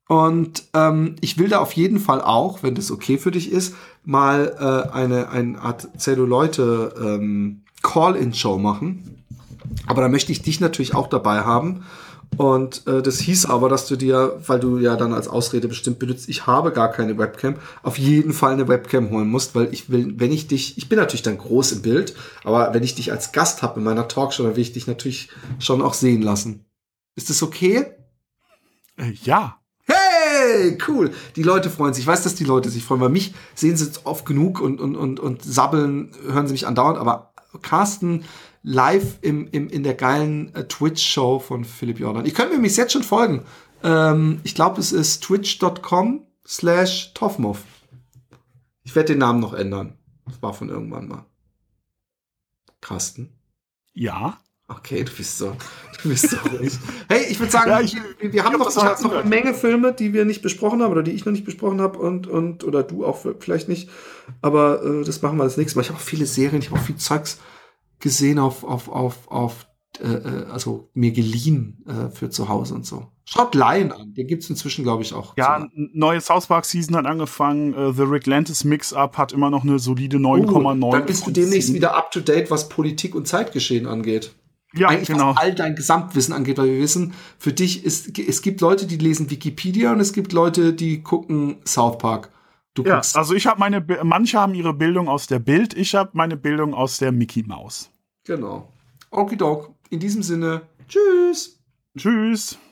Und ähm, ich will da auf jeden Fall auch, wenn das okay für dich ist, mal äh, eine, eine Art Zelluleute ähm, Call-In-Show machen. Aber da möchte ich dich natürlich auch dabei haben. Und äh, das hieß aber, dass du dir, weil du ja dann als Ausrede bestimmt benutzt, ich habe gar keine Webcam, auf jeden Fall eine Webcam holen musst, weil ich will, wenn ich dich, ich bin natürlich dann groß im Bild, aber wenn ich dich als Gast habe in meiner Talkshow, dann will ich dich natürlich schon auch sehen lassen. Ist das okay? Äh, ja. Hey, cool. Die Leute freuen sich. Ich weiß, dass die Leute sich freuen, weil mich sehen sie oft genug und, und, und, und sabbeln, hören sie mich andauernd, aber Carsten live im, im, in der geilen äh, Twitch-Show von Philipp Jordan. Ihr könnt mir mich jetzt schon folgen. Ähm, ich glaube, es ist twitch.com slash Toffmuff. Ich werde den Namen noch ändern. Das war von irgendwann mal. Carsten? Ja. Okay, du bist so, du bist so ruhig. Hey, ich würde sagen, Ja, ich, wir, wir haben ich noch, hab ich hab noch noch eine Menge Filme, die wir nicht besprochen haben oder die ich noch nicht besprochen habe und, und oder du auch vielleicht nicht. Aber äh, das machen wir das nächste Mal. Ich habe auch viele Serien, ich habe auch viel Zeugs gesehen auf, auf, auf, auf äh, also mir geliehen äh, für zu Hause und so. Schaut Lion an, den gibt's inzwischen, glaube ich, auch. Ja, ein neue South Park Season hat angefangen. Uh, The Rick Lantis Mix-Up hat immer noch eine solide neun Komma neun. Oh, dann bist du demnächst wieder up to date, was Politik und Zeitgeschehen angeht. Ja, eigentlich genau. was all dein Gesamtwissen angeht, weil wir wissen, für dich ist, es gibt Leute, die lesen Wikipedia und es gibt Leute, die gucken South Park. Du ja, guckst. also ich habe meine, manche haben ihre Bildung aus der Bild, ich habe meine Bildung aus der Mickey Maus. Genau. Okidok. In diesem Sinne, tschüss. Tschüss.